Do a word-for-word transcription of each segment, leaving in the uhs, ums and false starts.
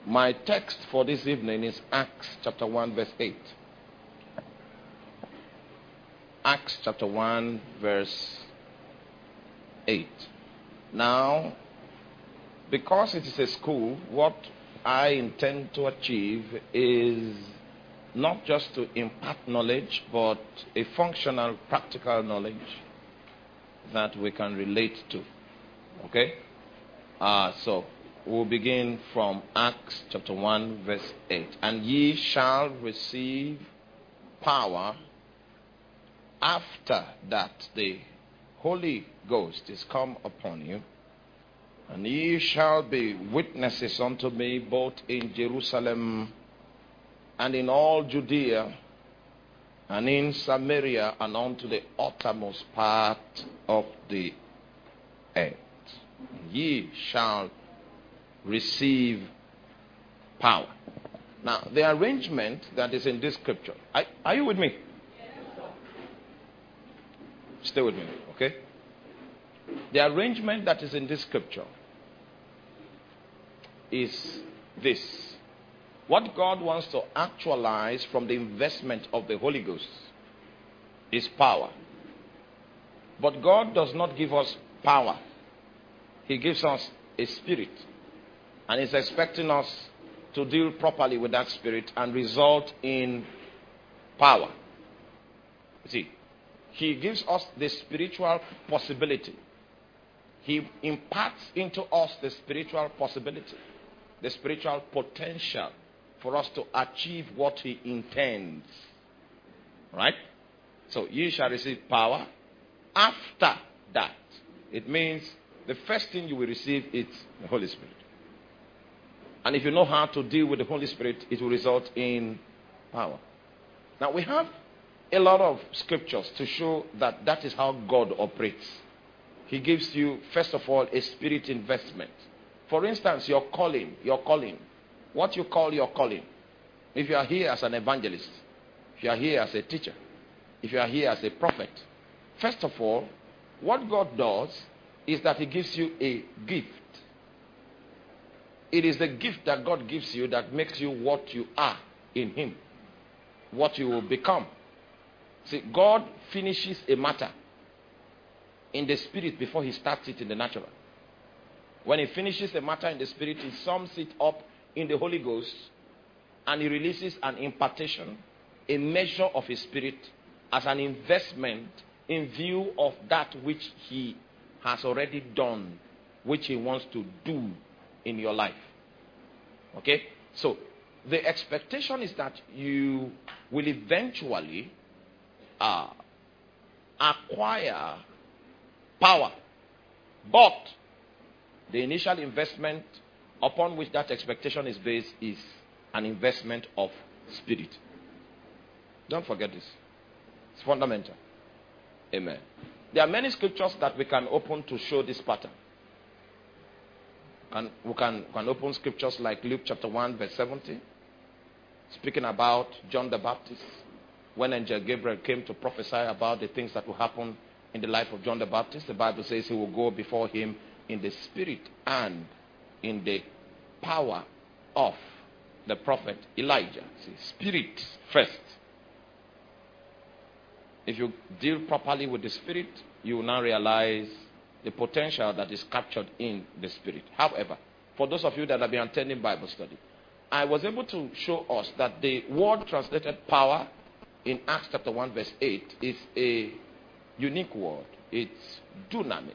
My text for this evening is Acts chapter one verse eight. Acts chapter one verse eight. Now, because it is a school, what I intend to achieve is not just to impart knowledge, but a functional, practical knowledge that we can relate to. Okay? Uh, so, we'll begin from Acts chapter one verse eight. And ye shall receive power after that the Holy Ghost is come upon you, and ye shall be witnesses unto me both in Jerusalem and in all Judea and in Samaria and unto the uttermost part of the earth. Ye shall receive power. Now, the arrangement that is in this scripture, are, are you with me? Stay with me, okay? The arrangement that is in this scripture is this. What God wants to actualize from the investment of the Holy Ghost is power. But God does not give us power. He gives us a spirit. And He's expecting us to deal properly with that spirit and result in power. You see, He gives us the spiritual possibility. He imparts into us the spiritual possibility, the spiritual potential for us to achieve what He intends. Right? So, ye shall receive power after that. It means the first thing you will receive is the Holy Spirit. And if you know how to deal with the Holy Spirit, it will result in power. Now, we have a lot of scriptures to show that that is how God operates. He gives you, first of all, a spirit investment. For instance, your calling, your calling. What you call your calling. If you are here as an evangelist, if you are here as a teacher, if you are here as a prophet, first of all, what God does is that He gives you a gift. It is the gift that God gives you that makes you what you are in Him, what you will become. See, God finishes a matter in the spirit before He starts it in the natural. When He finishes a matter in the spirit, He sums it up in the Holy Ghost, and He releases an impartation, a measure of His spirit as an investment in view of that which He has already done, which He wants to do in your life. Okay? So, the expectation is that you will eventually uh, acquire power. But the initial investment upon which that expectation is based is an investment of spirit. Don't forget this. It's fundamental. Amen. There are many scriptures that we can open to show this pattern. And we can, can open scriptures like Luke chapter one verse seventy. Speaking about John the Baptist. When Angel Gabriel came to prophesy about the things that will happen in the life of John the Baptist, the Bible says he will go before him in the spirit and in the power of the prophet Elijah. See, spirit first. If you deal properly with the spirit, you will now realize the potential that is captured in the spirit. However, for those of you that have been attending Bible study, I was able to show us that the word translated power in Acts chapter one verse eight is a unique word. It's dunamis.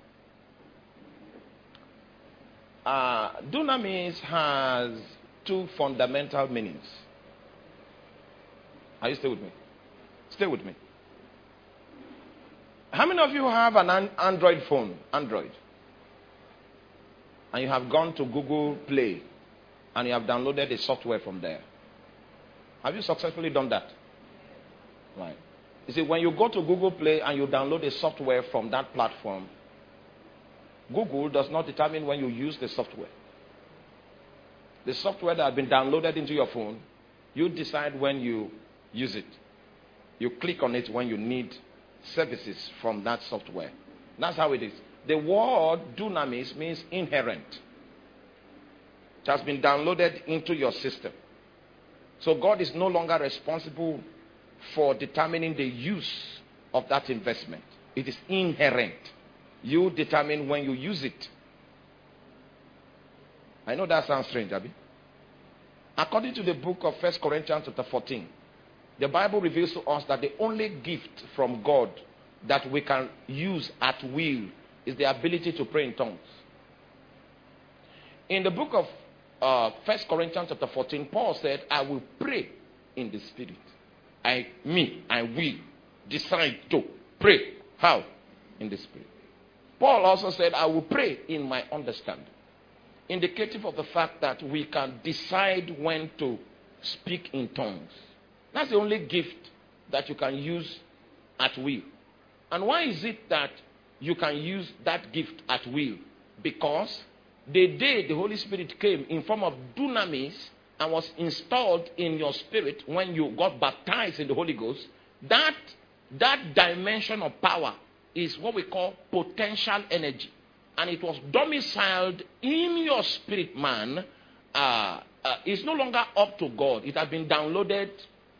Uh, dunamis has two fundamental meanings. Are you still with me? Stay with me. How many of you have an Android phone? Android. And you have gone to Google Play and you have downloaded a software from there. Have you successfully done that? Right. You see, when you go to Google Play and you download a software from that platform, Google does not determine when you use the software. The software that has been downloaded into your phone, you decide when you use it. You click on it when you need services from that software. That's how it is. The word dunamis means inherent. It has been downloaded into your system. So God is no longer responsible for determining the use of that investment. It is inherent. You determine when you use it. I know that sounds strange, Abby. According to the book of First Corinthians chapter fourteen, the Bible reveals to us that the only gift from God that we can use at will is the ability to pray in tongues. In the book of uh, First Corinthians chapter fourteen, Paul said, I will pray in the Spirit. I, me, I will decide to pray. How? In the Spirit. Paul also said, I will pray in my understanding. Indicative of the fact that we can decide when to speak in tongues. That's the only gift that you can use at will. And why is it that you can use that gift at will? Because the day the Holy Spirit came in form of dunamis and was installed in your spirit when you got baptized in the Holy Ghost, that, that dimension of power is what we call potential energy. And it was domiciled in your spirit man. Uh, uh, it's no longer up to God. It has been downloaded.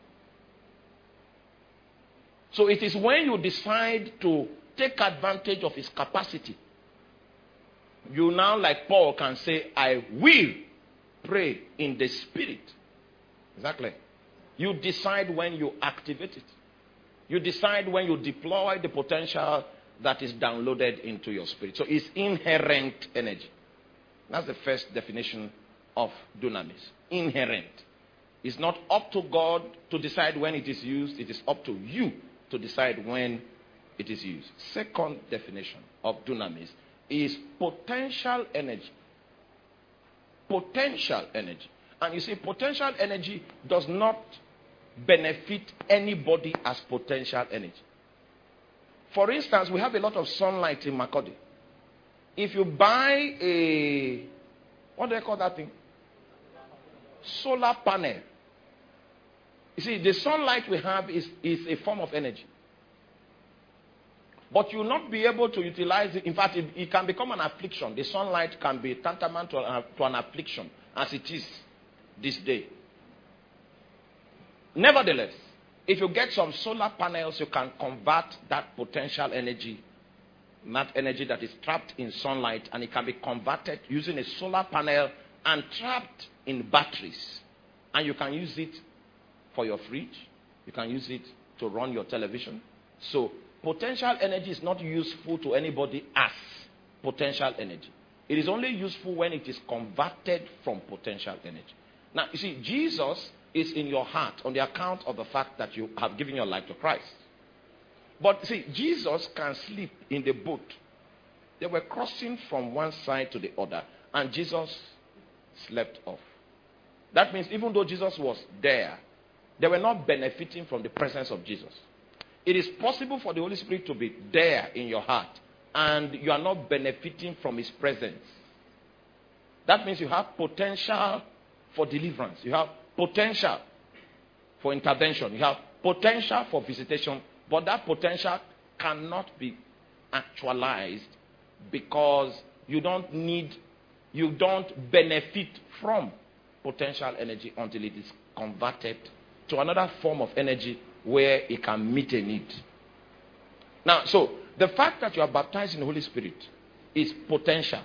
So it is when you decide to take advantage of his capacity, you now, like Paul, can say, I will pray in the Spirit. Exactly. You decide when you activate it. You decide when you deploy the potential that is downloaded into your spirit. So it's inherent energy. That's the first definition of dunamis. Inherent. It's not up to God to decide when it is used. It is up to you to decide when it is used. Second definition of dunamis is potential energy. Potential energy. And you see, potential energy does not benefit anybody as potential energy. For instance, we have a lot of sunlight in Makurdi. If you buy a, what do they call that thing? Solar panel. You see, the sunlight we have is, is a form of energy. But you will not be able to utilize it. In fact, it, it can become an affliction. The sunlight can be tantamount to, uh, to an affliction, as it is this day. Nevertheless, if you get some solar panels, you can convert that potential energy, that energy that is trapped in sunlight, and it can be converted using a solar panel and trapped in batteries. And you can use it for your fridge. You can use it to run your television. So, potential energy is not useful to anybody as potential energy. It is only useful when it is converted from potential energy. Now, you see, Jesus is in your heart on the account of the fact that you have given your life to Christ. But see, Jesus can sleep in the boat. They were crossing from one side to the other, and Jesus slept off. That means even though Jesus was there, they were not benefiting from the presence of Jesus. It is possible for the Holy Spirit to be there in your heart, and you are not benefiting from his presence. That means you have potential for deliverance. You have potential for intervention. You have potential for visitation. But that potential cannot be actualized because you don't need, you don't benefit from potential energy until it is converted to another form of energy where it can meet a need. Now, so the fact that you are baptized in the Holy Spirit is potential.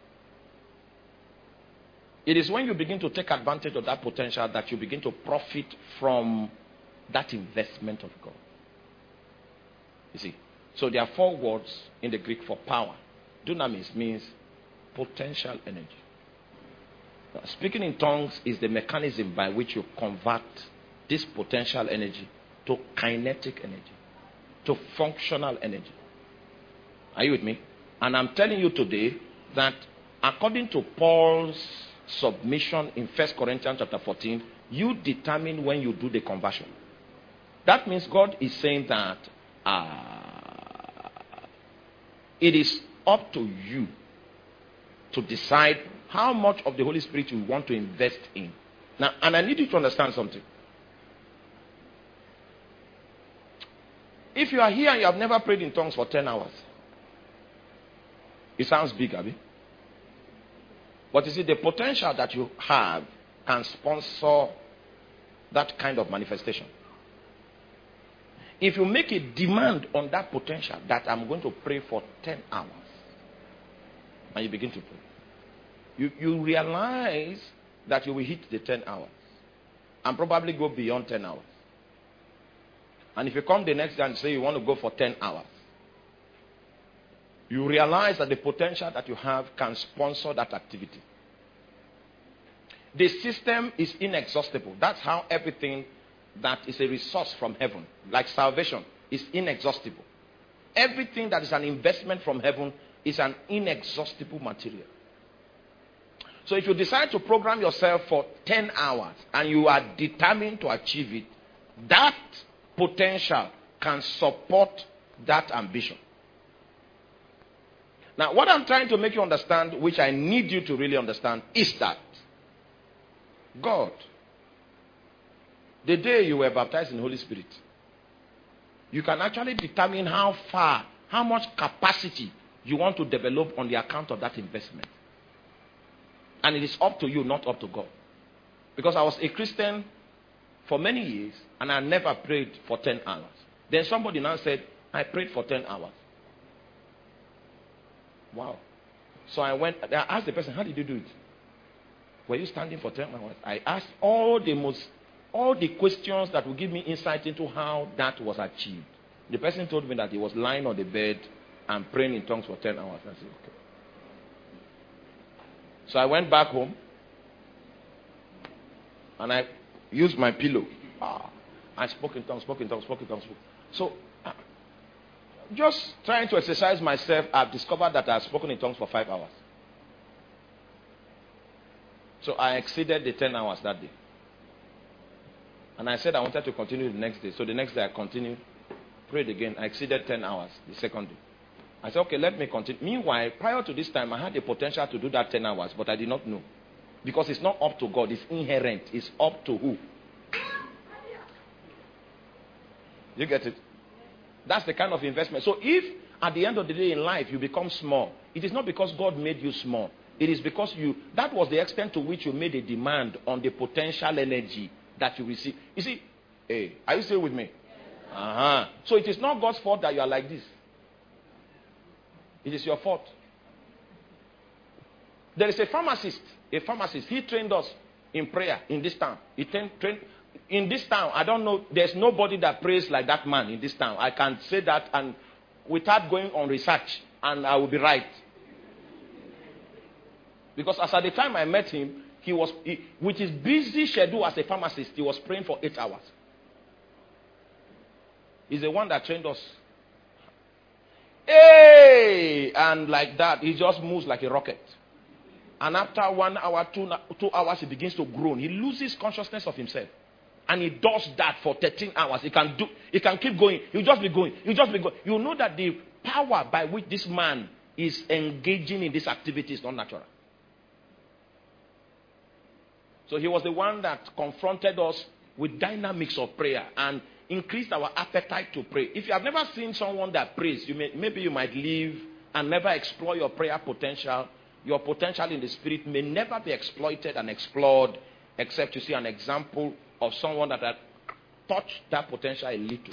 It is when you begin to take advantage of that potential that you begin to profit from that investment of God. You see, so there are four words in the Greek for power. Dunamis means potential energy. Now, speaking in tongues is the mechanism by which you convert this potential energy to kinetic energy, to functional energy. Are you with me? And I'm telling you today that according to Paul's submission in First Corinthians chapter fourteen, you determine when you do the conversion. That means God is saying that uh, it is up to you to decide how much of the Holy Spirit you want to invest in. Now, and I need you to understand something. If you are here and you have never prayed in tongues for ten hours, it sounds big, Abby. But you see, the potential that you have can sponsor that kind of manifestation. If you make a demand on that potential that I'm going to pray for ten hours, and you begin to pray, you, you realize that you will hit the ten hours and probably go beyond ten hours. And if you come the next day and say you want to go for ten hours, you realize that the potential that you have can sponsor that activity. The system is inexhaustible. That's how everything that is a resource from heaven, like salvation, is inexhaustible. Everything that is an investment from heaven is an inexhaustible material. So if you decide to program yourself for ten hours and you are determined to achieve it, that potential can support that ambition. Now, what I'm trying to make you understand, which I need you to really understand, is that God, the day you were baptized in the Holy Spirit, you can actually determine how far, how much capacity you want to develop on the account of that investment. And it is up to you, not up to God. Because I was a Christian for many years and I never prayed for ten hours. Then somebody now said, I prayed for ten hours. Wow. So I went, I asked the person, how did you do it? Were you standing for ten hours? I asked all the most, all the questions that will give me insight into how that was achieved. The person told me that he was lying on the bed and praying in tongues for ten hours. I said, okay. So I went back home and I used my pillow. Ah, I spoke in tongues, spoke in tongues, spoke in tongues. Spoke. So, uh, just trying to exercise myself, I've discovered that I've spoken in tongues for five hours. So I exceeded the ten hours that day. And I said I wanted to continue the next day. So the next day I continued, prayed again. I exceeded ten hours the second day. I said, okay, let me continue. Meanwhile, prior to this time, I had the potential to do that ten hours, but I did not know. Because it's not up to God, it's inherent. It's up to who? You get it? That's the kind of investment. So if at the end of the day in life you become small, it is not because God made you small. It is because you, that was the extent to which you made a demand on the potential energy that you receive. You see, hey, are you still with me? Uh-huh. So it is not God's fault that you are like this. It is your fault. There is a pharmacist. A pharmacist. He trained us in prayer in this town. He trained, trained in this town. I don't know. There's nobody that prays like that man in this town. I can say that, and without going on research, and I will be right. Because as at the time I met him, he was he, with his busy schedule as a pharmacist, he was praying for eight hours. He's the one that trained us. Hey! And like that, he just moves like a rocket. And after one hour, two, two hours, he begins to groan. He loses consciousness of himself. And he does that for thirteen hours. He can do. He can keep going. He'll just be going. He'll just be going. You know that the power by which this man is engaging in this activity is not natural. So he was the one that confronted us with dynamics of prayer and increased our appetite to pray. If you have never seen someone that prays, you may, maybe you might leave and never explore your prayer potential. Your potential in the spirit may never be exploited and explored except you see an example of someone that had touched that potential a little.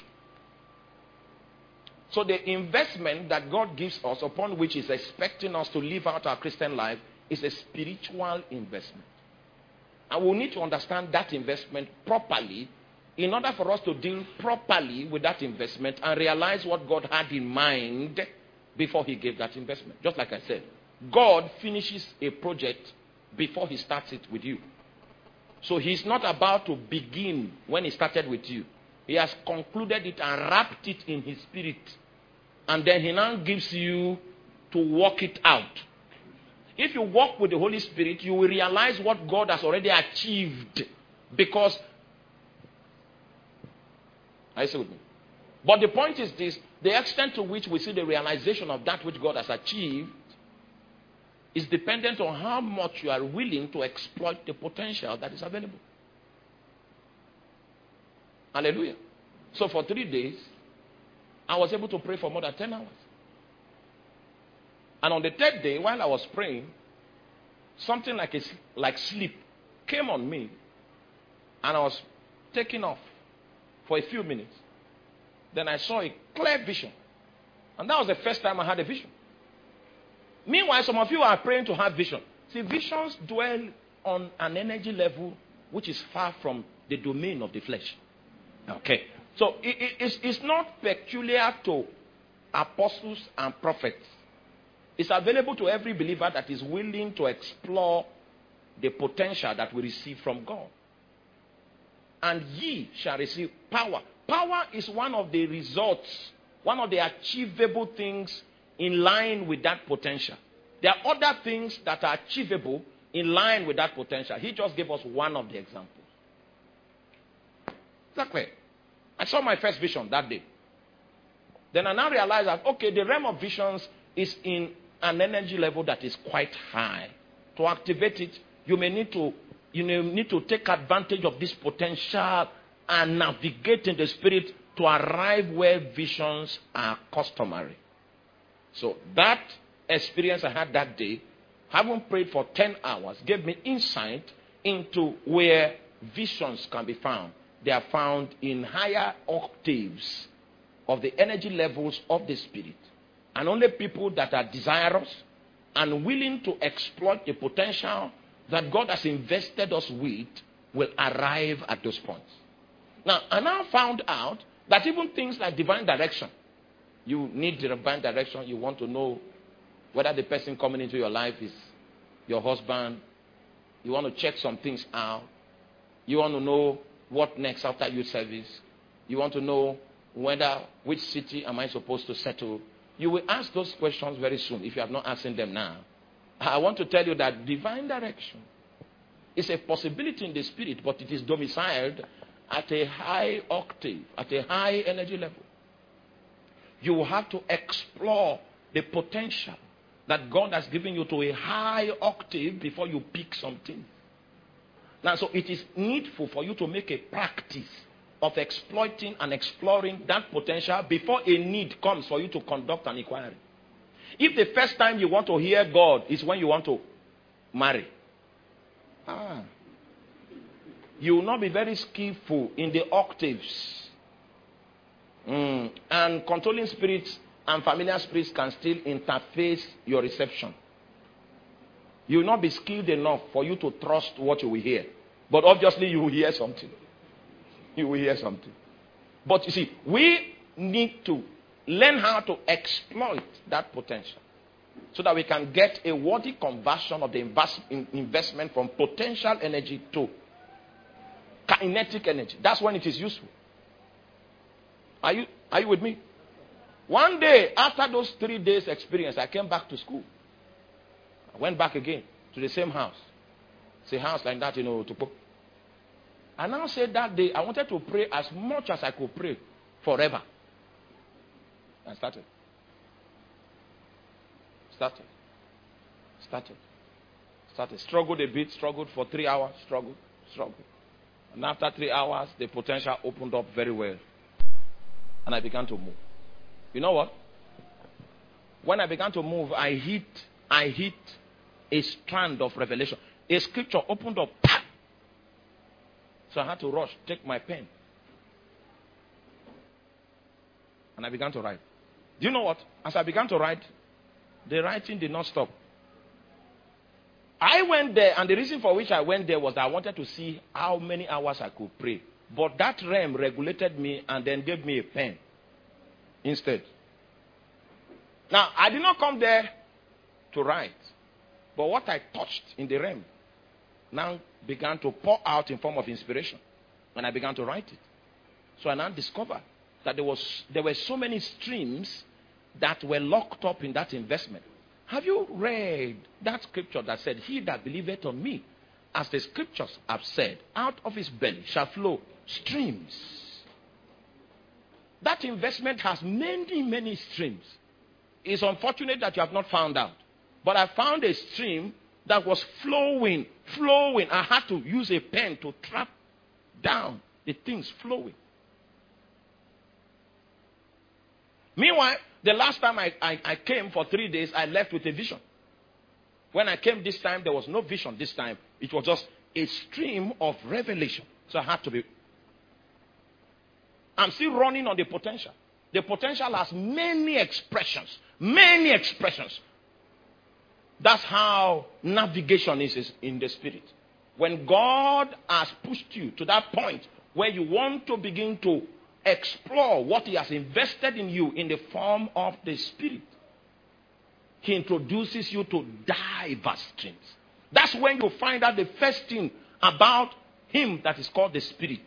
So the investment that God gives us, upon which He's expecting us to live out our Christian life, is a spiritual investment. And we need to understand that investment properly in order for us to deal properly with that investment and realize what God had in mind before He gave that investment. Just like I said, God finishes a project before He starts it with you. So He's not about to begin when He started with you. He has concluded it and wrapped it in His spirit. And then He now gives you to work it out. If you walk with the Holy Spirit, you will realize what God has already achieved. Because, are you still with me? But the point is this, the extent to which we see the realization of that which God has achieved is dependent on how much you are willing to exploit the potential that is available. Hallelujah. So for three days, I was able to pray for more than ten hours. And on the third day, while I was praying, something like a, like sleep came on me, and I was taking off for a few minutes. Then I saw a clear vision. And that was the first time I had a vision. Meanwhile, some of you are praying to have vision. See, visions dwell on an energy level which is far from the domain of the flesh. Okay. So it, it, it's, it's not peculiar to apostles and prophets. It's available to every believer that is willing to explore the potential that we receive from God. And ye shall receive power. Power is one of the results, one of the achievable things in line with that potential. There are other things that are achievable in line with that potential. He just gave us one of the examples. Exactly. I saw my first vision that day. Then I now realized that, okay, the realm of visions is in an energy level that is quite high. To activate it, you may need to, you may need to take advantage of this potential and navigate in the spirit to arrive where visions are customary. So that experience I had that day, having prayed for ten hours, gave me insight into where visions can be found. They are found in higher octaves of the energy levels of the spirit. And only people that are desirous and willing to exploit the potential that God has invested us with will arrive at those points. Now, I now found out that even things like divine direction, you need divine direction, you want to know whether the person coming into your life is your husband, you want to check some things out, you want to know what next after youth service, you want to know whether, which city am I supposed to settle. You will ask those questions very soon if you have not answered them now. I want to tell you that divine direction is a possibility in the spirit, but it is domiciled at a high octave, at a high energy level. You will have to explore the potential that God has given you to a high octave before you pick something. Now, so it is needful for you to make a practice of exploiting and exploring that potential before a need comes for you to conduct an inquiry. If the first time you want to hear God is when you want to marry, ah, you will not be very skillful in the octaves. Mm. And controlling spirits and familiar spirits can still interface your reception. You will not be skilled enough for you to trust what you will hear. But obviously you will hear something. You will hear something. But you see, we need to learn how to exploit that potential so that we can get a worthy conversion of the invest, investment from potential energy to kinetic energy. That's when it is useful. Are you, are you with me? One day, after those three days experience, I came back to school. I went back again to the same house. It's a house like that, you know, to put. I now said that day, I wanted to pray as much as I could pray forever. I started. Started. Started. Started. Struggled a bit, struggled for three hours, struggled, struggled. And after three hours, the potential opened up very well. And I began to move. You know what? When I began to move, I hit, I hit a strand of revelation. A scripture opened up. So I had to rush, take my pen. And I began to write. Do you know what? As I began to write, the writing did not stop. I went there, and the reason for which I went there was that I wanted to see how many hours I could pray. But that realm regulated me and then gave me a pen instead. Now, I did not come there to write. But what I touched in the realm now began to pour out in form of inspiration. And I began to write it. So I now discovered that there was there were so many streams that were locked up in that investment. Have you read that scripture that said, "He that believeth on me, as the scriptures have said, out of his belly shall flow streams"? That investment has many, many streams. It's unfortunate that you have not found out. But I found a stream that was flowing, flowing. I had to use a pen to trap down the things flowing. Meanwhile, the last time I, I, I came for three days, I left with a vision. When I came this time, there was no vision this time. It was just a stream of revelation. So I had to be. I'm still running on the potential. The potential has many expressions. Many expressions. That's how navigation is in the spirit. When God has pushed you to that point where you want to begin to explore what he has invested in you in the form of the spirit, he introduces you to diverse streams. That's when you find out the first thing about him that is called the spirit.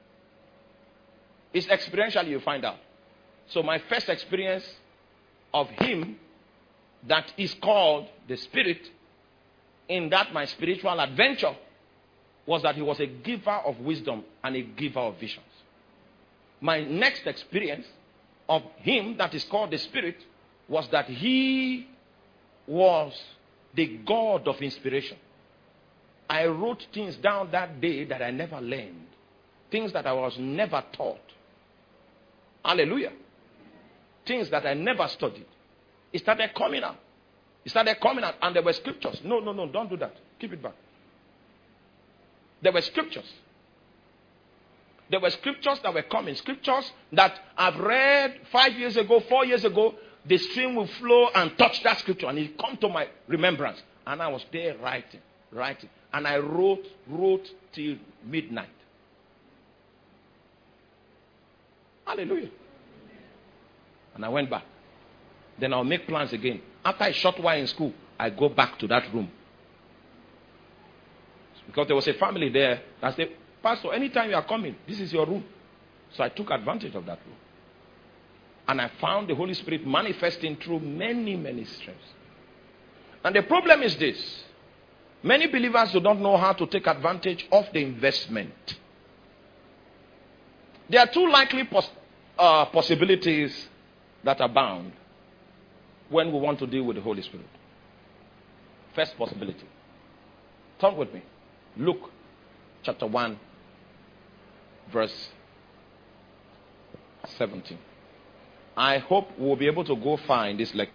It's experientially you find out. So my first experience of him that is called the spirit, in that my spiritual adventure, was that he was a giver of wisdom and a giver of visions. My next experience of him that is called the spirit was that he was the God of inspiration. I wrote things down that day that I never learned. Things that I was never taught. Hallelujah. Things that I never studied. It started coming out. It started coming out and there were scriptures. No, no, no, don't do that. Keep it back. There were scriptures. There were scriptures that were coming. Scriptures that I've read five years ago, four years ago. The stream will flow and touch that scripture and it come to my remembrance. And I was there writing, writing. And I wrote, wrote till midnight. Hallelujah. And I went back. Then I'll make plans again. After a short while in school, I go back to that room. Because there was a family there that said, Pastor, anytime you are coming, this is your room. So I took advantage of that room. And I found the Holy Spirit manifesting through many, many streams. And the problem is this. Many believers do not know how to take advantage of the investment. There are two likely pos- uh, possibilities that abound when we want to deal with the Holy Spirit. First possibility. Turn with me. Luke chapter one, verse seventeen. I hope we'll be able to go far in this lecture.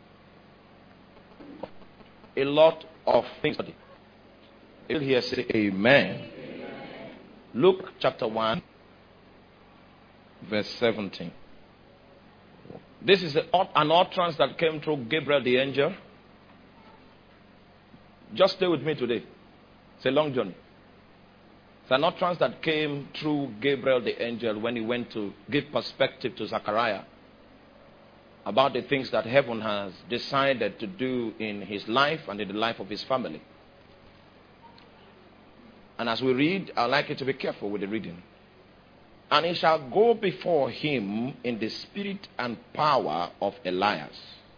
A lot of things. You'll hear say amen. Amen. Luke chapter one, verse seventeen. This is an utterance that came through Gabriel the angel. Just stay with me today. It's a long journey. It's an utterance that came through Gabriel the angel when he went to give perspective to Zechariah about the things that heaven has decided to do in his life and in the life of his family. And as we read, I'd like you to be careful with the reading. And he shall go before him in the spirit and power of Elias,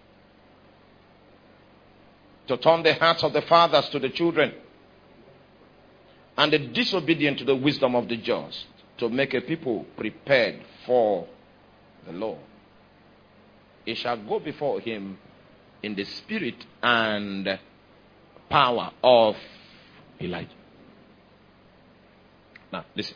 to turn the hearts of the fathers to the children, and the disobedient to the wisdom of the just, to make a people prepared for the Lord. He shall go before him in the spirit and power of Elijah. Now, listen.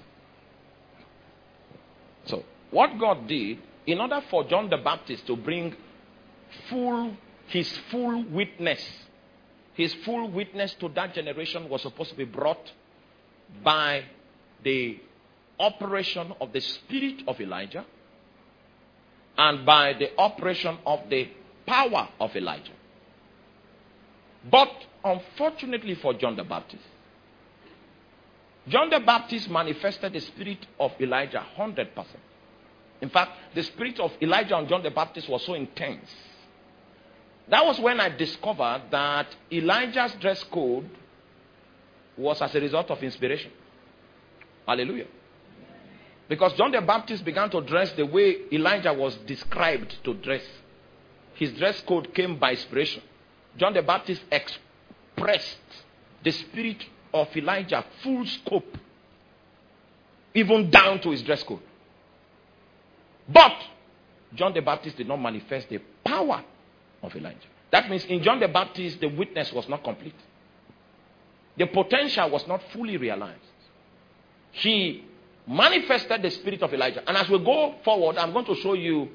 So, what God did, in order for John the Baptist to bring full, his full witness, his full witness to that generation was supposed to be brought by the operation of the spirit of Elijah and by the operation of the power of Elijah. But unfortunately for John the Baptist, John the Baptist manifested the spirit of Elijah one hundred percent. In fact, the spirit of Elijah on John the Baptist was so intense. That was when I discovered that Elijah's dress code was as a result of inspiration. Hallelujah. Because John the Baptist began to dress the way Elijah was described to dress. His dress code came by inspiration. John the Baptist expressed the spirit of Elijah full scope, even down to his dress code. But John the Baptist did not manifest the power of Elijah. That means in John the Baptist, the witness was not complete. The potential was not fully realized. He manifested the spirit of Elijah. And as we go forward, I'm going to show you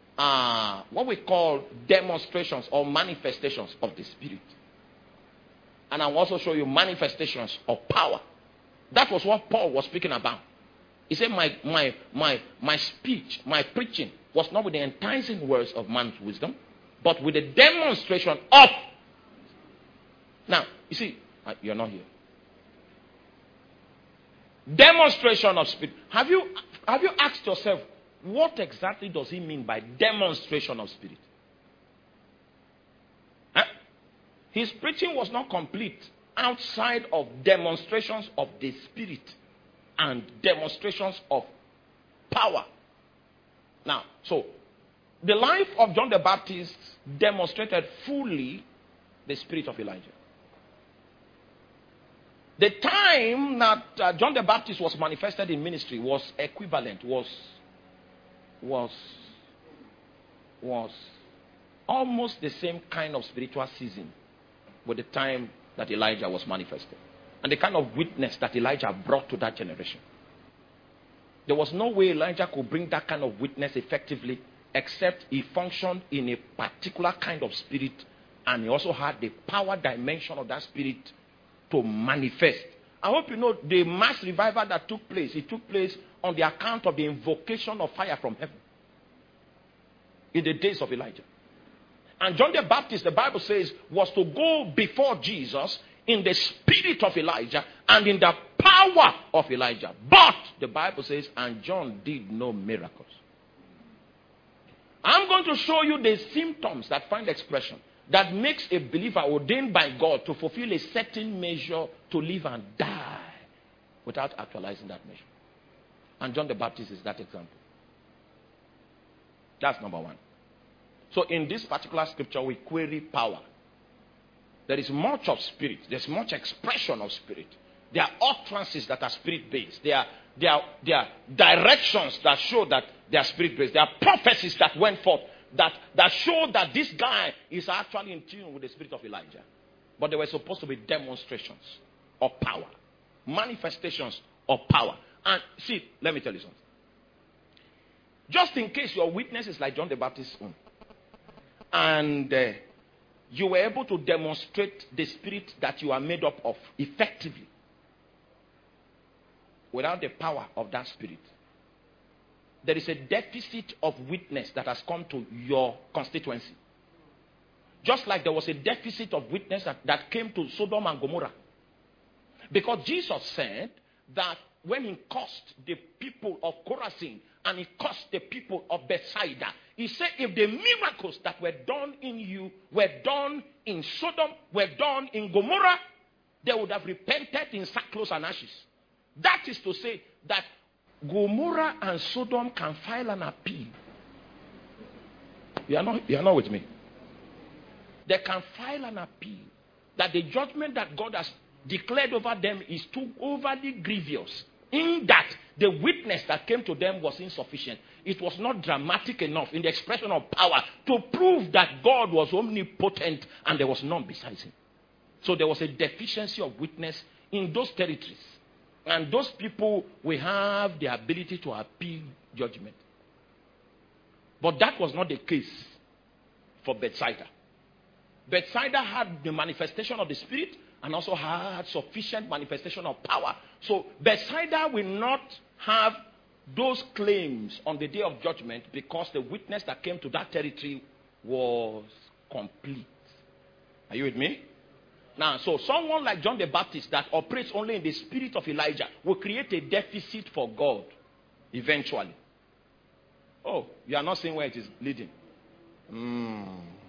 uh, what we call demonstrations or manifestations of the spirit. And I will also show you manifestations of power. That was what Paul was speaking about. He said, my, my, my, my speech, my preaching was not with the enticing words of man's wisdom, but with the demonstration of. Now, you see, you're not here. Demonstration of spirit. Have you, have you asked yourself, what exactly does he mean by demonstration of spirit? Huh? His preaching was not complete outside of demonstrations of the spirit and demonstrations of power. Now, so the life of John the Baptist demonstrated fully the spirit of Elijah. The time that uh, John the Baptist was manifested in ministry was equivalent, was, was, was almost the same kind of spiritual season with the time that Elijah was manifested. And the kind of witness that Elijah brought to that generation. There was no way Elijah could bring that kind of witness effectively except he functioned in a particular kind of spirit, and he also had the power dimension of that spirit to manifest. I hope you know the mass revival that took place, it took place on the account of the invocation of fire from heaven in the days of Elijah. And John the Baptist, the Bible says, was to go before Jesus in the spirit of Elijah and in the power of Elijah. But the Bible says, and John did no miracles. I'm going to show you the symptoms that find expression that makes a believer ordained by God to fulfill a certain measure to live and die without actualizing that measure. And John the Baptist is that example. That's number one. So in this particular scripture, we query power. There is much of spirit. There's much expression of spirit. There are utterances that are spirit-based. There are, there are, there are directions that show that they are spirit-based. There are prophecies that went forth that, that show that this guy is actually in tune with the spirit of Elijah. But they were supposed to be demonstrations of power. Manifestations of power. And see, let me tell you something. Just in case your witness is like John the Baptist's own, and uh, you were able to demonstrate the spirit that you are made up of effectively without the power of that spirit, there is a deficit of witness that has come to your constituency. Just like there was a deficit of witness that, that came to Sodom and Gomorrah. Because Jesus said that when he cursed the people of Chorazin and he cursed the people of Bethsaida, he said if the miracles that were done in you were done in Sodom, were done in Gomorrah, they would have repented in sackcloth and ashes. That is to say that Gomorrah and Sodom can file an appeal. You are not, you are not with me. They can file an appeal that the judgment that God has declared over them is too overly grievous, in that the witness that came to them was insufficient. It was not dramatic enough in the expression of power to prove that God was omnipotent and there was none besides him. So there was a deficiency of witness in those territories. And those people will have the ability to appeal judgment. But that was not the case for Bethsaida. Bethsaida had the manifestation of the Spirit and also had sufficient manifestation of power. So Bethsaida will not have those claims on the day of judgment because the witness that came to that territory was complete. Are you with me? Now, so someone like John the Baptist that operates only in the spirit of Elijah will create a deficit for God eventually. Oh, you are not seeing where it is leading. Mm.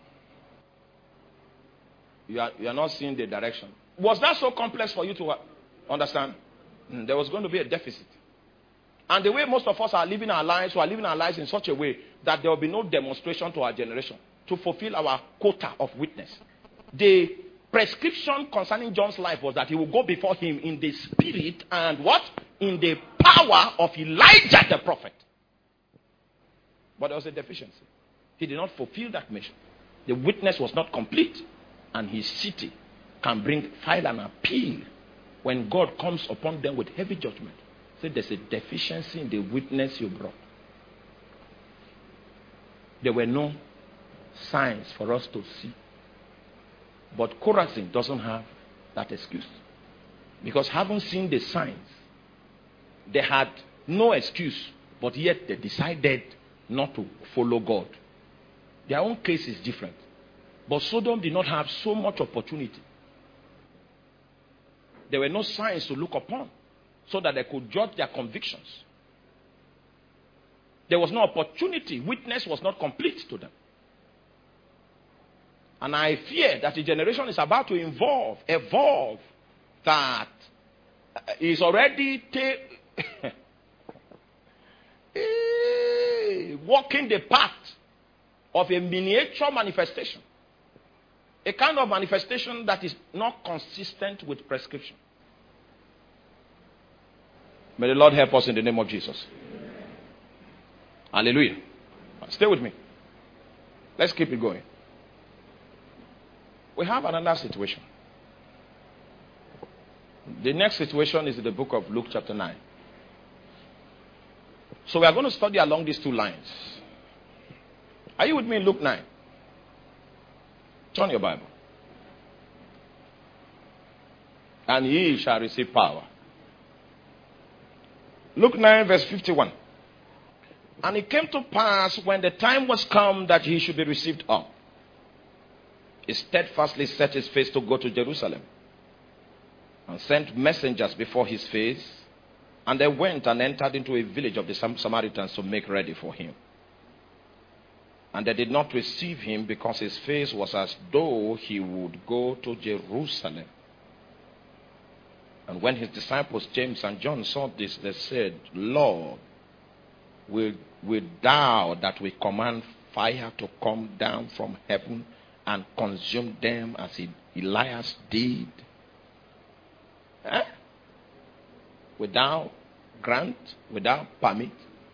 You are, you are not seeing the direction. Was that so complex for you to understand? Mm, there was going to be a deficit. And the way most of us are living our lives, we are living our lives in such a way that there will be no demonstration to our generation to fulfill our quota of witness. The prescription concerning John's life was that he will go before him in the spirit and what? In the power of Elijah the prophet. But there was a deficiency. He did not fulfill that mission. The witness was not complete. And his city can bring, file an appeal when God comes upon them with heavy judgment. Say there's a deficiency in the witness you brought. There were no signs for us to see. But Chorazin doesn't have that excuse. Because having seen the signs, they had no excuse, but yet they decided not to follow God. Their own case is different. But Sodom did not have so much opportunity. There were no signs to look upon so that they could judge their convictions. There was no opportunity. Witness was not complete to them. And I fear that the generation is about to evolve, evolve, that is already ta- walking the path of a miniature manifestation. A kind of manifestation that is not consistent with prescription. May the Lord help us in the name of Jesus. Hallelujah. Stay with me. Let's keep it going. We have another situation. The next situation is in the book of Luke chapter nine. So we are going to study along these two lines. Are you with me in Luke nine? Turn your Bible. And ye shall receive power. Luke nine verse fifty-one. And it came to pass when the time was come that he should be received up, he steadfastly set his face to go to Jerusalem, and sent messengers before his face, and they went and entered into a village of the Samaritans to make ready for him. And they did not receive him, because his face was as though he would go to Jerusalem. And when his disciples James and John saw this, they said, Lord, will, will thou that we command fire to come down from heaven and consume them as Elias did? Eh? Without grant, without permit,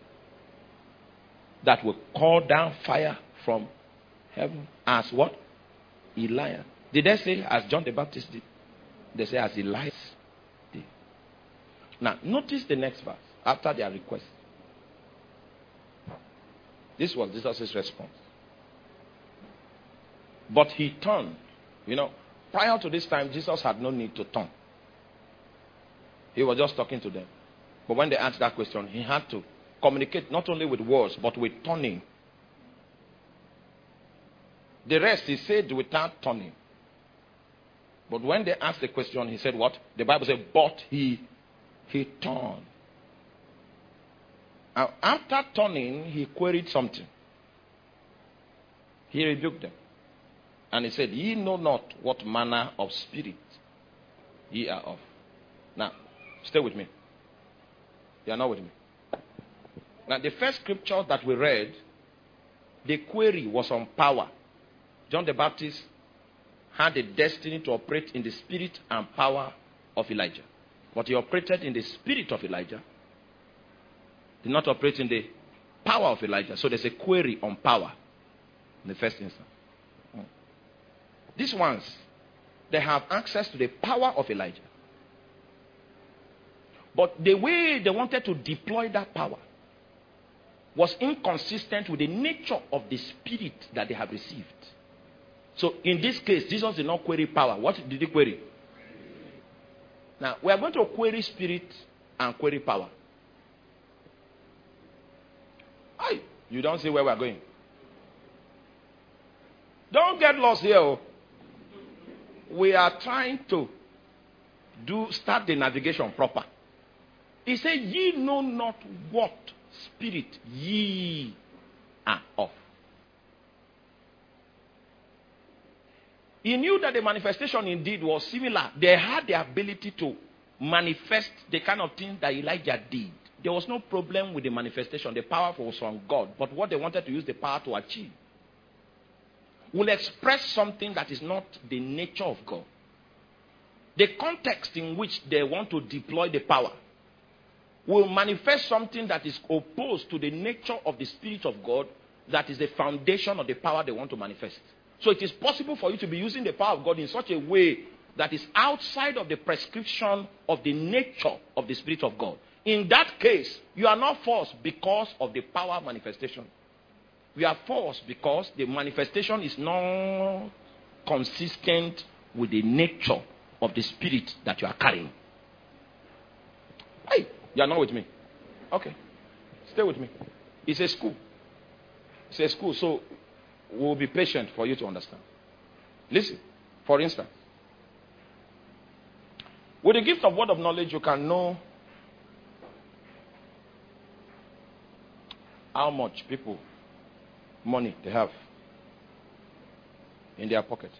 that will call down fire from heaven as what? Elias. Did they say as John the Baptist did? They say as Elias did. Now, notice the next verse after their request. This was Jesus' response. But he turned. You know, prior to this time, Jesus had no need to turn. He was just talking to them. But when they asked that question, he had to communicate not only with words, but with turning. The rest he said without turning. But when they asked the question, he said what? The Bible said, but he, he turned. Now, after turning, he queried something. He rebuked them. And he said, ye know not what manner of spirit ye are of. Now, stay with me. You are not with me. Now, the first scripture that we read, the query was on power. John the Baptist had a destiny to operate in the spirit and power of Elijah. But he operated in the spirit of Elijah. Did not operate in the power of Elijah. So there's a query on power in the first instance. These ones, they have access to the power of Elijah. But the way they wanted to deploy that power was inconsistent with the nature of the spirit that they have received. So in this case, Jesus did not query power. What did he query? Now, we are going to query spirit and query power. Aye, you don't see where we are going. Don't get lost here. Oh. We are trying to do start the navigation proper. He said, ye know not what spirit ye are of. He knew that the manifestation indeed was similar. They had the ability to manifest the kind of thing that Elijah did. There was no problem with the manifestation. The power was from God. But what they wanted to use the power to achieve will express something that is not the nature of God. The context in which they want to deploy the power will manifest something that is opposed to the nature of the Spirit of God, that is the foundation of the power they want to manifest. So it is possible for you to be using the power of God in such a way that is outside of the prescription of the nature of the Spirit of God. In that case, you are not forced because of the power manifestation. You are forced because the manifestation is not consistent with the nature of the spirit that you are carrying. Hey, you are not with me. Okay. Stay with me. It's a school. It's a school, so we'll be patient for you to understand. Listen, for instance, with the gift of word of knowledge, you can know how much people, money they have in their pocket.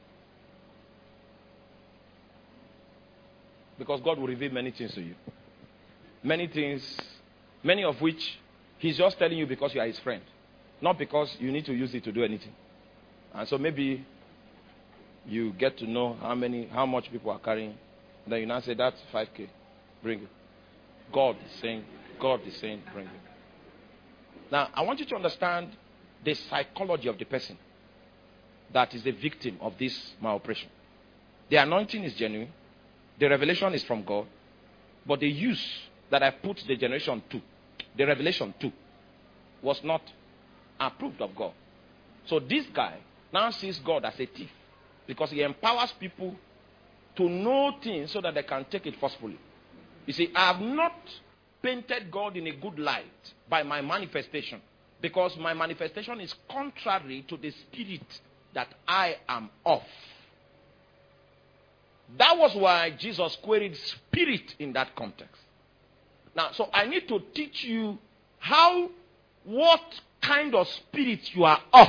Because God will reveal many things to you. Many things, many of which He's just telling you because you are His friend. Not because you need to use it to do anything. And so maybe you get to know how many, how much people are carrying. Then you now say, that's five K. Bring it. God is saying, God is saying, bring it. Now, I want you to understand the psychology of the person that is the victim of this maloperation. The anointing is genuine. The revelation is from God. But the use that I put the generation to, the revelation to, was not approved of God. So this guy now sees God as a thief because he empowers people to know things so that they can take it forcefully. You see, I have not painted God in a good light by my manifestation because my manifestation is contrary to the spirit that I am of. That was why Jesus queried spirit in that context. Now, so I need to teach you how, what kind of spirit you are of.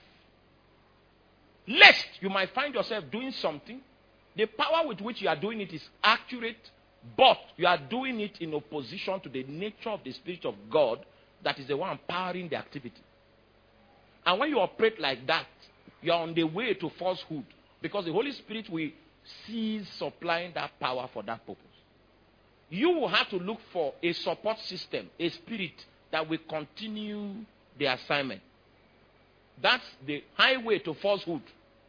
Lest you might find yourself doing something, the power with which you are doing it is accurate, but you are doing it in opposition to the nature of the Spirit of God that is the one empowering the activity. And when you operate like that, you are on the way to falsehood because the Holy Spirit will cease supplying that power for that purpose. You will have to look for a support system, a spirit that will continue the assignment. That's the highway to falsehood.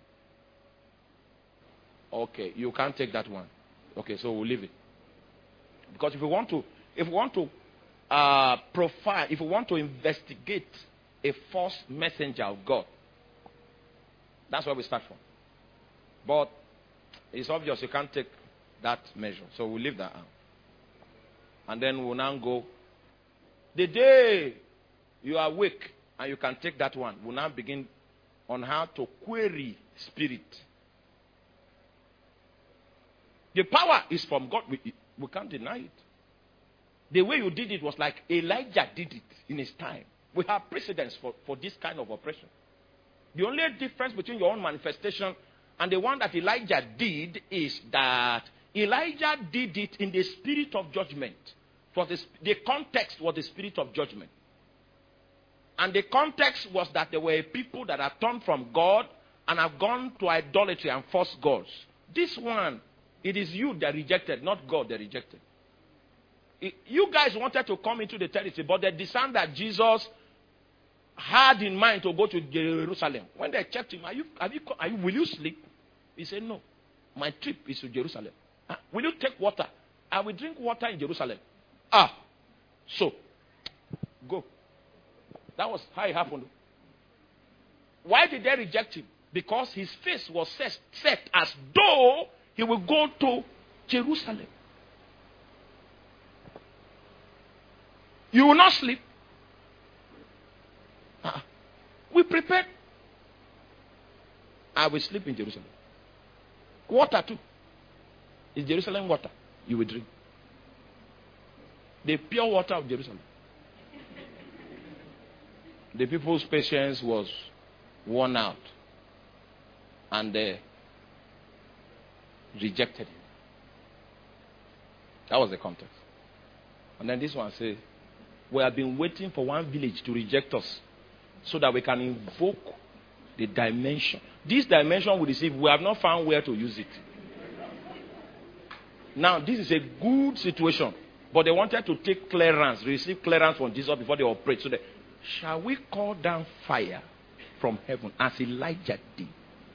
Okay, you can't take that one. Okay, so we'll leave it. Because if we want to, if we want to uh, profile, if we want to investigate a false messenger of God, that's where we start from. But it's obvious you can't take that measure, so we'll leave that out. And then we'll now go. The day you are awake and you can take that one, we'll now begin on how to query spirit. The power is from God. We, we can't deny it. The way you did it was like Elijah did it in his time. We have precedents for, for this kind of operation. The only difference between your own manifestation and the one that Elijah did is that Elijah did it in the spirit of judgment. For the, the context was the spirit of judgment. And the context was that there were people that have turned from God and have gone to idolatry and false gods. This one, it is you that rejected, not God that rejected. It, you guys wanted to come into the territory, but they discerned that Jesus had in mind to go to Jerusalem. When they checked him, are you, have you, are you, will you sleep? He said, no. My trip is to Jerusalem. Uh, will you take water? I will drink water in Jerusalem. Ah, so, go. That was how it happened. Why did they reject him? Because his face was set, set as though he will go to Jerusalem. You will not sleep. Uh, we prepared. I will sleep in Jerusalem. Water too. Is Jerusalem water? You will drink. The pure water of Jerusalem. The people's patience was worn out. And they rejected him. That was the context. And then this one says, we have been waiting for one village to reject us so that we can invoke the dimension. This dimension we receive, we have not found where to use it. Now, this is a good situation. But they wanted to take clearance, receive clearance from Jesus before they operate. So they, shall we call down fire from heaven as Elijah did?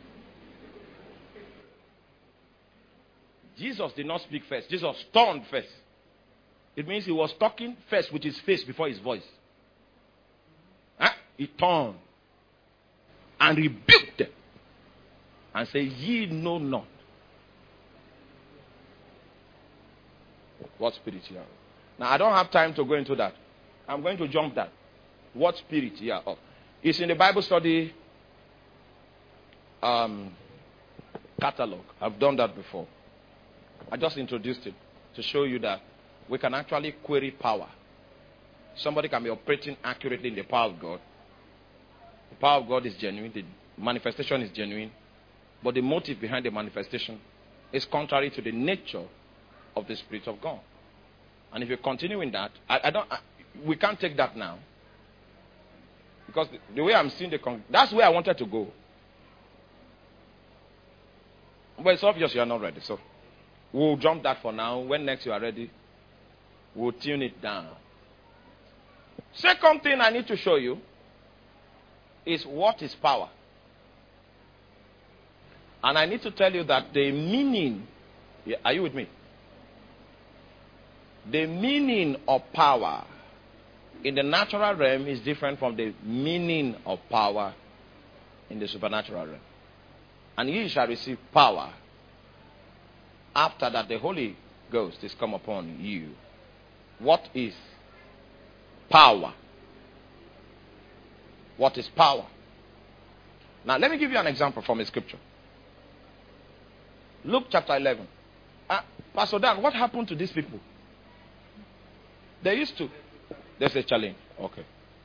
Jesus did not speak first. Jesus turned first. It means he was talking first with his face before his voice. Huh? He turned and rebuked them and said, ye know not What spirit you are of. Now, I don't have time to go into that. I'm going to jump that. What spirit you are of. It's in the Bible study um, catalog. I've done that before. I just introduced it to show you that we can actually query power. Somebody can be operating accurately in the power of God. The power of God is genuine. The manifestation is genuine. But the motive behind the manifestation is contrary to the nature of the Spirit of God. And if you continue in that, I, I don't. I, we can't take that now. Because the, the way I'm seeing the... Con- that's where I wanted to go. But it's obvious you are not ready. So we'll jump that for now. When next you are ready, we'll tune it down. Second thing I need to show you is what is power. And I need to tell you that the meaning... Are you with me? The meaning of power in the natural realm is different from the meaning of power in the supernatural realm. And ye shall receive power after that the Holy Ghost is come upon you. What is power? What is power? Now, let me give you an example from a scripture. Luke chapter eleven. Uh, Pastor Dan, what happened to these people? They used to. There's a challenge. Okay.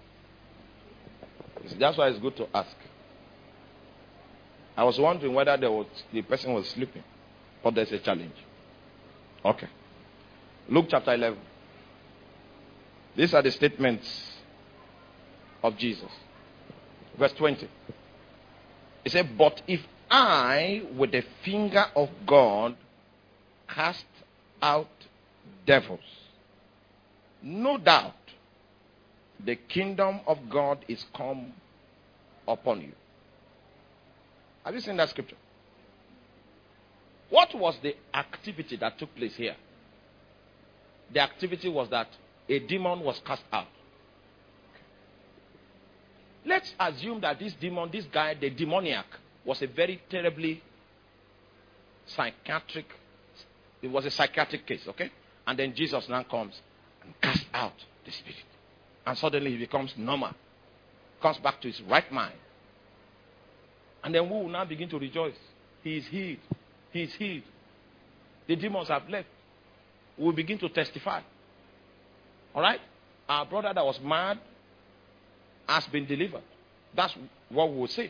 That's why it's good to ask. I was wondering whether there was, the person was sleeping. But there's a challenge. Okay. Luke chapter eleven. These are the statements of Jesus. Verse twenty. He said, but if I, with the finger of God, cast out devils, no doubt the kingdom of God is come upon you. Have you seen that scripture? What was the activity that took place here? The activity was that a demon was cast out. Let's assume that this demon, this guy, the demoniac, was a very terribly psychiatric, it was a psychiatric case, okay? And then Jesus now comes and casts out the spirit. And suddenly he becomes normal. Comes back to his right mind. And then we will now begin to rejoice. He is healed. He is healed. The demons have left. We will begin to testify. Alright? Our brother that was mad has been delivered. That's what we will say.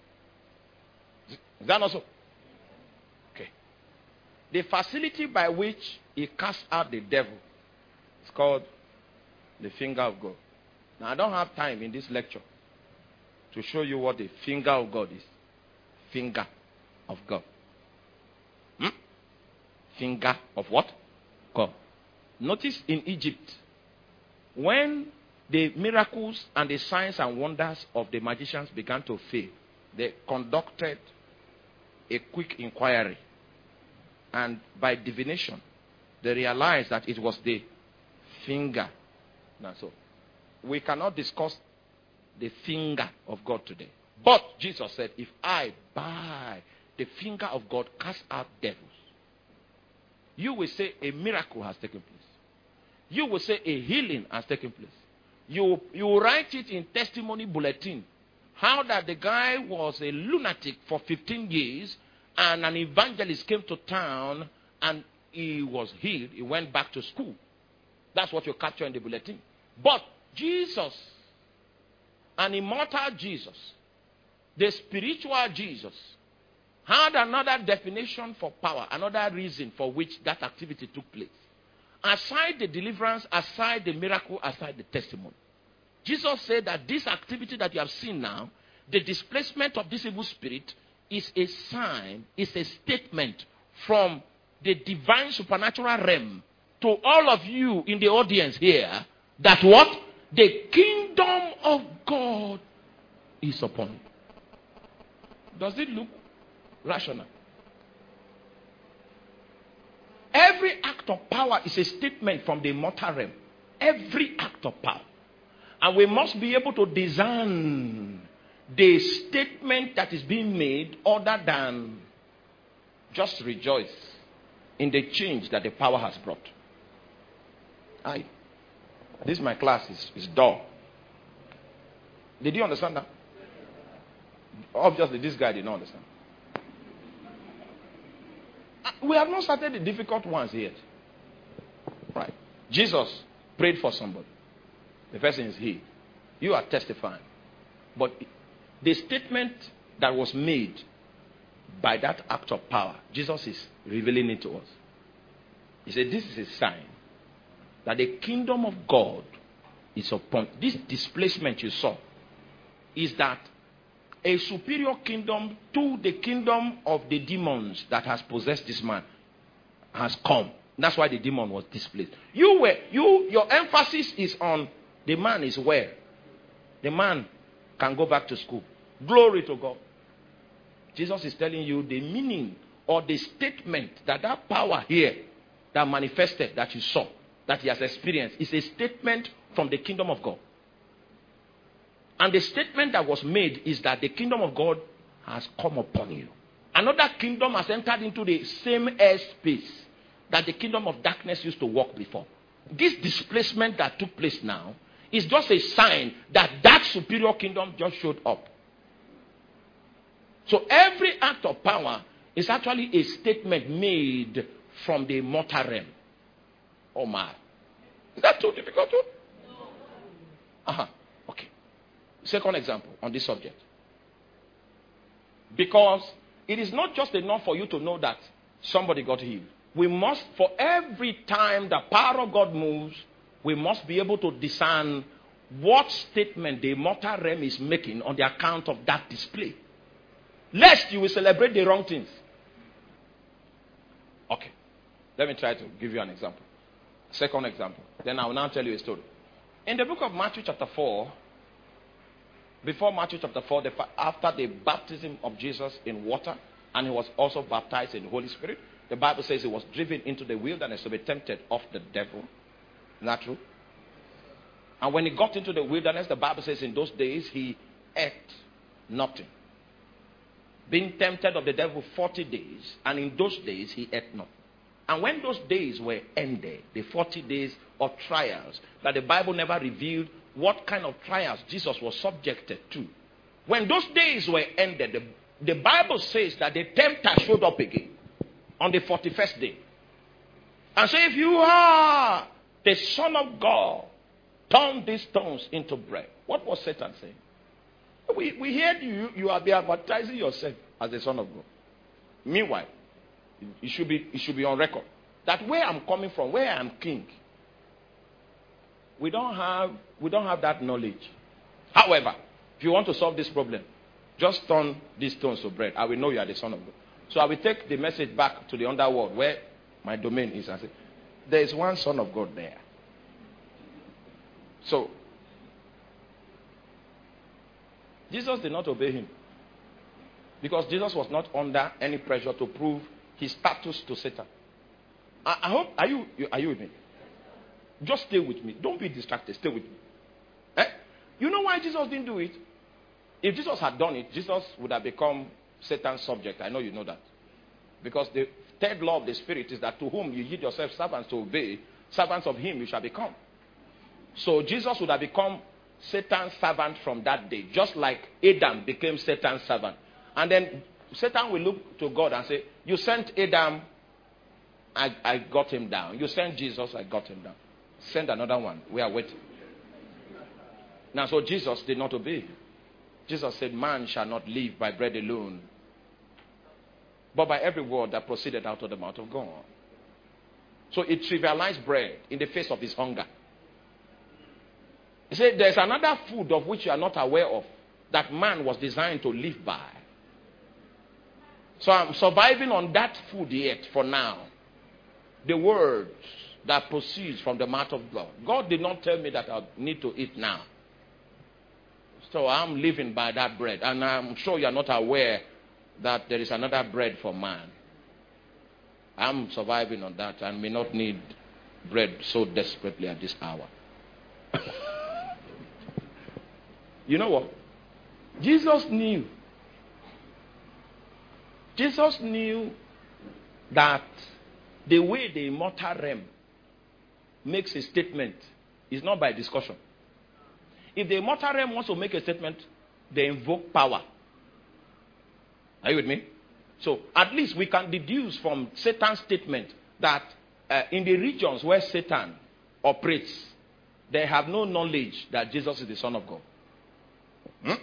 Is that not so? Okay. The facility by which he cast out the devil is called the finger of God. Now, I don't have time in this lecture to show you what the finger of God is. Finger of God. Hmm? Finger of what? God. Notice in Egypt, when the miracles and the signs and wonders of the magicians began to fail, they conducted a quick inquiry. And by divination, they realized that it was the finger. Now, so we cannot discuss the finger of God today. But Jesus said, if I, by the finger of God, cast out devils, you will say a miracle has taken place. You will say a healing has taken place. You, you will write it in testimony bulletin. How that the guy was a lunatic for fifteen years and an evangelist came to town and he was healed. He went back to school. That's what you capture in the bulletin. But Jesus, an immortal Jesus, the spiritual Jesus, had another definition for power, another reason for which that activity took place. Aside the deliverance, aside the miracle, aside the testimony. Jesus said that this activity that you have seen now, the displacement of this evil spirit, is a sign, is a statement from the divine supernatural realm to all of you in the audience here that what? The kingdom of God is upon you. Does it look rational? Every act of power is a statement from the immortal realm. Every act of power. And we must be able to discern the statement that is being made other than just rejoice in the change that the power has brought. I, this my class is, is dull. Did you understand that? Obviously, this guy did not understand. We have not started the difficult ones yet. Right. Jesus prayed for somebody. The person is healed. You are testifying. But the statement that was made by that act of power, Jesus is revealing it to us. He said, this is a sign that the kingdom of God is upon. This displacement you saw is that a superior kingdom to the kingdom of the demons that has possessed this man has come. That's why the demon was displaced. You were, you, your emphasis is on the man is where? The man can go back to school. Glory to God. Jesus is telling you the meaning or the statement that that power here that manifested, that you saw, that he has experienced, is a statement from the kingdom of God. And the statement that was made is that the kingdom of God has come upon you. Another kingdom has entered into the same airspace that the kingdom of darkness used to walk before. This displacement that took place now is just a sign that that superior kingdom just showed up. So every act of power is actually a statement made from the mortal realm. Oh my. Is that too difficult? Too? Uh-huh. Okay. Second example on this subject. Because it is not just enough for you to know that somebody got healed. We must, for every time the power of God moves, we must be able to discern what statement the mortal realm is making on the account of that display. Lest you will celebrate the wrong things. Okay. Let me try to give you an example. Second example. Then I will now tell you a story. In the book of Matthew chapter four, before Matthew chapter four, the, after the baptism of Jesus in water, and he was also baptized in the Holy Spirit, the Bible says he was driven into the wilderness to be tempted of the devil. Isn't that true? And when he got into the wilderness, the Bible says in those days he ate nothing. Being tempted of the devil forty days, and in those days he ate nothing. And when those days were ended, the forty days of trials, that the Bible never revealed what kind of trials Jesus was subjected to. When those days were ended, the, the Bible says that the tempter showed up again on the forty-first day. And said, if you are the Son of God, turn these stones into bread. What was Satan saying? We, we heard you, you are there advertising yourself as the Son of God. Meanwhile, it should be, it should be on record that where I'm coming from, where I'm king, we don't have, we don't have that knowledge. However, if you want to solve this problem, just turn these stones to bread. I will know you are the Son of God. So I will take the message back to the underworld where my domain is and say, there is one Son of God there. So, Jesus did not obey him. Because Jesus was not under any pressure to prove his status to Satan. I, I hope, are you, are you with me? Just stay with me. Don't be distracted. Stay with me. Eh? You know why Jesus didn't do it? If Jesus had done it, Jesus would have become Satan's subject. I know you know that. Because the third law of the Spirit is that to whom you yield yourself servants to obey, servants of him you shall become. So Jesus would have become Satan's servant from that day. Just like Adam became Satan's servant. And then Satan will look to God and say, you sent Adam, I, I got him down. You sent Jesus, I got him down. Send another one. We are waiting. Now, so Jesus did not obey. Jesus said, man shall not live by bread alone, but by every word that proceeded out of the mouth of God. So it trivialized bread in the face of his hunger. He said, there's another food of which you are not aware of that man was designed to live by. So I'm surviving on that food yet for now. The words that proceeds from the mouth of God. God did not tell me that I need to eat now. So I'm living by that bread. And I'm sure you're not aware that there is another bread for man. I'm surviving on that and may not need bread so desperately at this hour. You know what? Jesus knew. Jesus knew that the way the immortal realm makes a statement, it's not by discussion. If the immortal realm wants to make a statement, they invoke power. Are you with me? So at least we can deduce from Satan's statement that uh, in the regions where Satan operates, they have no knowledge that Jesus is the Son of God. Hmm?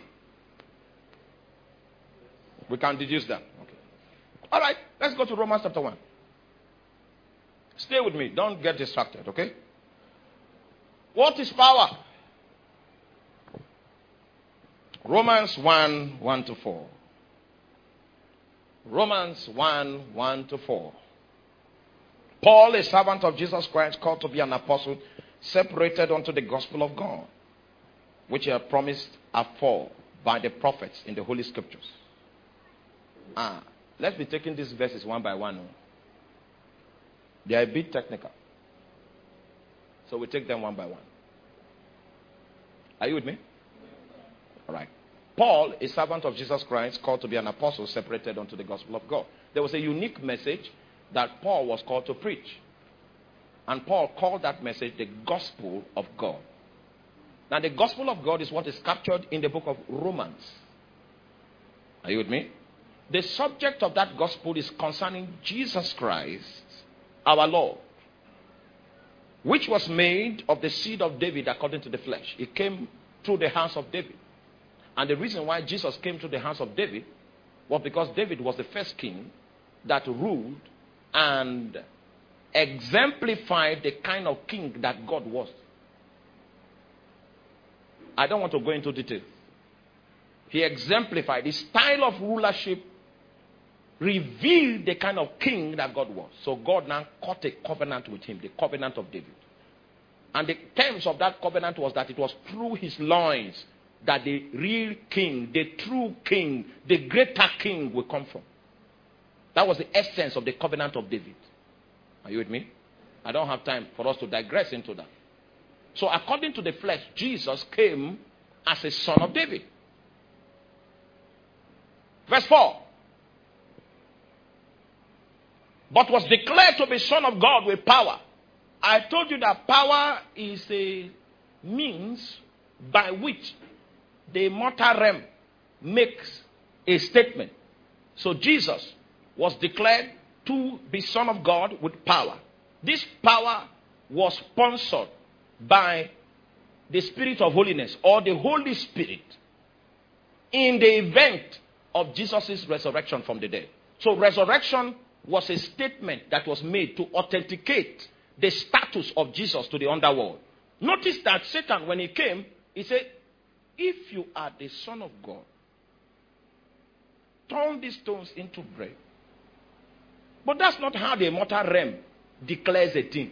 We can deduce that. Okay. All right, let's go to Romans chapter one. Stay with me. Don't get distracted, okay? What is power? Romans one, one to four. Romans one, one to four. Paul, a servant of Jesus Christ, called to be an apostle, separated unto the gospel of God, which he had promised afore by the prophets in the Holy Scriptures. Ah, let's be taking these verses one by one. They are a bit technical. So we take them one by one. Are you with me? All right. Paul, a servant of Jesus Christ, called to be an apostle, separated unto the gospel of God. There was a unique message that Paul was called to preach. And Paul called that message the gospel of God. Now, the gospel of God is what is captured in the book of Romans. Are you with me? The subject of that gospel is concerning Jesus Christ, our Lord, which was made of the seed of David according to the flesh. It came through the house of David. And the reason why Jesus came to the house of David was because David was the first king that ruled and exemplified the kind of king that God was. I don't want to go into detail. He exemplified his style of rulership, revealed the kind of king that God was. So God now cut a covenant with him, the covenant of David. And the terms of that covenant was that it was through his loins that the real king, the true king, the greater king will come from. That was the essence of the covenant of David. Are you with me? I don't have time for us to digress into that. So according to the flesh, Jesus came as a son of David. Verse four. But was declared to be son of God with power. I told you that power is a means by which the mortal realm makes a statement. So Jesus was declared to be son of God with power. This power was sponsored by the Spirit of holiness or the Holy Spirit in the event of Jesus' resurrection from the dead. So resurrection was a statement that was made to authenticate the status of Jesus to the underworld. Notice that Satan, when he came, he said, if you are the Son of God, turn these stones into bread. But that's not how the immortal realm declares a thing.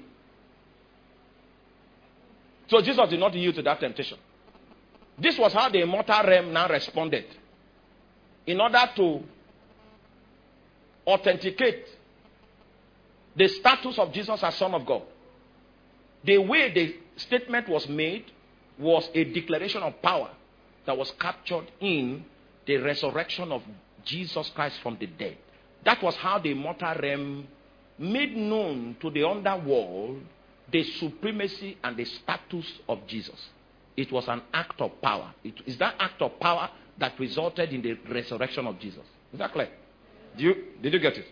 So Jesus did not yield to that temptation. This was how the immortal realm now responded. In order to authenticate the status of Jesus as Son of God, the way the statement was made was a declaration of power that was captured in the resurrection of Jesus Christ from the dead. That was how the immortal realm made known to the underworld the supremacy and the status of Jesus. It was an act of power. It is that act of power that resulted in the resurrection of Jesus. Is that clear? Did you, did you get it?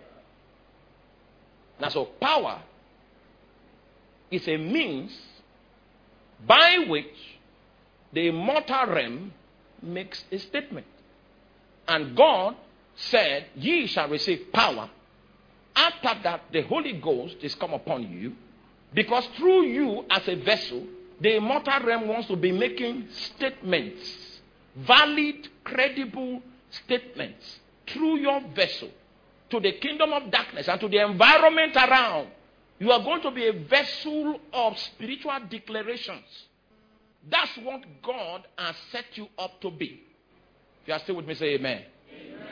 Now, so power is a means by which the immortal realm makes a statement. And God said, ye shall receive power after that the Holy Ghost is come upon you, because through you as a vessel, the immortal realm wants to be making statements, valid, credible statements, through your vessel to the kingdom of darkness and to the environment around. You are going to be a vessel of spiritual declarations. That's what God has set you up to be. If you are still with me, say amen. Amen.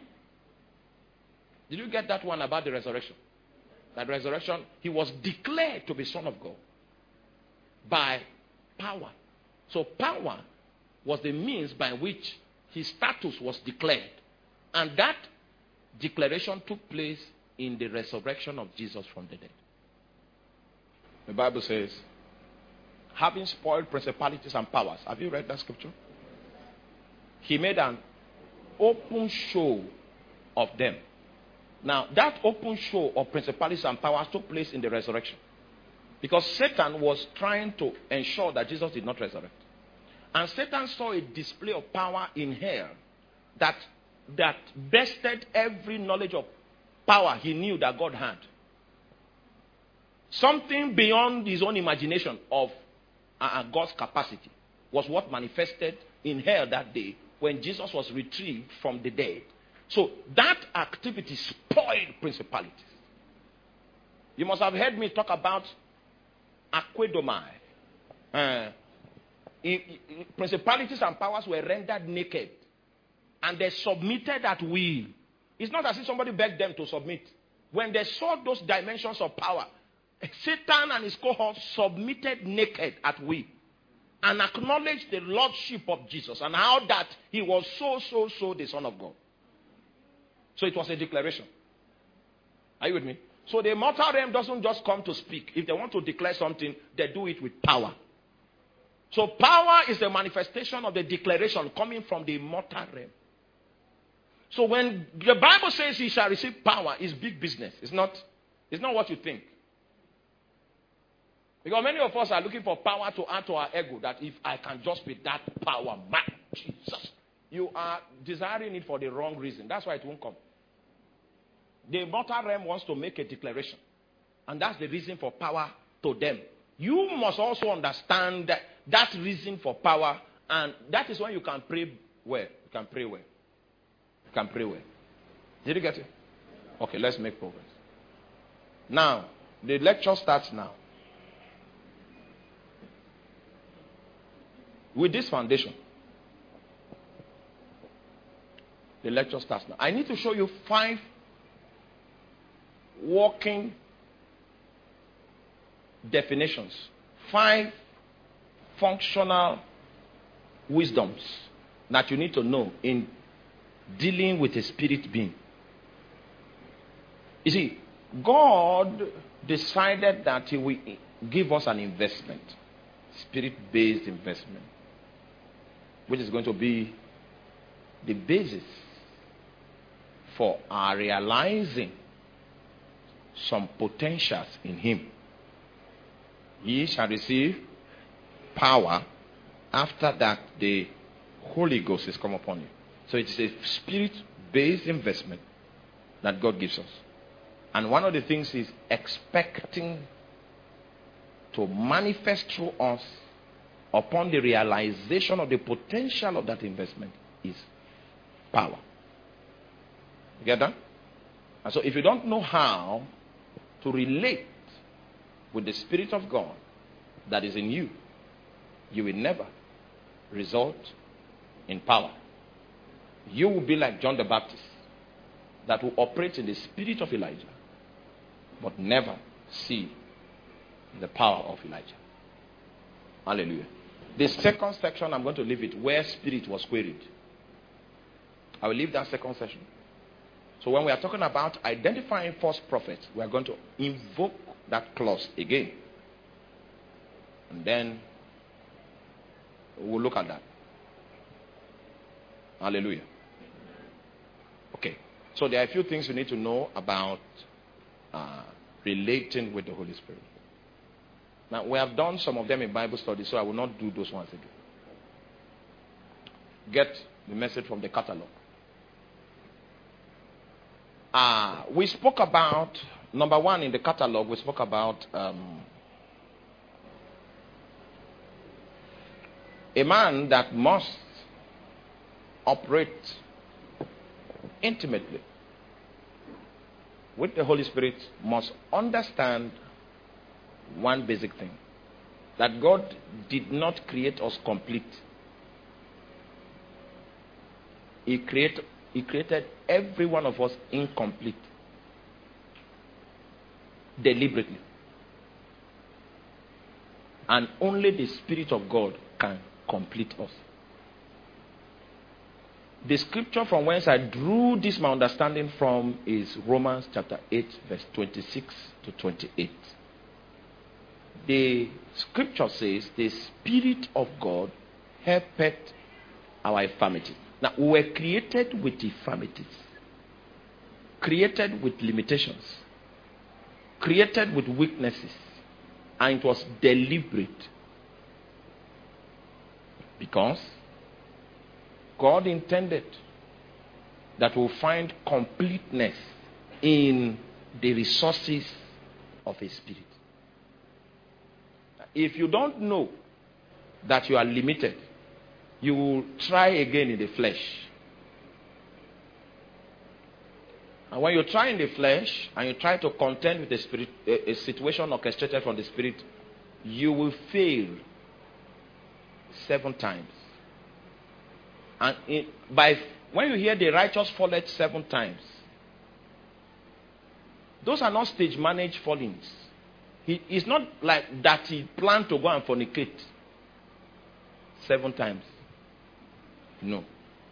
Did you get that one about the resurrection? That resurrection, he was declared to be Son of God by power. So power was the means by which his status was declared. And that declaration took place in the resurrection of Jesus from the dead. The Bible says, having spoiled principalities and powers. Have you read that scripture? He made an open show of them. Now, that open show of principalities and powers took place in the resurrection. Because Satan was trying to ensure that Jesus did not resurrect. And Satan saw a display of power in hell that, that bested every knowledge of power he knew that God had. Something beyond his own imagination of uh, God's capacity was what manifested in hell that day when Jesus was retrieved from the dead. So that activity spoiled principalities. You must have heard me talk about aquedomai. Uh, principalities and powers were rendered naked. And they submitted at will. It's not as if somebody begged them to submit. When they saw those dimensions of power, Satan and his cohorts submitted naked at will. And acknowledged the lordship of Jesus. And how that he was so, so, so the Son of God. So it was a declaration. Are you with me? So the mortal realm doesn't just come to speak. If they want to declare something, they do it with power. So power is the manifestation of the declaration coming from the mortal realm. So when the Bible says he shall receive power, it's big business. It's not, it's not what you think. Because many of us are looking for power to add to our ego. That if I can just be that power, man, Jesus. You are desiring it for the wrong reason. That's why it won't come. The mortal realm wants to make a declaration. And that's the reason for power to them. You must also understand that, that reason for power. And that is when you can pray well. You can pray well. You can pray well. Did you get it? Okay, let's make progress. Now, the lecture starts now. With this foundation, the lecture starts now. I need to show you five working definitions, five functional wisdoms that you need to know in dealing with a spirit being. You see, God decided that he will give us an investment, spirit-based investment, which is going to be the basis for our realizing some potentials in him. Ye shall receive power. After that, the Holy Ghost is come upon you. So it's a spirit-based investment that God gives us. And one of the things is expecting to manifest through us upon the realization of the potential of that investment is power. You get that? And so if you don't know how to relate with the Spirit of God that is in you, you will never result in power. You will be like John the Baptist that will operate in the spirit of Elijah but never see the power of Elijah. Hallelujah. The second section, I'm going to leave it where spirit was queried. I will leave that second section. So when we are talking about identifying false prophets, we are going to invoke that clause again. And then we'll look at that. Hallelujah. Okay. So there are a few things you need to know about uh, relating with the Holy Spirit. Now, we have done some of them in Bible study, so I will not do those ones again. Get the message from the catalog. Uh, we spoke about, number one in the catalog, we spoke about um, a man that must operate intimately with the Holy Spirit must understand one basic thing, that God did not create us complete. He created, he created every one of us incomplete. Deliberately. And only the Spirit of God can complete us. The scripture from whence I drew this my understanding from is Romans chapter eight, verse twenty-six to twenty-eight. The scripture says the Spirit of God helpeth our infirmity. Now, we were created with infirmities, created with limitations, created with weaknesses, and it was deliberate. Because God intended that we'll find completeness in the resources of His Spirit. If you don't know that you are limited, you will try again in the flesh. And when you try in the flesh and you try to contend with the spirit, a, a situation orchestrated from the Spirit, you will fail seven times. And in, by when you hear the righteous falleth seven times, those are not stage managed fallings. He, it's not like that he planned to go and fornicate seven times. No.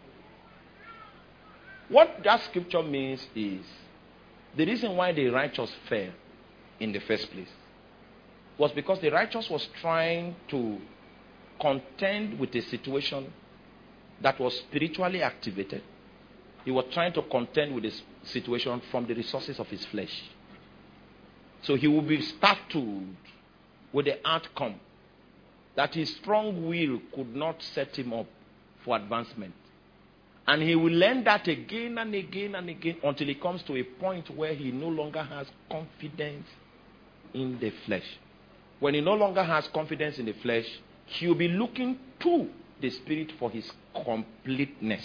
What that scripture means is the reason why the righteous fell in the first place was because the righteous was trying to contend with a situation that was spiritually activated. He was trying to contend with this situation from the resources of his flesh. So he will be startled with the outcome that his strong will could not set him up for advancement. And he will learn that again and again and again until he comes to a point where he no longer has confidence in the flesh. When he no longer has confidence in the flesh, he will be looking to the Spirit for his completeness.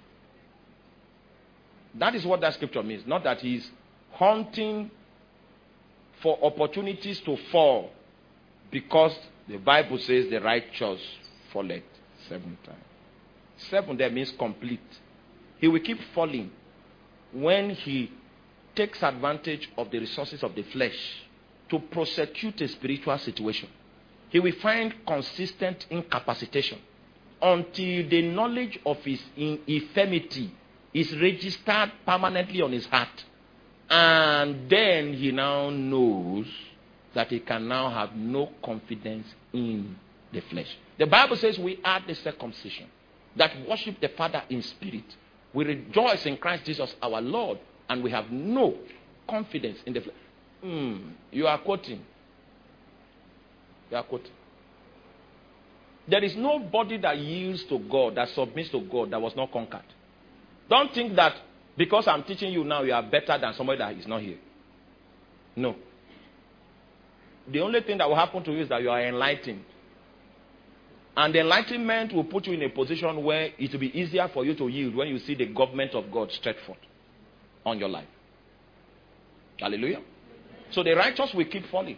That is what that scripture means. Not that he's hunting for opportunities to fall, because the Bible says the righteous falleth seven times. Seven there means complete. He will keep falling when he takes advantage of the resources of the flesh to prosecute a spiritual situation. He will find consistent incapacitation until the knowledge of his infirmity is registered permanently on his heart. And then he now knows that he can now have no confidence in the flesh. The Bible says we are the circumcision that worship the Father in spirit. We rejoice in Christ Jesus our Lord, and we have no confidence in the flesh. Mm, you are quoting. You are quoting. There is nobody that yields to God, that submits to God, that was not conquered. Don't think that because I'm teaching you now, you are better than somebody that is not here. No. The only thing that will happen to you is that you are enlightened. And the enlightenment will put you in a position where it will be easier for you to yield when you see the government of God stretched forth on your life. Hallelujah. So the righteous will keep falling.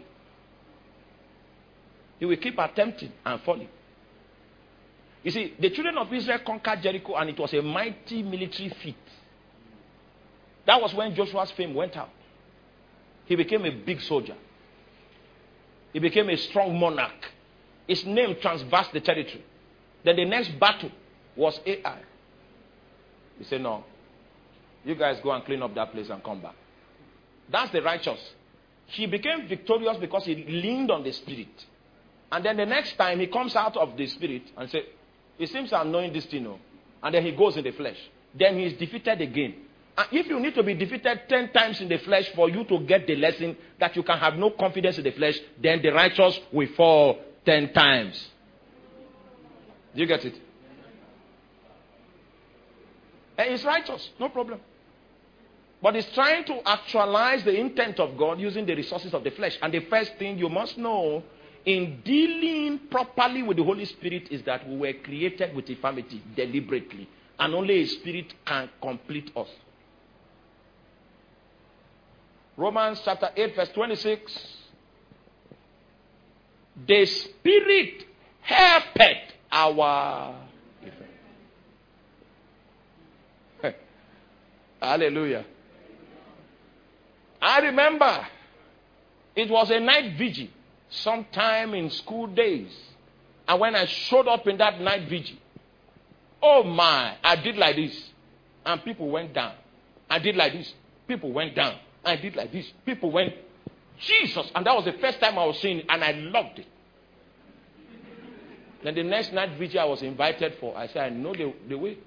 He will keep attempting and falling. You see, the children of Israel conquered Jericho, and it was a mighty military feat. That was when Joshua's fame went out. He became a big soldier. He became a strong monarch. His name traversed the territory. Then the next battle was Ai. He said, no, you guys go and clean up that place and come back. That's the righteous. He became victorious because he leaned on the Spirit. And then the next time he comes out of the Spirit and says, it seems I'm knowing this thing, no? And then he goes in the flesh. Then he is defeated again. And if you need to be defeated ten times in the flesh for you to get the lesson that you can have no confidence in the flesh, then the righteous will fall ten times. Do you get it? And it's righteous, no problem. But it's trying to actualize the intent of God using the resources of the flesh. And the first thing you must know in dealing properly with the Holy Spirit is that we were created with infirmity deliberately. And only a Spirit can complete us. Romans chapter eight verse twenty-six. The Spirit helpeth our infirmity. Hallelujah. I remember it was a night vigil sometime in school days. And when I showed up in that night vigil, oh my, I did like this. And people went down. I did like this. People went down. I did like this. People went. Jesus. And that was the first time I was seeing it, and I loved it. Then the next night vigil I was invited for, I said, I know the, the way.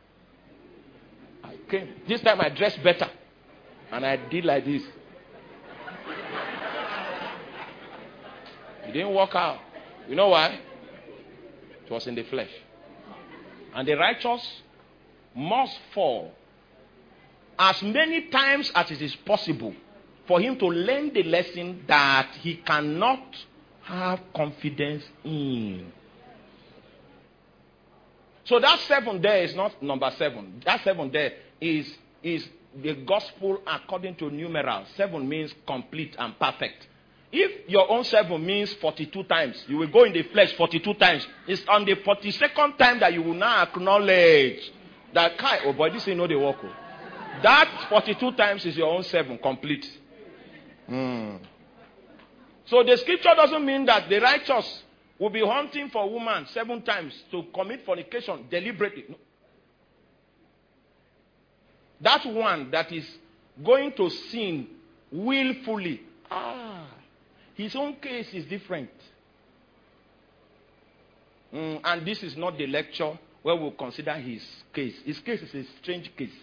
I came. This time I dressed better. And I did like this. It didn't work out. You know why? It was in the flesh. And the righteous must fall as many times as it is possible for him to learn the lesson that he cannot have confidence in. So that seven there is not number seven. That seven there is, is the gospel according to numerals. Seven means complete and perfect. If your own seven means forty-two times, you will go in the flesh forty-two times. It's on the forty-second time that you will now acknowledge that, oh boy, this is not the work. That forty-two times is your own seven, complete. Mm. So the scripture doesn't mean that the righteous will be hunting for a woman seven times to commit fornication deliberately. No. That one that is going to sin willfully, ah, his own case is different. Mm, and this is not the lecture where we'll consider his case. His case is a strange case.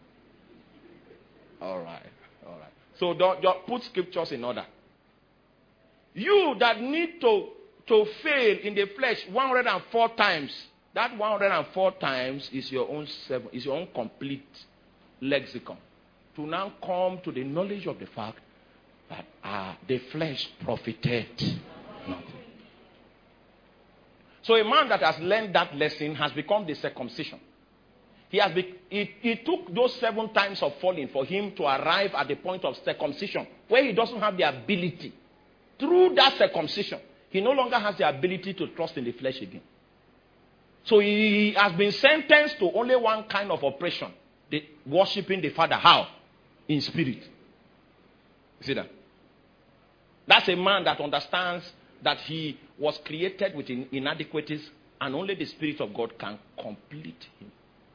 All right, all right. So don't, don't put scriptures in order. You that need to, to fail in the flesh one hundred four times, that one hundred four times is your own seven, is your own complete lexicon. To now come to the knowledge of the fact that ah, the flesh profited nothing. So a man that has learned that lesson has become the circumcision. He has be, it, it took those seven times of falling for him to arrive at the point of circumcision, where he doesn't have the ability. Through that circumcision, he no longer has the ability to trust in the flesh again. So he has been sentenced to only one kind of operation, the worshiping the Father. How? In spirit. You see that? That's a man that understands that he was created with inadequacies and only the Spirit of God can complete him.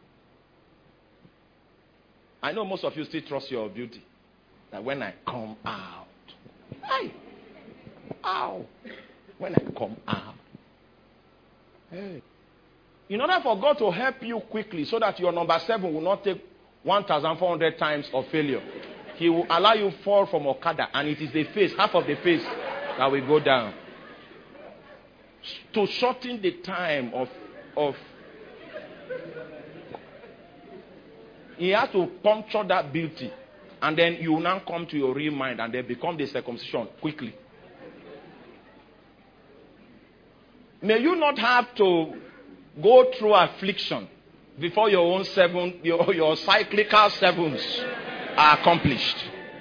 I know most of you still trust your beauty. That when I come out, hey, ow, when I come out, hey. In order for God to help you quickly so that your number seven will not take one thousand four hundred times of failure, he will allow you fall from Okada, and it is the face, half of the face, that will go down. To shorten the time of, of he has to puncture that beauty, and then you will now come to your real mind, and then become the circumcision quickly. May you not have to go through affliction before your own seven, your, your cyclical sevens are accomplished.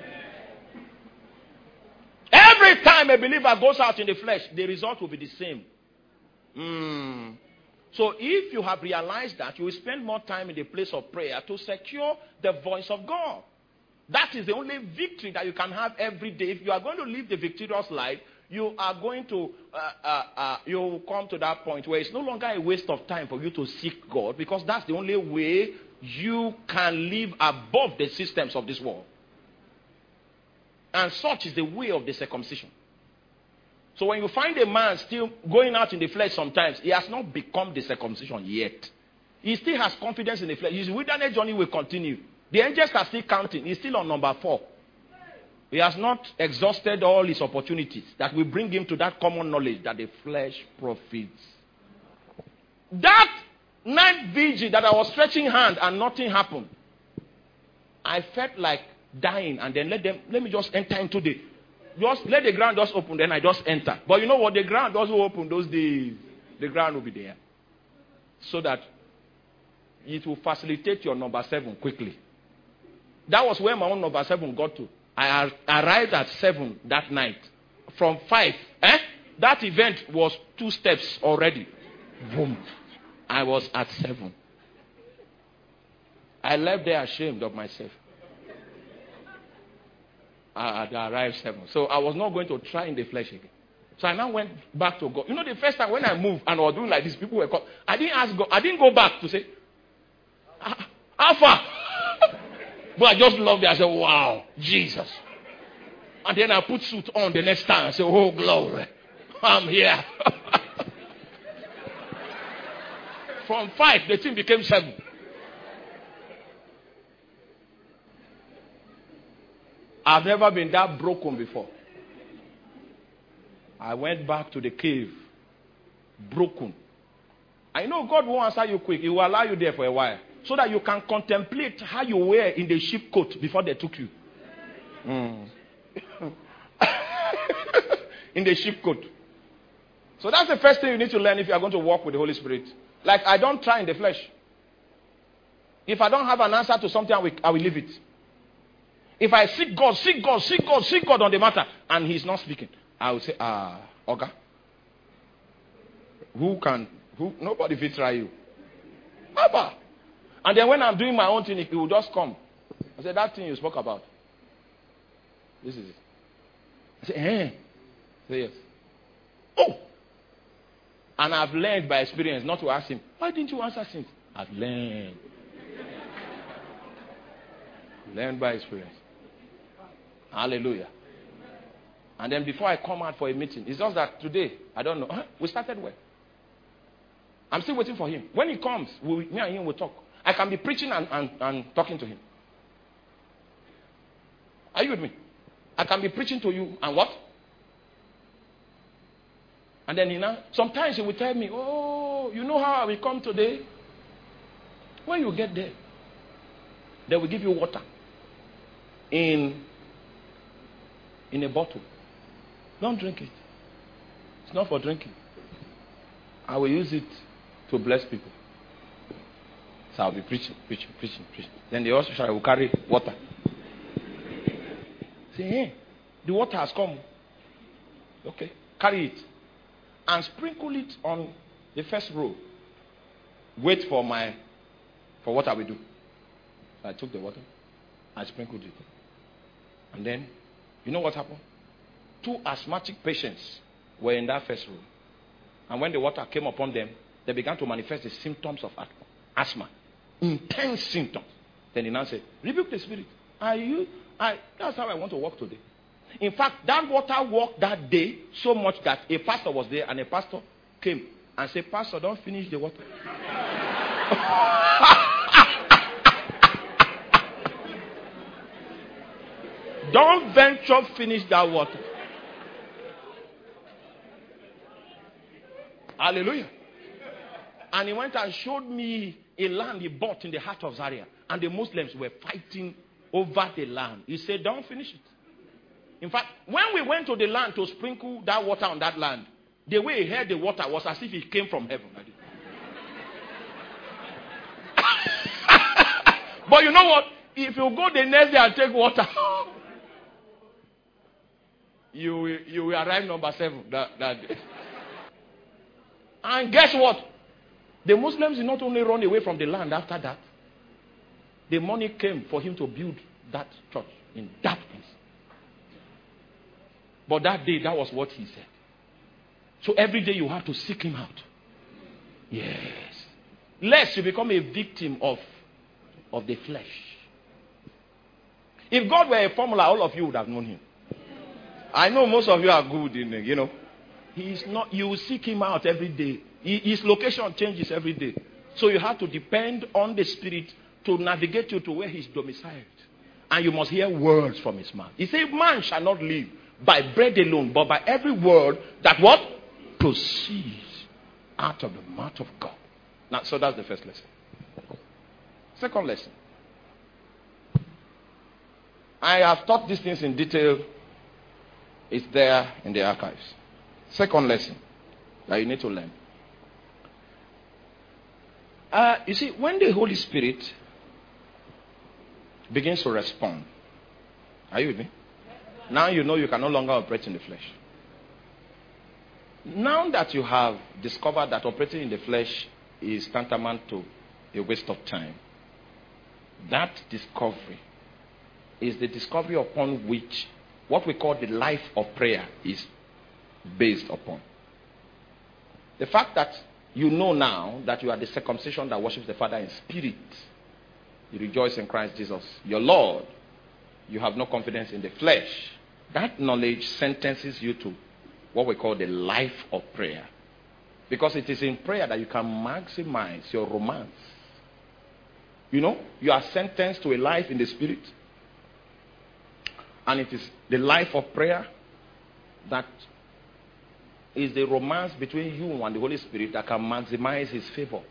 Every time a believer goes out in the flesh, the result will be the same. Mm. So if you have realized that, you will spend more time in the place of prayer to secure the voice of God. That is the only victory that you can have every day. If you are going to live the victorious life, you are going to, uh, uh, uh, you will come to that point where it's no longer a waste of time for you to seek God, because that's the only way you can live above the systems of this world. And such is the way of the circumcision. So when you find a man still going out in the flesh sometimes, he has not become the circumcision yet. He still has confidence in the flesh. His wilderness journey will continue. The angels are still counting. He's still on number four. He has not exhausted all his opportunities that will bring him to that common knowledge that the flesh profits. That night vigil that I was stretching hand and nothing happened, I felt like dying, and then let them let me just enter into the just let the ground just open, then I just enter. But you know what? The ground doesn't open those days. The ground will be there, so that it will facilitate your number seven quickly. That was where my own number seven got to. I arrived at seven that night. From five, eh? That event was two steps already. Boom. I was at seven. I left there ashamed of myself. I had arrived seven. So I was not going to try in the flesh again. So I now went back to God. You know, the first time when I moved and I was doing like this, people were called. I didn't ask God. I didn't go back to say, how far? But I just loved it. I said, wow, Jesus. And then I put suit on the next time. I say, oh, glory. I'm here. From five, the team became seven. I've never been that broken before. I went back to the cave. Broken. I know God won't answer you quick. He will allow you there for a while. So that you can contemplate how you were in the sheep coat before they took you. Mm. In the sheep coat. So that's the first thing you need to learn if you are going to walk with the Holy Spirit. Like, I don't try in the flesh. If I don't have an answer to something, I will, I will leave it. If I seek God, seek God, seek God, seek God on the matter, and He's not speaking, I will say, ah, Oga. Who can, who, nobody will try you. Abba. And then when I'm doing my own thing, He will just come. I say, that thing you spoke about. This is it. I say, eh? I say, yes. Oh! And I've learned by experience not to ask Him, why didn't you answer since? I've learned. Learned by experience. Hallelujah. And then before I come out for a meeting, it's just that today, I don't know. Huh? We started well. I'm still waiting for him. When he comes, we, me and him will talk. I can be preaching and, and, and talking to him. Are you with me? I can be preaching to you and what? And then, you know, sometimes he will tell me, oh, you know how I will come today? When you get there, they will give you water in, in a bottle. Don't drink it. It's not for drinking. I will use it to bless people. So I'll be preaching, preaching, preaching, preaching. Then the usher will carry water. Say, hey, the water has come. Okay, carry it. And sprinkle it on the first row. Wait for my, for what I will do. So I took the water. I sprinkled it. And then, you know what happened? Two asthmatic patients were in that first row. And when the water came upon them, they began to manifest the symptoms of asthma. Intense symptoms. Then the man said, rebuke the spirit. Are you, I, that's how I want to walk today. In fact, that water worked that day so much that a pastor was there and a pastor came and said, Pastor, don't finish the water. Don't venture finish that water. Hallelujah. And he went and showed me a land he bought in the heart of Zaria. And the Muslims were fighting over the land. He said, don't finish it. In fact, when we went to the land to sprinkle that water on that land, the way he heard the water was as if it came from heaven. But you know what? If you go the next day and take water, you will, you will arrive number seven that, that day. And guess what? The Muslims did not only run away from the land after that. The money came for him to build that church in that place. But that day, that was what he said. So every day you have to seek him out. Yes. Lest you become a victim of, of the flesh. If God were a formula, all of you would have known him. I know most of you are good in it, you know. He is not, you will seek him out every day. He, his location changes every day. So you have to depend on the Spirit to navigate you to where he's domiciled. And you must hear words from his mouth. He said, man shall not live by bread alone, but by every word that what? Proceeds out of the mouth of God. Now, so that's the first lesson. Second lesson. I have taught these things in detail. It's there in the archives. Second lesson that you need to learn. Uh, you see, when the Holy Spirit begins to respond, are you with me? Now you know you can no longer operate in the flesh. Now that you have discovered that operating in the flesh is tantamount to a waste of time, that discovery is the discovery upon which what we call the life of prayer is based upon. The fact that you know now that you are the circumcision that worships the Father in spirit, you rejoice in Christ Jesus, your Lord, you have no confidence in the flesh, That knowledge sentences you to what we call the life of prayer. Because it is in prayer that you can maximize your romance. You know, you are sentenced to a life in the spirit. And it is the life of prayer that is the romance between you and the Holy Spirit that can maximize his favor.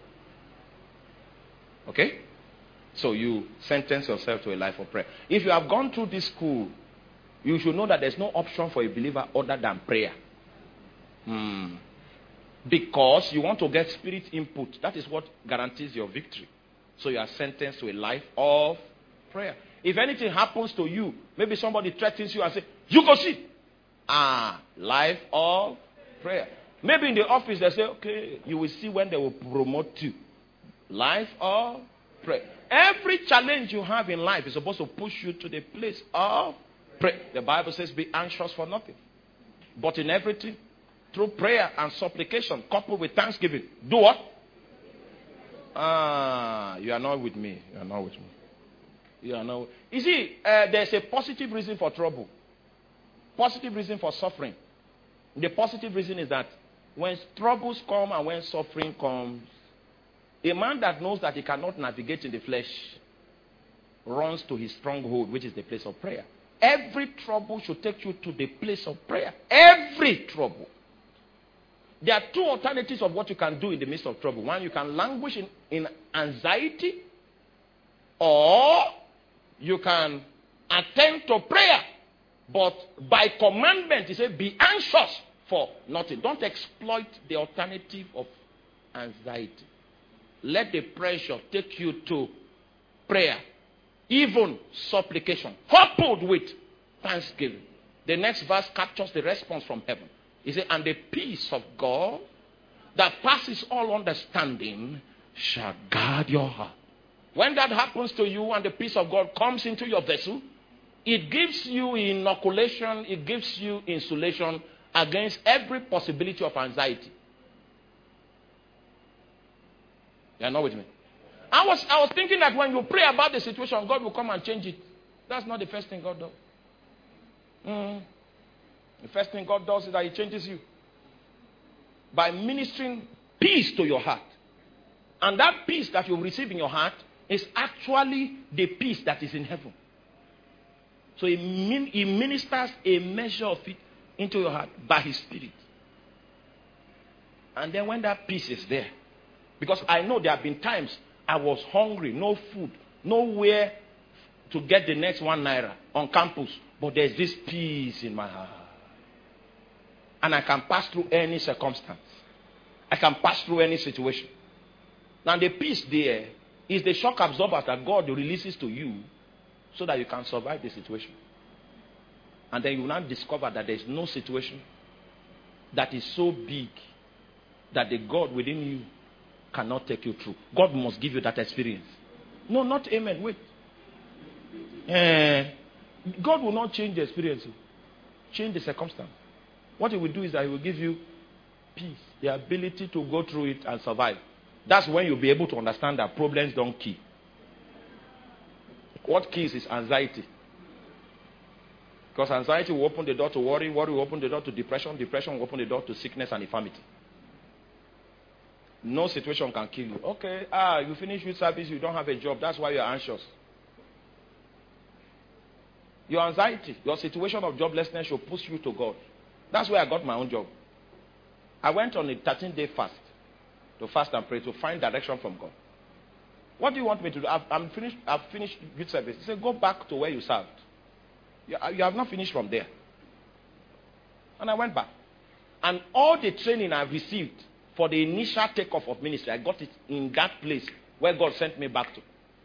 Okay? So you sentence yourself to a life of prayer. If you have gone through this school, you should know that there's no option for a believer other than prayer. Hmm. Because you want to get spirit input. That is what guarantees your victory. So you are sentenced to a life of prayer. If anything happens to you, maybe somebody threatens you and say, you go see. Ah, life of prayer. Maybe in the office they say, okay, you will see when they will promote you. Life of prayer. Every challenge you have in life is supposed to push you to the place of prayer. The Bible says, be anxious for nothing, but in everything, through prayer and supplication, coupled with thanksgiving, do what? Ah, you are not with me. You are not with me. You are not. You see, uh, there's a positive reason for trouble. Positive reason for suffering. The positive reason is that when troubles come and when suffering comes, a man that knows that he cannot navigate in the flesh runs to his stronghold, which is the place of prayer. Every trouble should take you to the place of prayer. Every trouble. There are two alternatives of what you can do in the midst of trouble. One, you can languish in, in anxiety, or you can attend to prayer. But by commandment, he said, be anxious for nothing. Don't exploit the alternative of anxiety. Let the pressure take you to prayer, even supplication, coupled with thanksgiving. The next verse captures the response from heaven. He said, and the peace of God that passes all understanding shall guard your heart. When that happens to you and the peace of God comes into your vessel, it gives you inoculation, it gives you insulation against every possibility of anxiety. You are not with me? I was, I was thinking that when you pray about the situation, God will come and change it. That's not the first thing God does. Mm. The first thing God does is that he changes you by ministering peace to your heart. And that peace that you receive in your heart is actually the peace that is in heaven. So he, min- he ministers a measure of it into your heart by his spirit. And then when that peace is there, because I know there have been times I was hungry, no food, nowhere to get the next one naira on campus, but there's this peace in my heart. And I can pass through any circumstance. I can pass through any situation. Now the peace there is the shock absorber that God releases to you so that you can survive the situation. And then you will now discover that there is no situation that is so big that the God within you cannot take you through. God must give you that experience. No, not amen. Wait. Uh, God will not change the experience. Change the circumstance. What he will do is that he will give you peace, the ability to go through it and survive. That's when you'll be able to understand that problems don't kill. What kills is anxiety. Because anxiety will open the door to worry, worry will open the door to depression, depression will open the door to sickness and infirmity. No situation can kill you. Okay, ah, you finish with service, you don't have a job, that's why you're anxious. Your anxiety, your situation of joblessness should push you to God. That's where I got my own job. I went on a thirteen-day fast to fast and pray to find direction from God. What do you want me to do? I've, I'm finished. I've finished youth service. He said, go back to where you served. You, you have not finished from there. And I went back. And all the training I've received for the initial takeoff of ministry, I got it in that place where God sent me back to.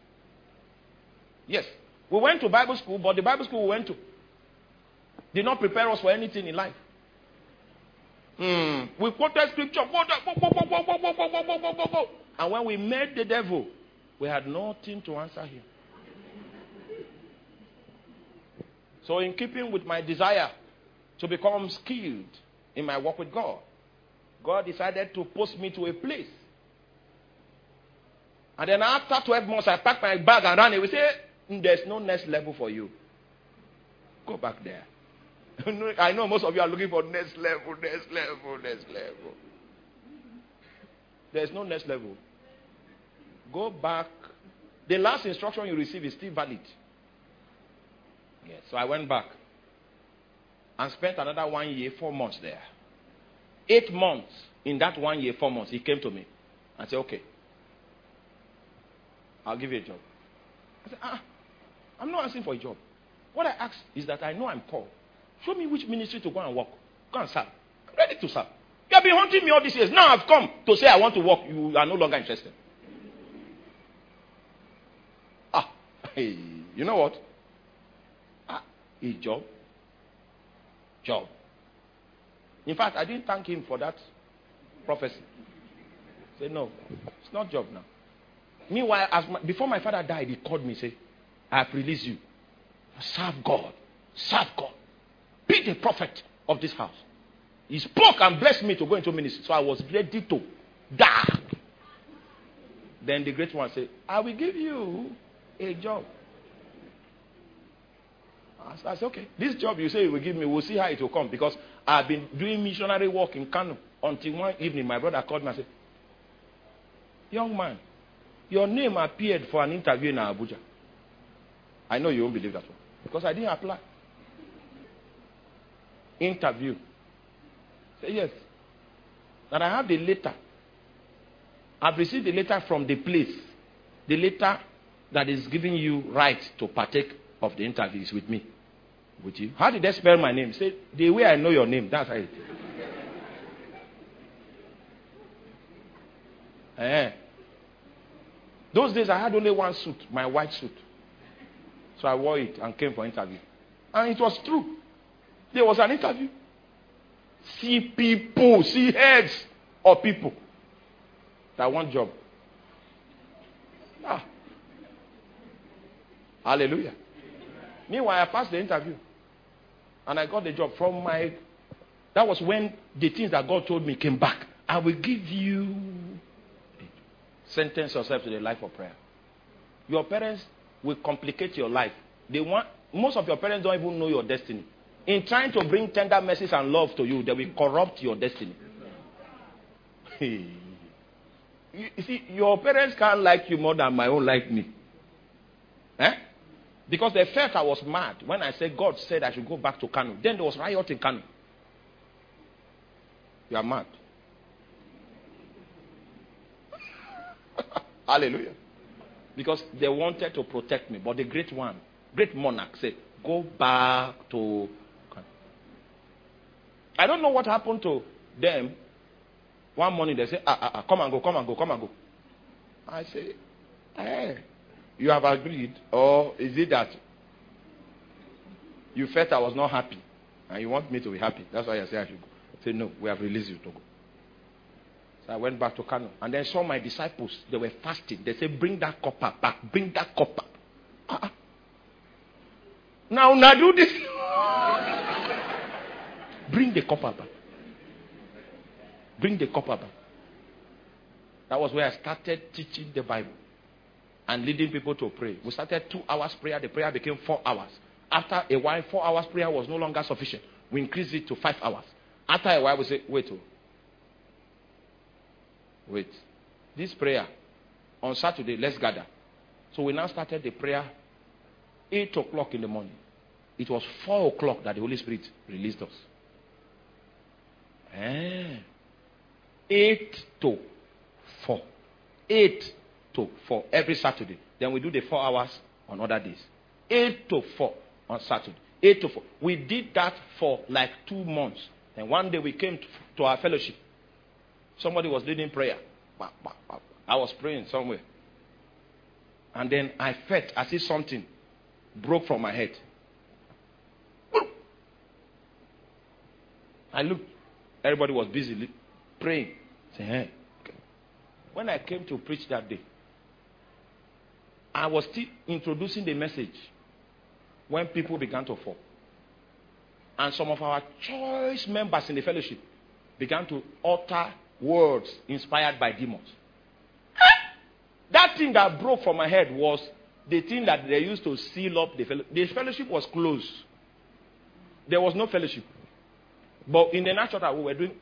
Yes. We went to Bible school, but the Bible school we went to did not prepare us for anything in life. Mm. We quoted scripture. And when we met the devil, we had nothing to answer him. So in keeping with my desire to become skilled in my work with God, God decided to post me to a place. And then after twelve months, I packed my bag and ran away. We say, there's no next level for you. Go back there. I know most of you are looking for next level, next level, next level. There's no next level. Go back. The last instruction you receive is still valid. Yes. So I went back and spent another one year, four months there. Eight months in that one year, four months, he came to me and said, okay, I'll give you a job. I said, ah, I'm not asking for a job. What I asked is that I know I'm called. Show me which ministry to go and work. Go and serve. I'm ready to serve. You have been hunting me all these years. Now I've come to say I want to work. You are no longer interested. Ah, hey, you know what? Ah, a job. Job. In fact, I didn't thank him for that prophecy. Say no, it's not job now. Meanwhile, as my, before my father died, he called me and said, I have released you. Serve God. Serve God. Be the prophet of this house. He spoke and blessed me to go into ministry. So I was ready to die. Then the great one said, I will give you a job. I said, okay. This job you say you will give me, we'll see how it will come. Because I've been doing missionary work in Kano. Until one evening, my brother called me and said, young man, your name appeared for an interview in Abuja. I know you won't believe that one. Because I didn't apply. Interview. Say yes. That I have the letter. I've received the letter from the place. The letter that is giving you right to partake of the interview is with me. With you. How did they spell my name? Say, the way I know your name, that's how it is. eh. Those days I had only one suit, my white suit. So I wore it and came for interview. And it was true. There was an interview. See people, see heads of people that want job. Ah. Hallelujah. Meanwhile, I passed the interview. And I got the job from my... That was when the things that God told me came back. I will give you... Sentence yourself to the life of prayer. Your parents will complicate your life. They want... Most of your parents don't even know your destiny. In trying to bring tender mercies and love to you, they will corrupt your destiny. You see, your parents can't like you more than my own like me. Eh? Because they felt I was mad when I said God said I should go back to Kano. Then there was riot in Kano. You are mad. Hallelujah. Because they wanted to protect me. But the great one, great monarch said, go back to Kano. I don't know what happened to them. One morning they say, ah, ah, ah, come and go, come and go, come and go. I say, hey, you have agreed, or is it that you felt I was not happy and you want me to be happy? That's why I say I should go. I say, no, we have released you to go. So I went back to Kano and then saw my disciples. They were fasting. They said, bring that copper back, bring that copper. Uh-uh. Now, now do this. Bring the copper back. Bring the copper back. That was where I started teaching the Bible and leading people to pray. We started two hours prayer. The prayer became four hours. After a while, four hours prayer was no longer sufficient. We increased it to five hours. After a while, we said, wait, oh. Wait. This prayer, on Saturday, let's gather. So we now started the prayer eight o'clock in the morning. It was four o'clock that the Holy Spirit released us. Eh. Eight to four. Eight to four every Saturday. Then we do the four hours on other days. Eight to four on Saturday. Eight to four. We did that for like two months. And one day we came to, to our fellowship. Somebody was leading prayer. I was praying somewhere. And then I felt as if something broke from my head. I looked. Everybody was busy praying. Say, hey. Okay. When I came to preach that day, I was still introducing the message when people began to fall. And some of our choice members in the fellowship began to utter words inspired by demons. That thing that broke from my head was the thing that they used to seal up the fellowship. The fellowship was closed. There was no fellowship. But in the natural, we were doing.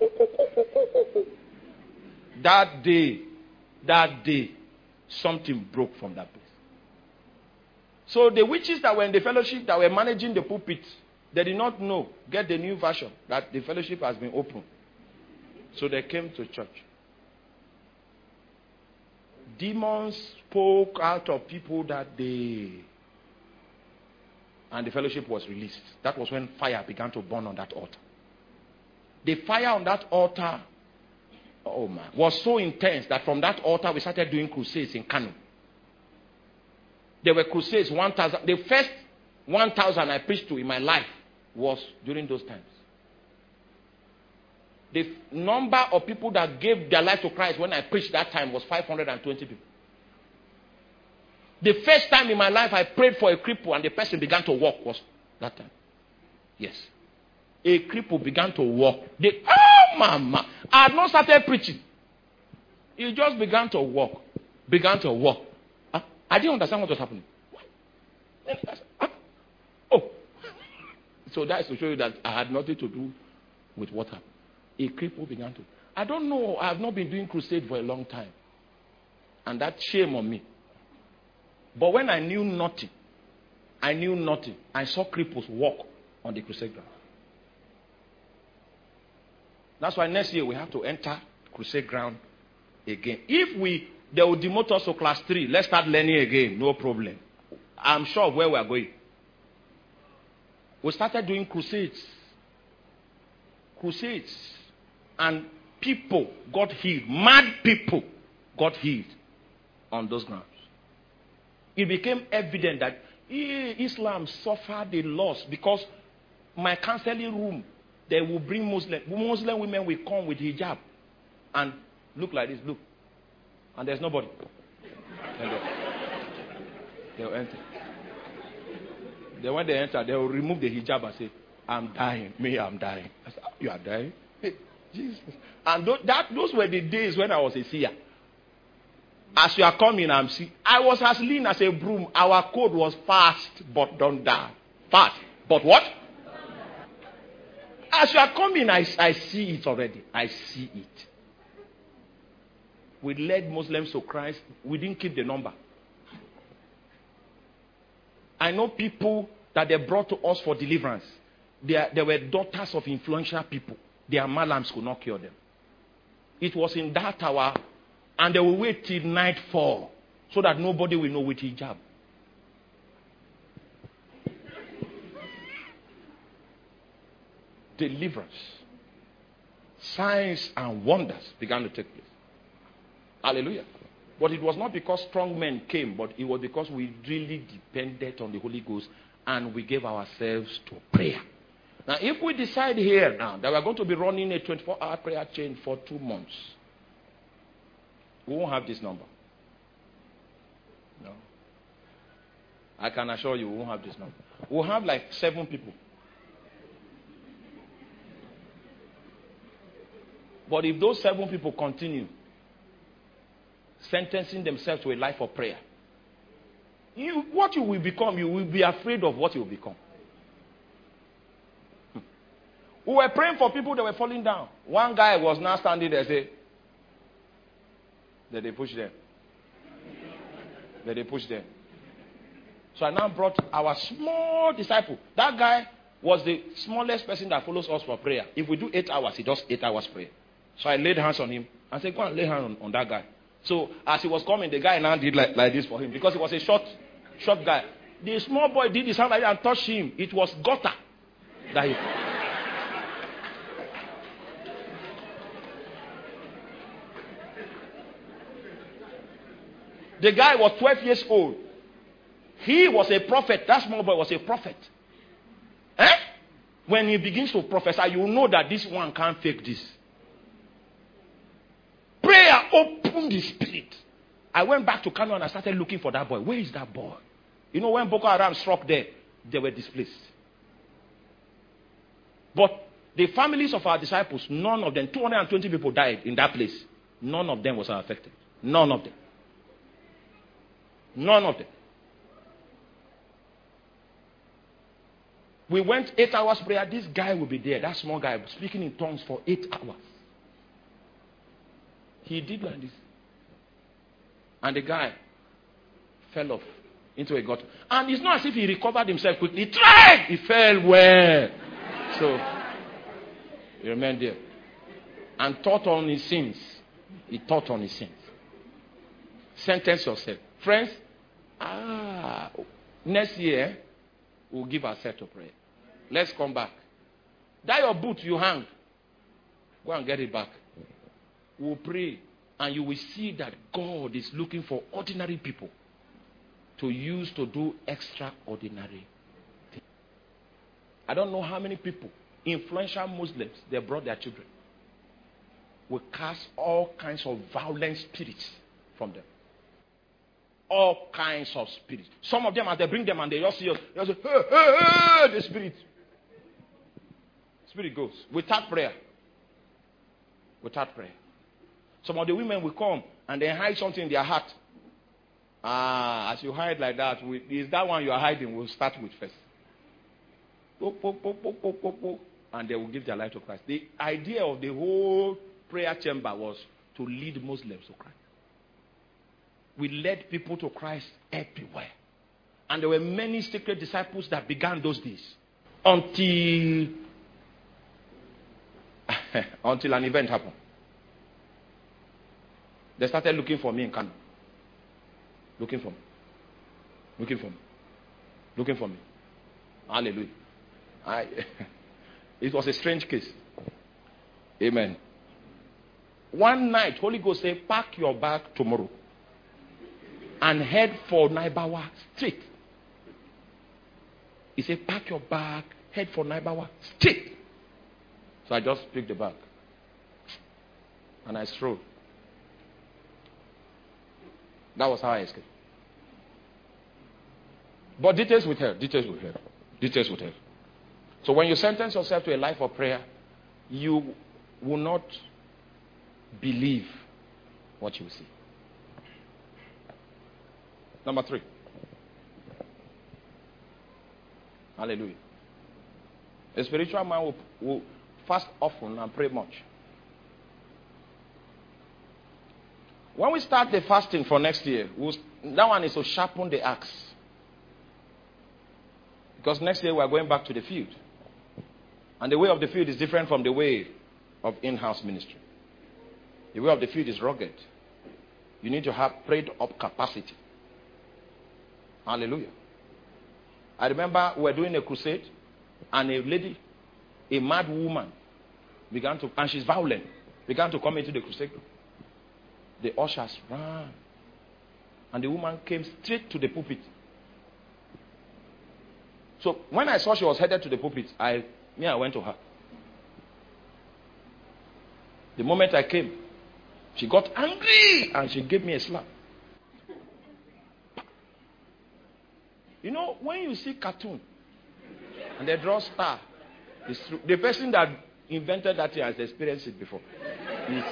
That day, that day, something broke from that place. So the witches that were in the fellowship, that were managing the pulpit, they did not know, get the new version, that the fellowship has been opened. So they came to church. Demons spoke out of people that day. And the fellowship was released. That was when fire began to burn on that altar. The fire on that altar, oh man, was so intense that from that altar we started doing crusades in Kano. There were crusades, one thousand. The first one thousand I preached to in my life was during those times. The number of people that gave their life to Christ when I preached that time was five hundred twenty people. The first time in my life I prayed for a cripple and the person began to walk was that time. Yes. A cripple began to walk. They, oh, mama. I had not started preaching. He just began to walk. Began to walk. Ah, I didn't understand what was happening. Ah, oh. So that is to show you that I had nothing to do with what happened. A cripple began to. I don't know. I have not been doing crusade for a long time. And that shame on me. But when I knew nothing, I knew nothing. I saw cripples walk on the crusade ground. That's why next year we have to enter crusade ground again. If we, they will demote us to class three. Let's start learning again. No problem. I'm sure of where we are going. We started doing crusades. Crusades. And people got healed. Mad people got healed on those grounds. It became evident that Islam suffered a loss because my counseling room, they will bring Muslim. Muslim women will come with hijab and look like this, look. And there's nobody. They will enter. Then when they enter, they will remove the hijab and say, I'm dying. Me, I'm dying. I said, you are dying? Hey, Jesus. And th- that, those were the days when I was a seer. As you are coming, I'm see. I was as lean as a broom. Our code was fast, but don't die. Fast, but what? As you are coming, I, I see it already. I see it. We led Muslims to Christ. We didn't keep the number. I know people that they brought to us for deliverance. They, are, they were daughters of influential people. Their malams could not cure them. It was in that hour. And they will wait till nightfall so that nobody will know with hijab. Deliverance. Signs and wonders began to take place. Hallelujah. But it was not because strong men came, but it was because we really depended on the Holy Ghost and we gave ourselves to prayer. Now, if we decide here now that we are going to be running a twenty-four hour prayer chain for two months, we won't have this number. No. I can assure you we won't have this number. We'll have like seven people. But if those seven people continue sentencing themselves to a life of prayer, you, what you will become, you will be afraid of what you will become. Hmm. We were praying for people that were falling down. One guy was now standing there and say, that they push them. That they push them. So I now brought our small disciple. That guy was the smallest person that follows us for prayer. If we do eight hours, he does eight hours prayer. So I laid hands on him and said, go and lay hands on, on that guy. So as he was coming, the guy now did like, like this for him because he was a short, short guy. The small boy did his hand like that and touched him. It was gutter that he. The guy was twelve years old. He was a prophet. That small boy was a prophet. Eh? When he begins to prophesy, you know that this one can't fake this. Prayer opened the spirit. I went back to Kano and I started looking for that boy. Where is that boy? You know, when Boko Haram struck there, they were displaced. But the families of our disciples, none of them, two hundred twenty people died in that place. None of them was affected. None of them. None of them. We went eight hours prayer. This guy will be there. That small guy speaking in tongues for eight hours. He did like this. And the guy fell off into a gutter. And it's not as if he recovered himself quickly. He tried. He fell well. So, he remained there. And thought on his sins. He thought on his sins. Sentence yourself. Friends, ah, next year, we'll give ourselves to prayer. Let's come back. That your boot you hang. Go and get it back. We'll pray. And you will see that God is looking for ordinary people to use to do extraordinary things. I don't know how many people, influential Muslims, they brought their children. We cast all kinds of violent spirits from them. All kinds of spirits. Some of them, as they bring them and they just see us, they say, hey, hey, hey, the spirit. Spirit goes. Without prayer. Without prayer. Some of the women will come and they hide something in their heart. Ah, as you hide like that, we, is that one you are hiding? We'll start with first. And they will give their life to Christ. The idea of the whole prayer chamber was to lead Muslims to Christ. We led people to Christ everywhere. And there were many secret disciples that began those days. Until, until an event happened. They started looking for me in Kano. Looking for me. Looking for me. Looking for me. Hallelujah. I, it was a strange case. Amen. One night, Holy Ghost said, pack your bag tomorrow and head for Naibawa straight. He said, pack your bag, head for Naibawa straight. So I just picked the bag and I strolled. That was how I escaped. But details with her, details with her, details with her. So when you sentence yourself to a life of prayer, you will not believe what you see. Number three. Hallelujah. A spiritual man will, will fast often and pray much. When we start the fasting for next year, we'll, that one is to sharpen the axe. Because next year we are going back to the field. And the way of the field is different from the way of in-house ministry. The way of the field is rugged. You need to have prayed up capacity. Hallelujah. I remember we were doing a crusade and a lady, a mad woman, began to, and she's violent, began to come into the crusade. The ushers ran. And the woman came straight to the pulpit. So when I saw she was headed to the pulpit, I, me, I went to her. The moment I came, she got angry and she gave me a slap. You know, when you see cartoon and they draw star, it's true. The person that invented that thing has experienced it before. It's,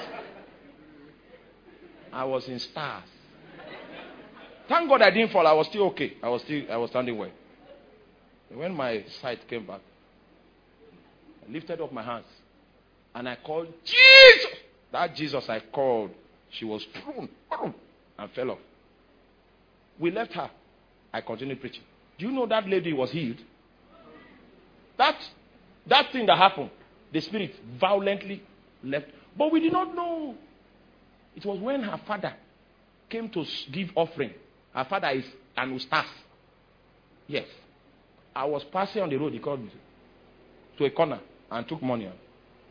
I was in stars. Thank God I didn't fall. I was still okay. I was still I was standing well. When my sight came back, I lifted up my hands and I called Jesus. That Jesus I called, she was thrown and fell off. We left her. I continued preaching. Do you know that lady was healed? That that thing that happened, the spirit violently left. But we did not know. It was when her father came to give offering. Her father is an ustaz. Yes. I was passing on the road. He called me to a corner and took money out.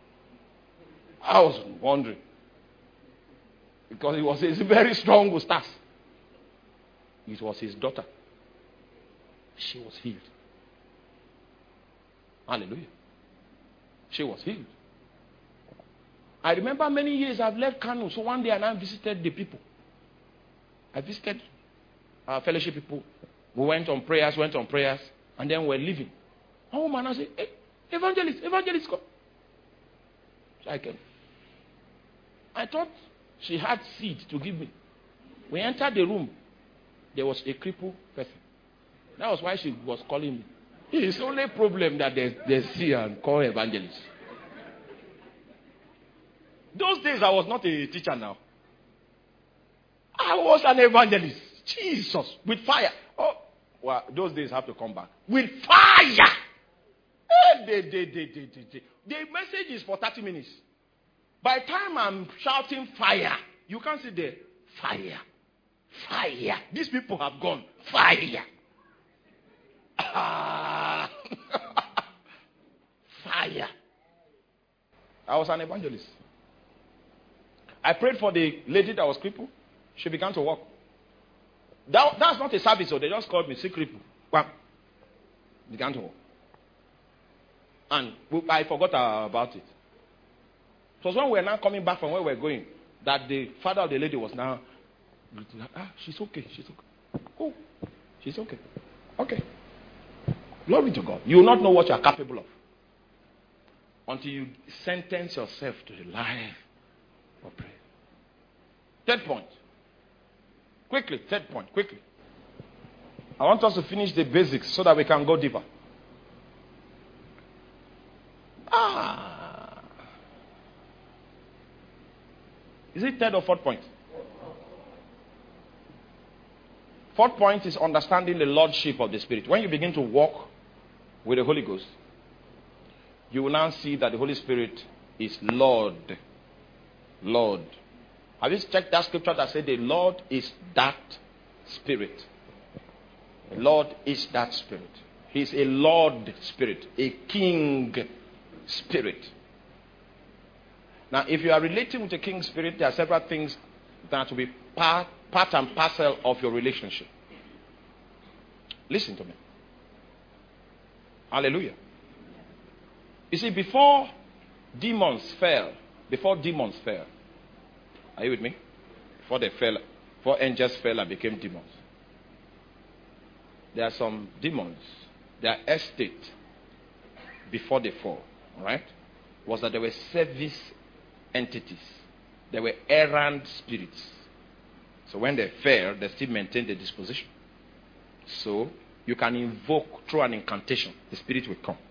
I was wondering. Because he was a very strong ustaz. It was his daughter. She was healed. Hallelujah. She was healed. I remember many years I've left Kano. So one day I visited the people. I visited our fellowship people. We went on prayers, went on prayers, and then we're leaving. One woman I said, hey, evangelist, evangelist, come. So I came. I thought she had seed to give me. We entered the room. There was a crippled person. That was why she was calling me. It's only problem that they, they see and call evangelists. Those days I was not a teacher now. I was an evangelist. Jesus. With fire. Oh, well, those days have to come back. With fire. Hey, they, they, they, they, they, they. The message is for thirty minutes. By the time I'm shouting fire, you can't see there. Fire. Fire. These people have gone. Fire. Ah. Fire. I was an evangelist. I prayed for the lady that was crippled. She began to walk. That, that's not a service, so they just called me sick cripple. Bam. Began to walk. And I forgot about it. It was when we were now coming back from where we were going that the father of the lady was now, ah, she's okay, she's okay. Oh, she's okay. Okay. Glory to God. You will not know what you are capable of until you sentence yourself to the life of prayer. Third point. Quickly, third point, quickly. I want us to finish the basics so that we can go deeper. Ah. Is it third or fourth point? Fourth point is understanding the lordship of the Spirit. When you begin to walk with the Holy Ghost, you will now see that the Holy Spirit is Lord. Lord. Have you checked that scripture that said the Lord is that Spirit? The Lord is that Spirit. He's a Lord Spirit, a King Spirit. Now, if you are relating with a King Spirit, there are several things that will be part, part and parcel of your relationship. Listen to me. Hallelujah. You see, before demons fell, before demons fell, are you with me? Before they fell, before angels fell and became demons, there are some demons. Their estate before they fall, all right, was that there were service entities. There were errant spirits. So when they fell, they still maintained the disposition. So you can invoke through an incantation, the spirit will come.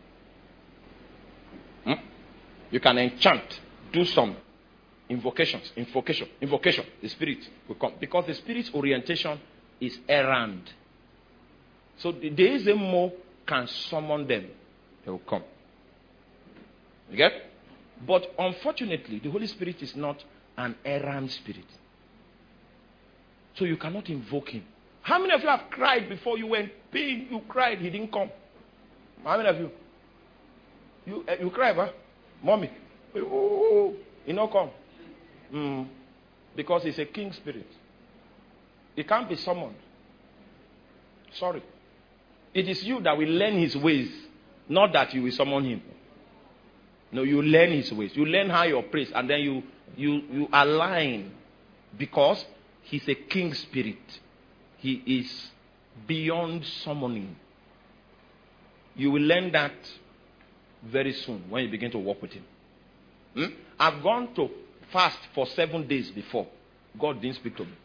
Hmm? You can enchant, do some invocations, invocation, invocation, the spirit will come. Because the spirit's orientation is errand. So the days more can summon them, they will come. You get? But unfortunately, the Holy Spirit is not an errand spirit. So you cannot invoke him. How many of you have cried before you went pain? You cried, he didn't come. How many of you? You uh, you cried, huh? Mommy. Oh, he not come. Mm. Because he's a king spirit. He can't be summoned. Sorry. It is you that will learn his ways, not that you will summon him. No, you learn his ways. You learn how you praise, and then you you you align, because he's a king spirit. He is beyond summoning. You will learn that very soon when you begin to walk with him. Hmm? I've gone to fast for seven days before. God didn't speak to me.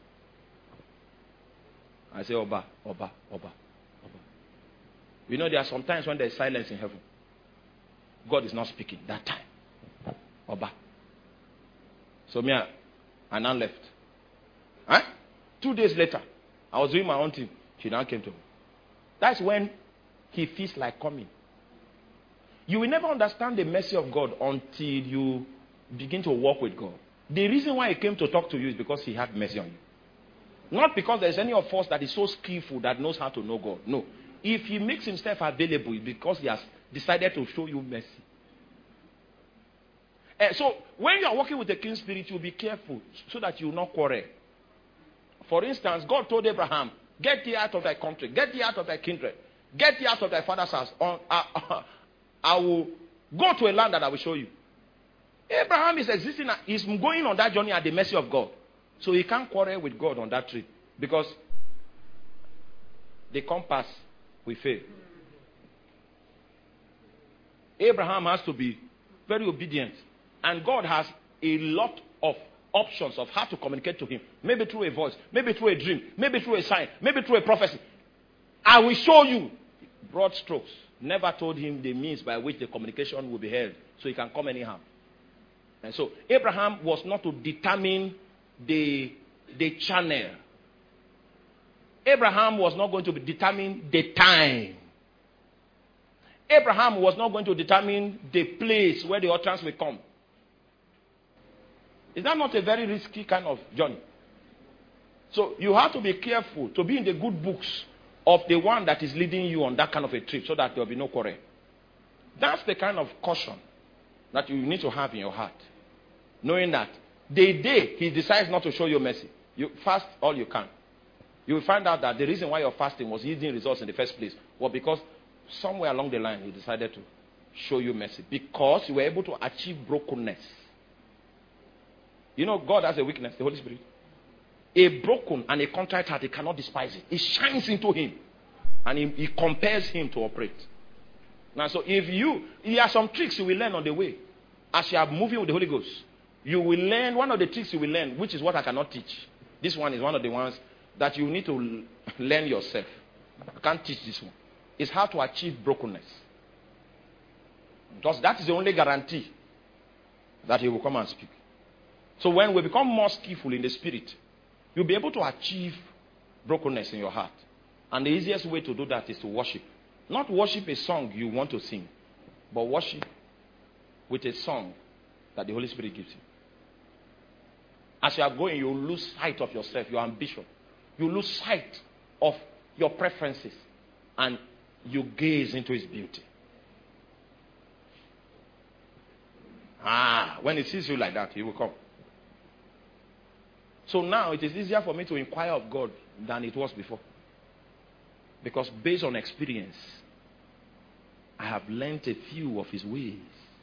I say, Oba, Oba, Oba, Oba. You know, there are some times when there's silence in heaven. God is not speaking that time. Oba. So me, I now left. Huh? Two days later, I was doing my own thing. She now came to me. That's when he feels like coming. You will never understand the mercy of God until you begin to walk with God. The reason why he came to talk to you is because he had mercy on you. Not because there's any of us that is so skillful that knows how to know God. No. If he makes himself available, it's because he has decided to show you mercy. Uh, so, when you are working with the king spirit, you'll be careful so that you will not quarrel. For instance, God told Abraham, get thee out of thy country, get thee out of thy kindred, get thee out of thy father's house. Uh, uh, I will go to a land that I will show you. Abraham is existing, he's going on that journey at the mercy of God. So he can't quarrel with God on that trip, because the compass will fail. Abraham has to be very obedient. And God has a lot of options of how to communicate to him. Maybe through a voice, maybe through a dream, maybe through a sign, maybe through a prophecy. I will show you. broad strokes, never told him the means by which the communication will be held, so he can come anyhow. And so Abraham was not to determine the, the channel. Abraham was not going to determine the time. Abraham was not going to determine the place where the utterance will come. Is that not a very risky kind of journey? So you have to be careful to be in the good books of the one that is leading you on that kind of a trip, so that there will be no quarrel. That's the kind of caution that you need to have in your heart. Knowing that the day he decides not to show you mercy, you fast all you can. You will find out that the reason why your fasting was yielding results in the first place was because somewhere along the line he decided to show you mercy. Because you were able to achieve brokenness. You know, God has a weakness, the Holy Spirit. A broken and a contrite heart, he cannot despise it. It shines into him. And he, he compels him to operate. Now, so if you, there are some tricks you will learn on the way. As you are moving with the Holy Ghost, you will learn, one of the tricks you will learn, which is what I cannot teach. This one is one of the ones that you need to learn yourself. I can't teach this one. Is how to achieve brokenness. Because that is the only guarantee that he will come and speak. So when we become more skillful in the spirit, you'll be able to achieve brokenness in your heart. And the easiest way to do that is to worship. Not worship a song you want to sing, but worship with a song that the Holy Spirit gives you. As you are going, you lose sight of yourself, your ambition. You lose sight of your preferences. And you gaze into his beauty. Ah, when he sees you like that, he will come. So now it is easier for me to inquire of God than it was before. Because based on experience, I have learnt a few of his ways.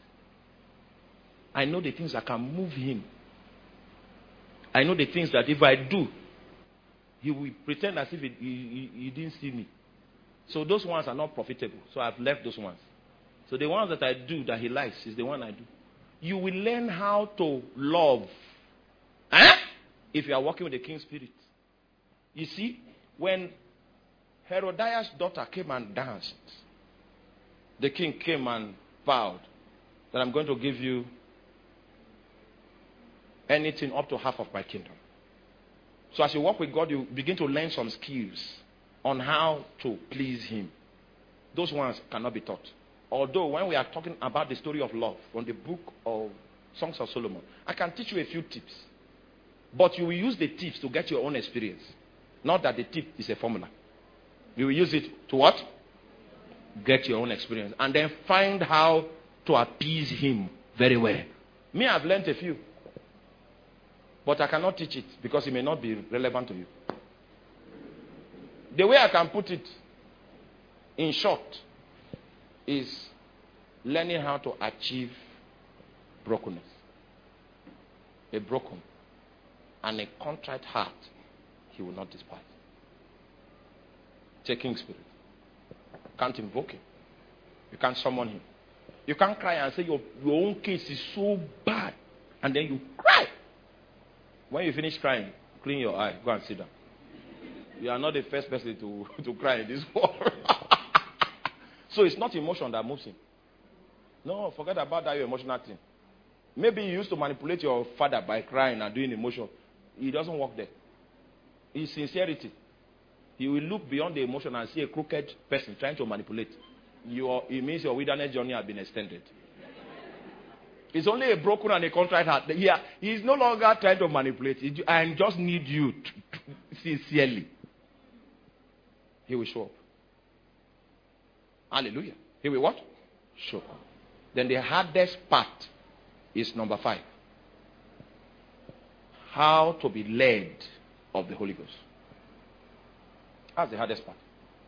I know the things that can move him. I know the things that if I do, he will pretend as if he, he, he didn't see me. So those ones are not profitable. So I've left those ones. So the ones that I do that he likes is the one I do. You will learn how to love. Huh? If you are working with the King's Spirit. You see, when Herodias' daughter came and danced, the king came and vowed that I'm going to give you anything up to half of my kingdom. So as you work with God, you begin to learn some skills on how to please him. Those ones cannot be taught. Although when we are talking about the story of love from the book of Songs of Solomon, I can teach you a few tips. But you will use the tips to get your own experience. Not that the tip is a formula. You will use it to what? Get your own experience. And then find how to appease him very well. Me, I've learned a few. But I cannot teach it because it may not be relevant to you. The way I can put it in short is learning how to achieve brokenness. A broken and a contrite heart he will not despise. Taking spirit. You can't invoke him. You can't summon him. You can't cry and say your, your own case is so bad. And then you cry. When you finish crying, clean your eye. Go and sit down. You are not the first person to, to cry in this world. So it's not emotion that moves him. No, forget about that your emotional thing. Maybe you used to manipulate your father by crying and doing emotion. He doesn't work there. It's sincerity. He will look beyond the emotion and see a crooked person trying to manipulate. Your, it means your wilderness journey has been extended. It's only a broken and a contrite heart. Yeah, he's no longer trying to manipulate. I just need you to, to, sincerely. He will show up. Hallelujah. He will what? Show up. Then the hardest part is number five. How to be led of the Holy Ghost. That's the hardest part.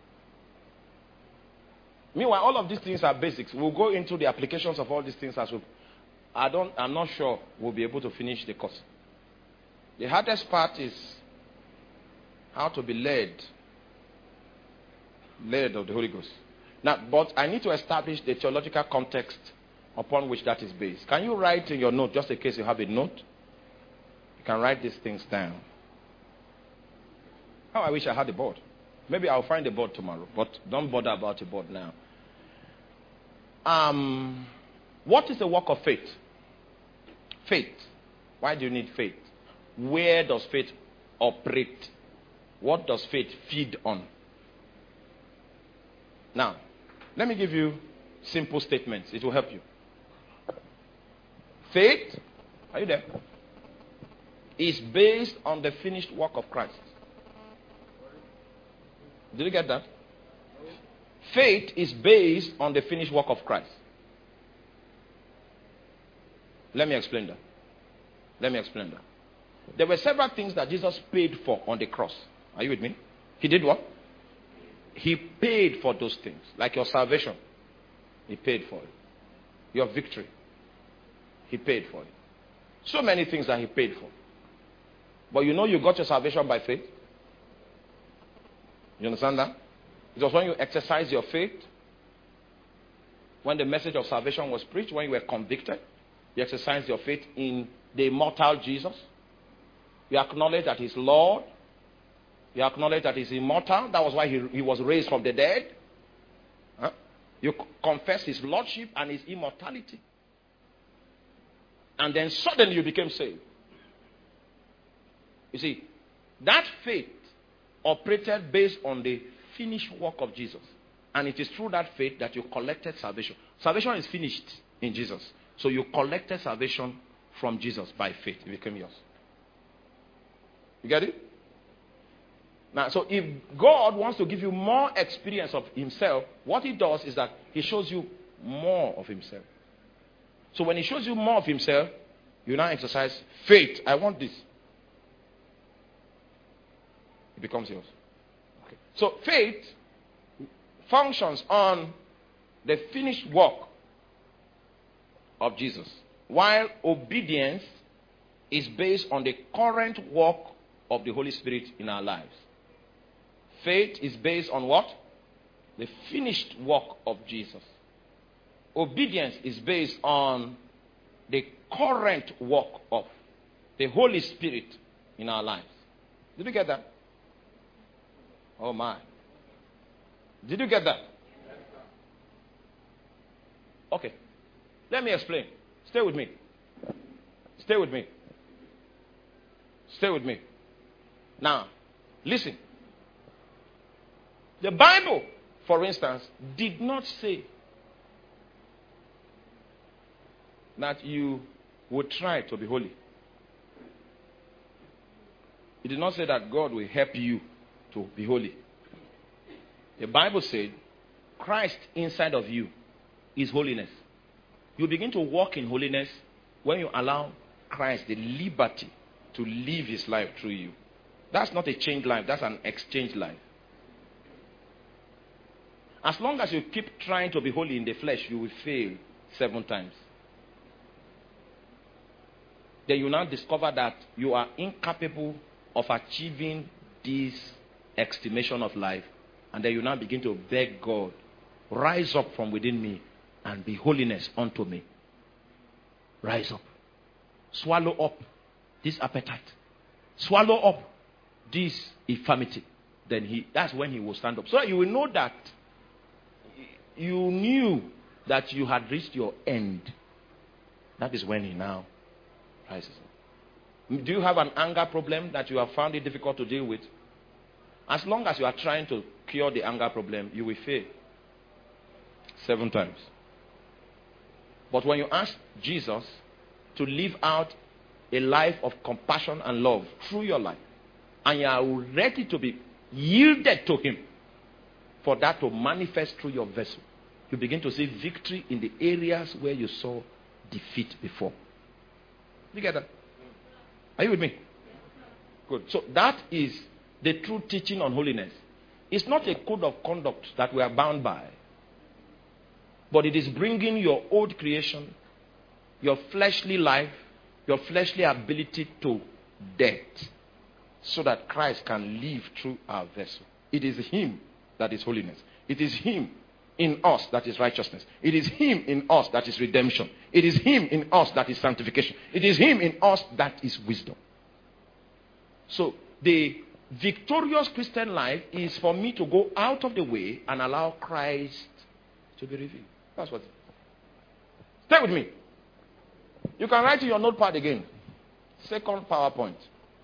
Meanwhile, all of these things are basics. We'll go into the applications of all these things as well. I don't, I'm not sure we'll be able to finish the course. The hardest part is how to be led, led of the Holy Ghost. Now, but I need to establish the theological context upon which that is based. Can you write in your note, just in case you have a note? You can write these things down. How I wish I had the board. Maybe I'll find a board tomorrow, but don't bother about a board now. Um, what is the work of faith? Faith. Why do you need faith? Where does faith operate? What does faith feed on? Now, let me give you simple statements. It will help you. Faith, are you there? Is based on the finished work of Christ. Did you get that? Faith is based on the finished work of Christ. Let me explain that. Let me explain that. There were several things that Jesus paid for on the cross. Are you with me? He did what? He paid for those things. Like your salvation. He paid for it. Your victory. He paid for it. So many things that he paid for. But you know you got your salvation by faith. You understand that? It was when you exercised your faith, when the message of salvation was preached, when you were convicted, you exercised your faith in the immortal Jesus. You acknowledge that he's Lord. You acknowledge that he's immortal. That was why he, he was raised from the dead. Huh? You confess his lordship and his immortality. And then suddenly you became saved. You see, that faith operated based on the finished work of Jesus. And it is through that faith that you collected salvation. Salvation is finished in Jesus. So you collected salvation from Jesus by faith. It became yours. You get it? Now, so if God wants to give you more experience of himself, what he does is that he shows you more of himself. So when he shows you more of himself, you now exercise faith. I want this. It becomes yours. Okay. So faith functions on the finished work of Jesus, while obedience is based on the current work of the Holy Spirit in our lives. Faith is based on what? The finished work of Jesus. Obedience is based on the current work of the Holy Spirit in our lives. Did you get that? Oh my. Did you get that? Okay. Let me explain. Stay with me. Stay with me. Stay with me. Now, listen. The Bible, for instance, did not say that you would try to be holy. It did not say that God will help you to be holy. The Bible said Christ inside of you is holiness. You begin to walk in holiness when you allow Christ the liberty to live his life through you. That's not a changed life, that's an exchanged life. As long as you keep trying to be holy in the flesh, you will fail seven times. Then you now discover that you are incapable of achieving this estimation of life. And then you now begin to beg God, rise up from within me and be holiness unto me. Rise up. Swallow up this appetite. Swallow up this infirmity. Then he, that's when he will stand up. So that you will know that you knew that you had reached your end. That is when he now rises up. Do you have an anger problem that you have found it difficult to deal with? As long as you are trying to cure the anger problem, you will fail. Seven times. But when you ask Jesus to live out a life of compassion and love through your life, and you are ready to be yielded to him for that to manifest through your vessel, you begin to see victory in the areas where you saw defeat before. You get that? Are you with me? Good. So that is the true teaching on holiness. It's not a code of conduct that we are bound by, but it is bringing your old creation, your fleshly life, your fleshly ability to death, so that Christ can live through our vessel. It is him that is holiness. It is him in us that is righteousness. It is him in us that is redemption. It is him in us that is sanctification. It is him in us that is wisdom. So the victorious Christian life is for me to go out of the way and allow Christ to be revealed. That's what. Stay with me. You can write in your notepad again. Second PowerPoint.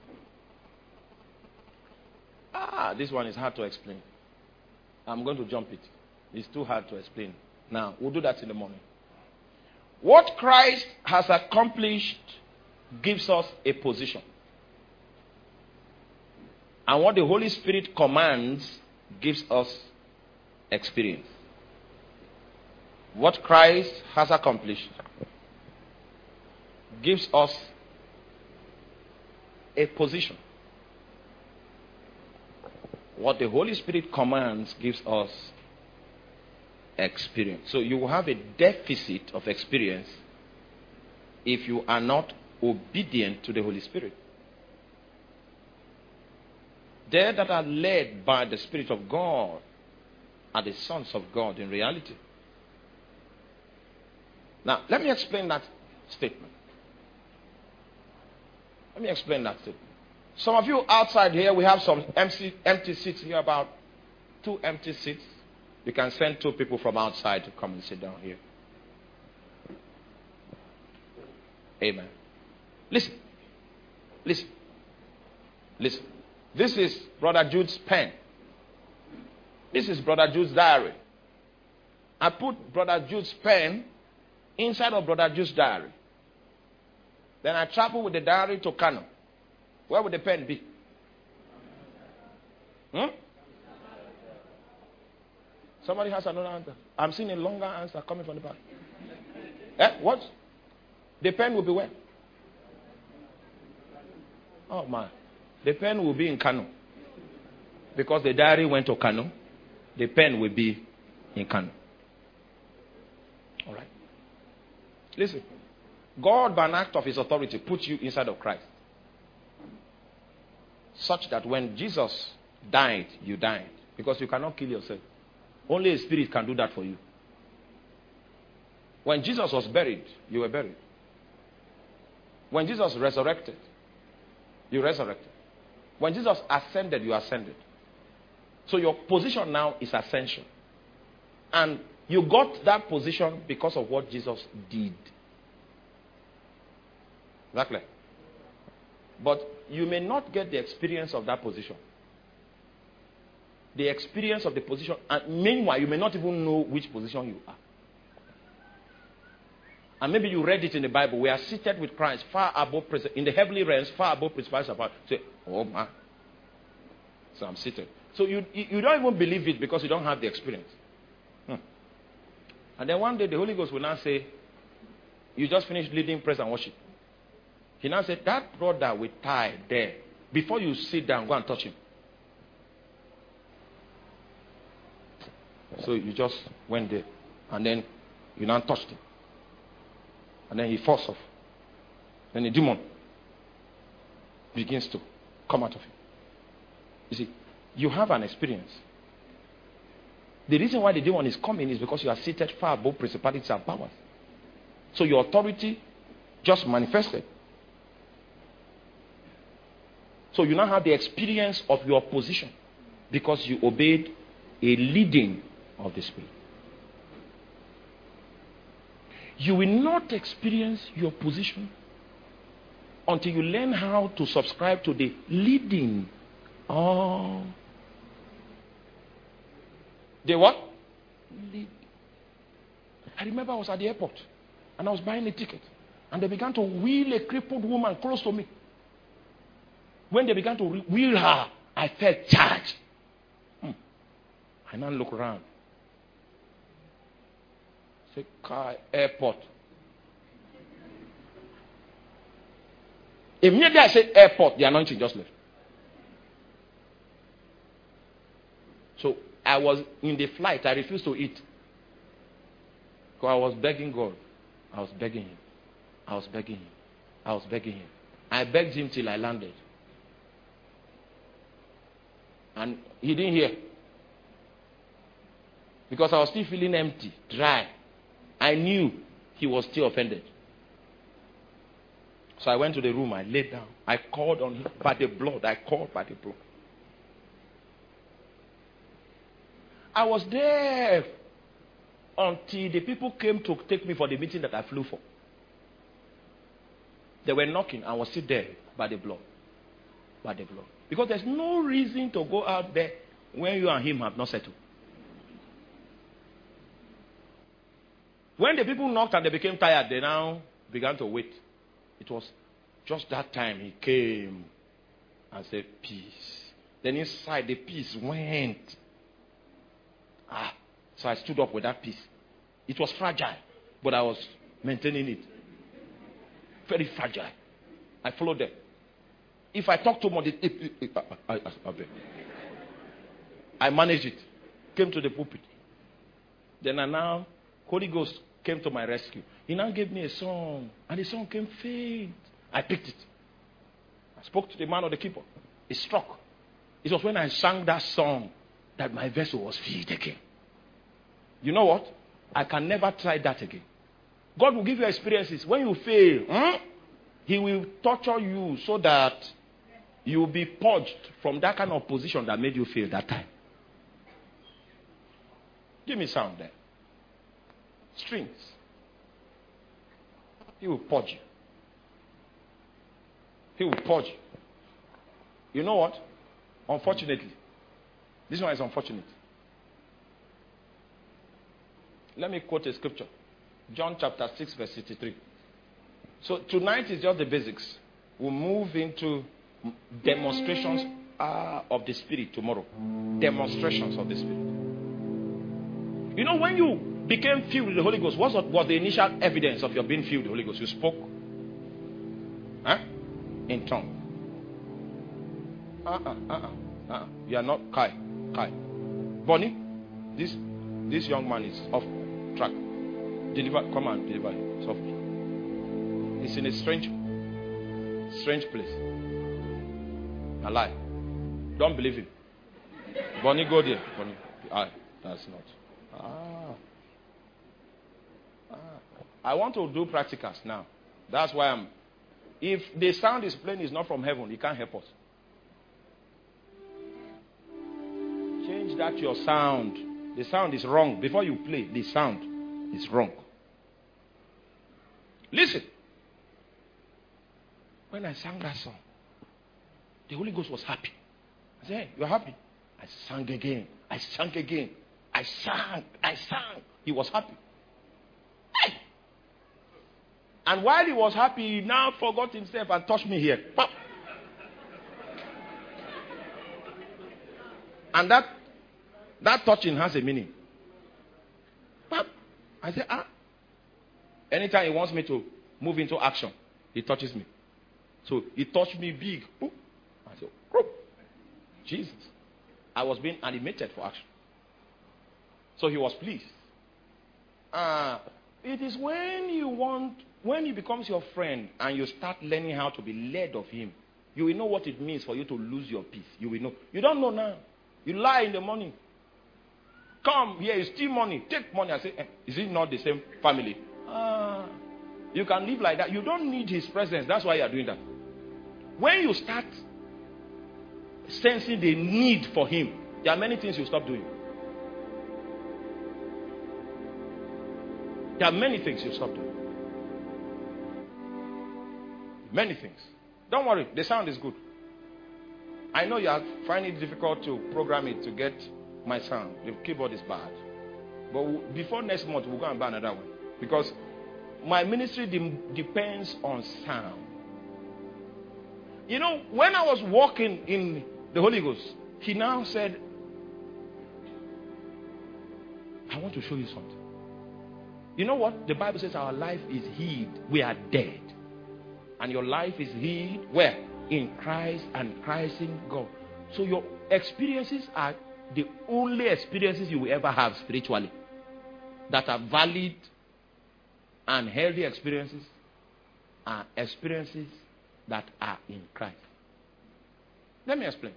Ah, this one is hard to explain. I'm going to jump it. It's too hard to explain. Now, we'll do that in the morning. What Christ has accomplished gives us a position. And what the Holy Spirit commands gives us experience. What Christ has accomplished gives us a position. What the Holy Spirit commands gives us experience. So you will have a deficit of experience if you are not obedient to the Holy Spirit. They that are led by the Spirit of God are the sons of God in reality. Now, let me explain that statement. Let me explain that statement. Some of you outside here, we have some empty, empty seats here, about two empty seats. You can send two people from outside to come and sit down here. Amen. Listen. Listen. Listen. This is Brother Jude's pen. This is Brother Jude's diary. I put Brother Jude's pen inside of Brother Jude's diary. Then I travel with the diary to Kano. Where would the pen be? Hmm? Somebody has another answer. I'm seeing a longer answer coming from the back. Eh? What? The pen will be where? Oh my. The pen will be in Kano. Because the diary went to Kano. The pen will be in Kano. Alright. Listen. God, by an act of his authority, put you inside of Christ. Such that when Jesus died, you died. Because you cannot kill yourself. Only a spirit can do that for you. When Jesus was buried, you were buried. When Jesus resurrected, you resurrected. When Jesus ascended, you ascended. So your position now is ascension. And you got that position because of what Jesus did. Exactly. But you may not get the experience of that position. The experience of the position. And meanwhile, you may not even know which position you are. And maybe you read it in the Bible. We are seated with Christ far above, in the heavenly realms, far above principalities. Say, oh man. So I'm seated. So you, you don't even believe it because you don't have the experience. Hmm. And then one day the Holy Ghost will now say, you just finished leading praise and worship. He now said, that brother with tie there, before you sit down, go and touch him. So you just went there. And then you now touched him. And then he falls off. Then the demon begins to come out of him. You see, you have an experience. The reason why the demon is coming is because you are seated far above principalities and powers. So your authority just manifested. So you now have the experience of your position because you obeyed a leading of the Spirit. You will not experience your position until you learn how to subscribe to the leading. Oh. The what? Lead. I remember I was at the airport and I was buying a ticket. And they began to wheel a crippled woman close to me. When they began to wheel her, I felt charged. Hmm. I now look around. Say, car, airport. Immediately I said airport, the anointing just left. So I was in the flight. I refused to eat. Because I was begging God. I was begging him. I was begging him. I was begging him. I begged him till I landed. And he didn't hear. Because I was still feeling empty, dry. I knew he was still offended. So I went to the room. I laid down. I called on him by the blood. I called by the blood. I was there until the people came to take me for the meeting that I flew for. They were knocking. I was still there by the blood. By the blood. Because there's no reason to go out there when you and him have not settled. When the people knocked and they became tired, they now began to wait. It was just that time he came and said, peace. Then inside the peace went. Ah, so I stood up with that peace. It was fragile, but I was maintaining it. Very fragile. I followed them. If I talk too much, it, it, it, I, I, I, I managed it. Came to the pulpit. Then I now, Holy Ghost came to my rescue. He now gave me a song, and the song came faint. I picked it. I spoke to the man of the keeper. It struck. It was when I sang that song that my vessel was filled again. You know what? I can never try that again. God will give you experiences. When you fail, hmm, he will torture you so that you will be purged from that kind of position that made you fail that time. Give me sound there. Strings. He will purge you. He will purge you. You know what? Unfortunately, this one is unfortunate. Let me quote a scripture. John chapter six, verse sixty-three. So tonight is just the basics. We'll move into demonstrations uh, of the Spirit tomorrow. Demonstrations of the Spirit. You know, when you became filled with the Holy Ghost, what was the initial evidence of your being filled with the Holy Ghost? You spoke huh? in tongue. Uh-uh, uh-uh, uh-uh. You are not Kai. Kai. Bonnie, this this young man is off track. Deliver, come and deliver him softly. He's in a strange, strange place. A lie. Don't believe him. Bonnie, go there. Bonnie, ah, that's not. Ah. ah. I want to do practicals now. That's why I'm. If the sound is playing is not from heaven, he can't help us. Change that your sound. The sound is wrong. Before you play, the sound is wrong. Listen. When I sang that song, the Holy Ghost was happy. I said, hey, you're happy? I sang again. I sang again. I sang. I sang. He was happy. Hey! And while he was happy, he now forgot himself and touched me here. Pop. And that that touching has a meaning. Pop. I said, ah. Anytime he wants me to move into action, he touches me. So he touched me big. Boop. I said, oh, Jesus. I was being animated for action. So he was pleased. Uh, it is when you want, when he becomes your friend and you start learning how to be led of him, you will know what it means for you to lose your peace. You will know. You don't know now. You lie in the morning. Come here, you steal money. Take money. I say, eh, is it not the same family? Ah, you can live like that. You don't need his presence. That's why you are doing that. When you start sensing the need for him, there are many things you stop doing. There are many things you stop doing. Many things. Don't worry, the sound is good. I know you are finding it difficult to program it to get my sound. The keyboard is bad. But before next month, we'll go and buy another one. Because my ministry de- depends on sound. You know, when I was walking in the Holy Ghost, he now said, I want to show you something. You know what? The Bible says our life is hid. We are dead. And your life is hid where? In Christ and Christ in God. So your experiences are the only experiences you will ever have spiritually that are valid and healthy experiences are experiences that are in Christ. Let me explain.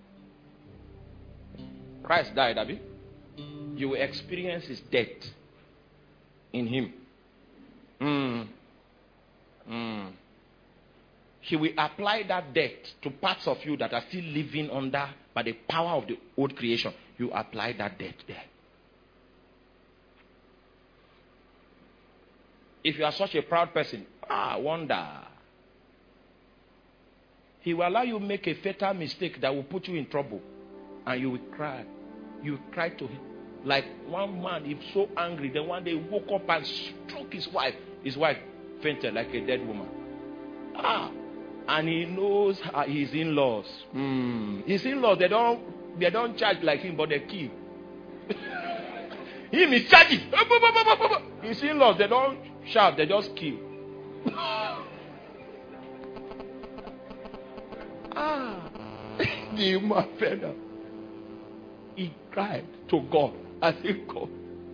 Christ died, Abi. You will experience his death in him. Mm. Mm. He will apply that death to parts of you that are still living under by the power of the old creation. You apply that death there. If you are such a proud person, ah, wonder. He will allow you to make a fatal mistake that will put you in trouble. And you will cry. You will cry to him. Like one man, he's so angry. Then one day he woke up and struck his wife. His wife fainted like a dead woman. Ah. And he knows his in-laws. Mm. His in-laws, they don't, they don't charge like him, but they kill. Him is charging. His in-laws, they don't shout, they just kill. Ah, the human fellow. He cried to God. I said, God,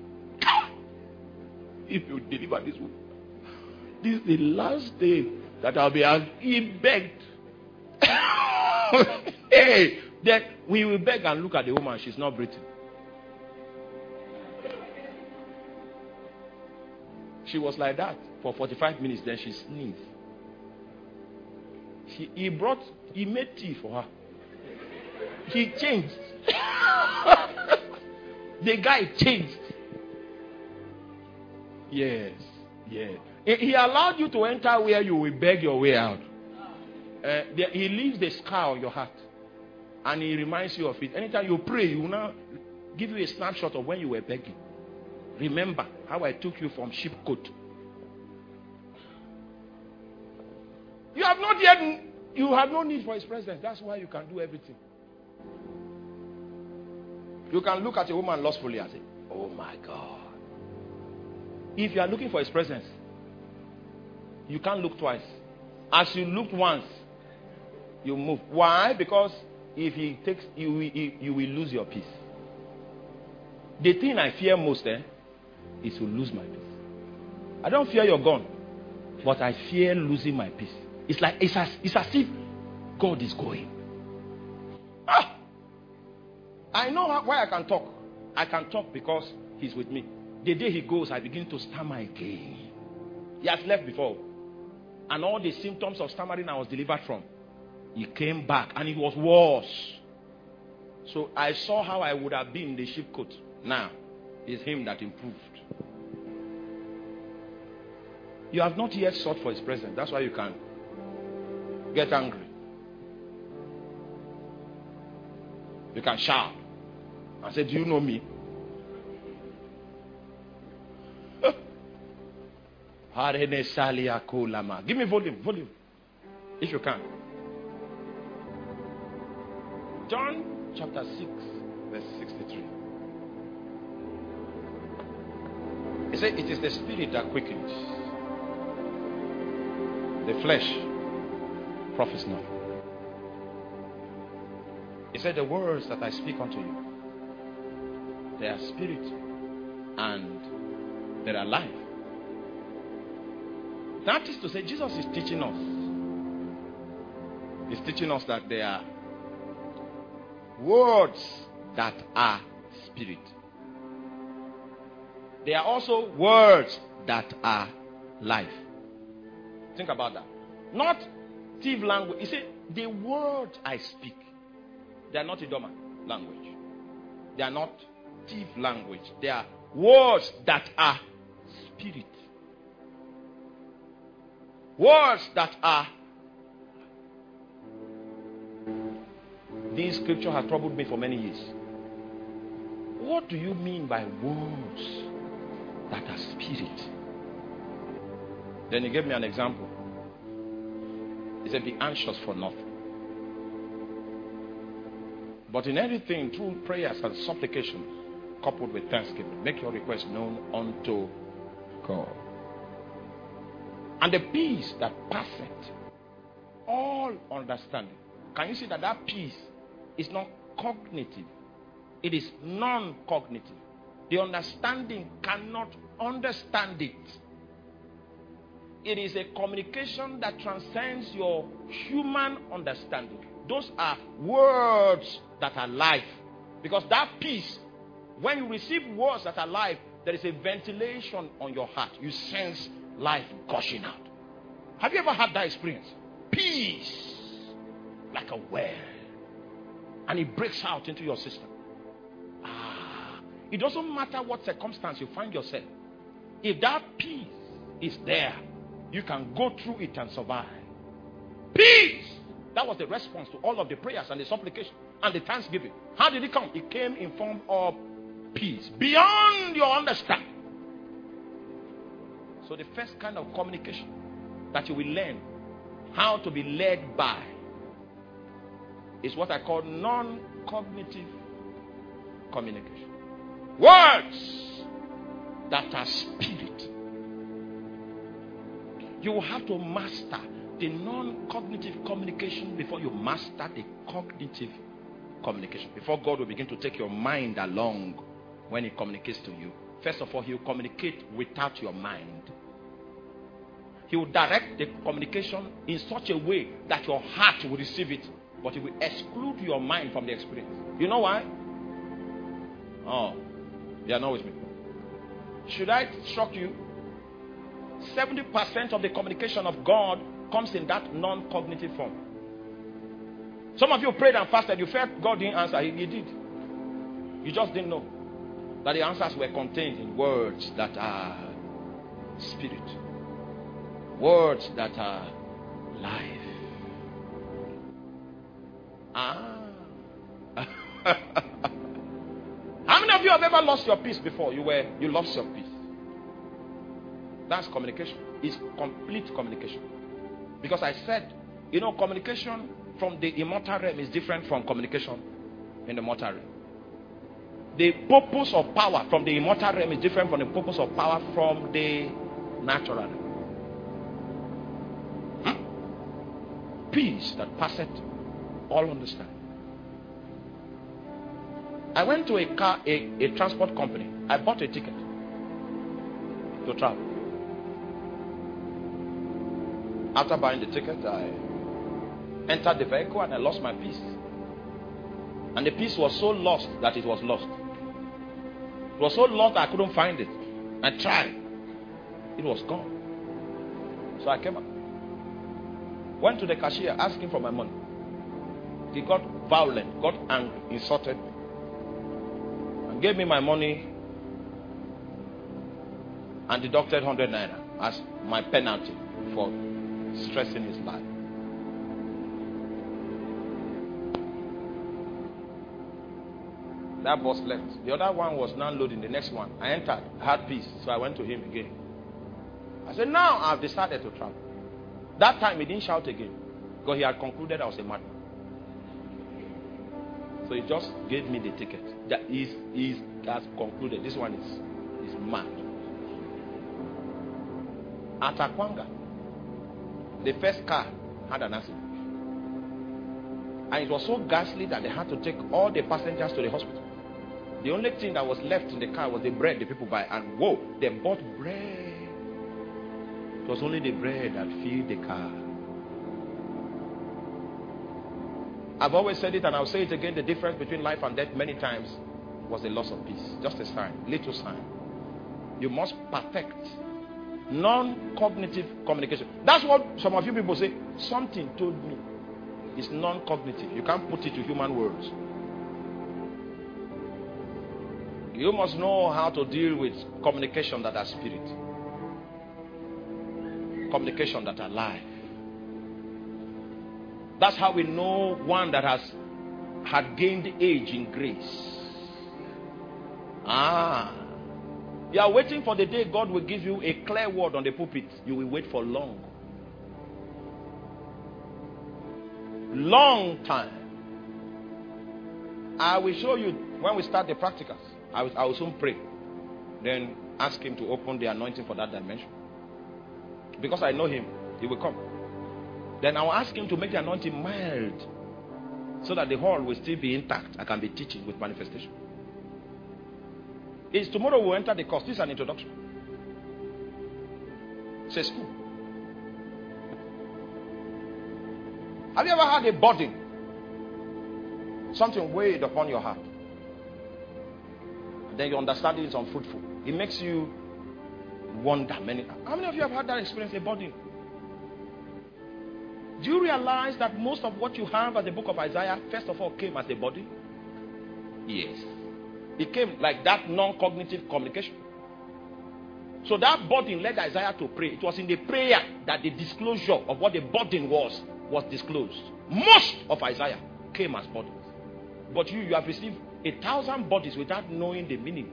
if you deliver this woman, this is the last day that I'll be angry. He begged. Hey, then we will beg and look at the woman. She's not breathing. She was like that for forty-five minutes. Then she sneezed. She, he brought, he made tea for her. He changed. The guy changed. Yes, yes. He allowed you to enter where you will beg your way out. Uh, the, he leaves the scar on your heart. And he reminds you of it. Anytime you pray, he will now give you a snapshot of when you were begging. Remember how I took you from sheep coat. You have not yet, you have no need for his presence. That's why you can do everything. You can look at a woman lustfully and say, oh my God. If you are looking for his presence, you can't look twice. As you looked once, you move. Why? Because if he takes, you will, you will lose your peace. The thing I fear most eh, is to lose my peace. I don't fear you're gone, but I fear losing my peace. It's like it's as, it's as if God is going. Ah! I know how, why I can talk. I can talk because he's with me. The day he goes, I begin to stammer again. He has left before. And all the symptoms of stammering I was delivered from, he came back and it was worse. So I saw how I would have been in the sheep coat. Now, it's him that improved. You have not yet sought for his presence. That's why you can get angry. You can shout and say, do you know me? Give me volume, volume, if you can. John chapter six, verse sixty-three. He said, it is the spirit that quickens. The flesh profits nothing. He said, the words that I speak unto you, they are spirit and they are life. That is to say, Jesus is teaching us. He's teaching us that there are words that are spirit. There are also words that are life. Think about that. Not thief language. You see, the words I speak, they are not Idoma language. They are not thief language. They are words that are spirit. Words that are. This scripture has troubled me for many years. What do you mean by words that are spirit? Then he gave me an example. He said, be anxious for nothing, but in everything through prayers and supplications coupled with thanksgiving, make your request known unto God. And the peace that passeth all understanding. Can you see that that peace is not cognitive? It is non-cognitive. The understanding cannot understand it. It is a communication that transcends your human understanding. Those are words that are life. Because that peace, when you receive words that are life, there is a ventilation on your heart. You sense life gushing out. Have you ever had that experience? Peace, like a well, and it breaks out into your system. Ah, it doesn't matter what circumstance you find yourself. If that peace is there. You can go through it and survive. Peace. That was the response to all of the prayers and the supplication and the thanksgiving. How did it come? It came in form of peace beyond your understanding. So the first kind of communication that you will learn how to be led by is what I call non-cognitive communication. Words that are spirit. You will have to master the non-cognitive communication before you master the cognitive communication. Before God will begin to take your mind along when He communicates to you. First of all, He will communicate without your mind. He will direct the communication in such a way that your heart will receive it, but He will exclude your mind from the experience. You know why? Oh, you are not with me. Should I shock you? seventy percent of the communication of God comes in that non-cognitive form. Some of you prayed and fasted. You felt God didn't answer. He, he did. You just didn't know that the answers were contained in words that are spirit. Words that are life. Ah. How many of you have ever lost your peace before? You were you lost your peace. That's communication. It's complete communication. Because I said, you know, communication from the immortal realm is different from communication in the mortal realm. The purpose of power from the immortal realm is different from the purpose of power from the natural realm. Hmm? Peace that passeth all understanding. I went to a car, a, a transport company. I bought a ticket to travel. After buying the ticket, I entered the vehicle and I lost my peace. And the peace was so lost that it was lost. It was so lost that I couldn't find it. I tried. It was gone. So I came up. Went to the cashier asking for my money. He got violent, got angry, insulted me. And gave me my money and deducted one hundred naira as my penalty for stressing his life. That boss left. The other one was now loading. The next one, I entered, I had peace, so I went to him again. I said, now I've decided to travel. That time he didn't shout again because he had concluded I was a madman. So he just gave me the ticket. That is, is has concluded. This one is, is mad. At Akwanga, the first car had an accident. And it was so ghastly that they had to take all the passengers to the hospital. The only thing that was left in the car was the bread the people buy. And whoa, they bought bread. It was only the bread that filled the car. I've always said it and I'll say it again. The difference between life and death many times was the loss of peace. Just a sign, little sign. You must perfect non-cognitive communication. That's what some of you people say. Something told me. It's non-cognitive. You can't put it to human words. You must know how to deal with communication that are spirit. Communication that are life. That's how we know one that has had gained age in grace. Ah. You are waiting for the day God will give you a clear word on the pulpit. You will wait for long. Long time. I will show you when we start the practicals. I will, I will soon pray. Then ask him to open the anointing for that dimension. Because I know him, he will come. Then I will ask him to make the anointing mild. So that the hall will still be intact. I can be teaching with manifestation. Is tomorrow we'll enter the course. This is an introduction. It's a school. Have you ever had a burden? Something weighed upon your heart. And then your understanding is unfruitful. It makes you wonder many times. How many of you have had that experience, a burden? Do you realize that most of what you have at the book of Isaiah, first of all, came as a burden? Yes. It came like that non-cognitive communication. So that burden led Isaiah to pray. It was in the prayer that the disclosure of what the burden was, was disclosed. Most of Isaiah came as burdens. But you, you have received a thousand bodies without knowing the meaning.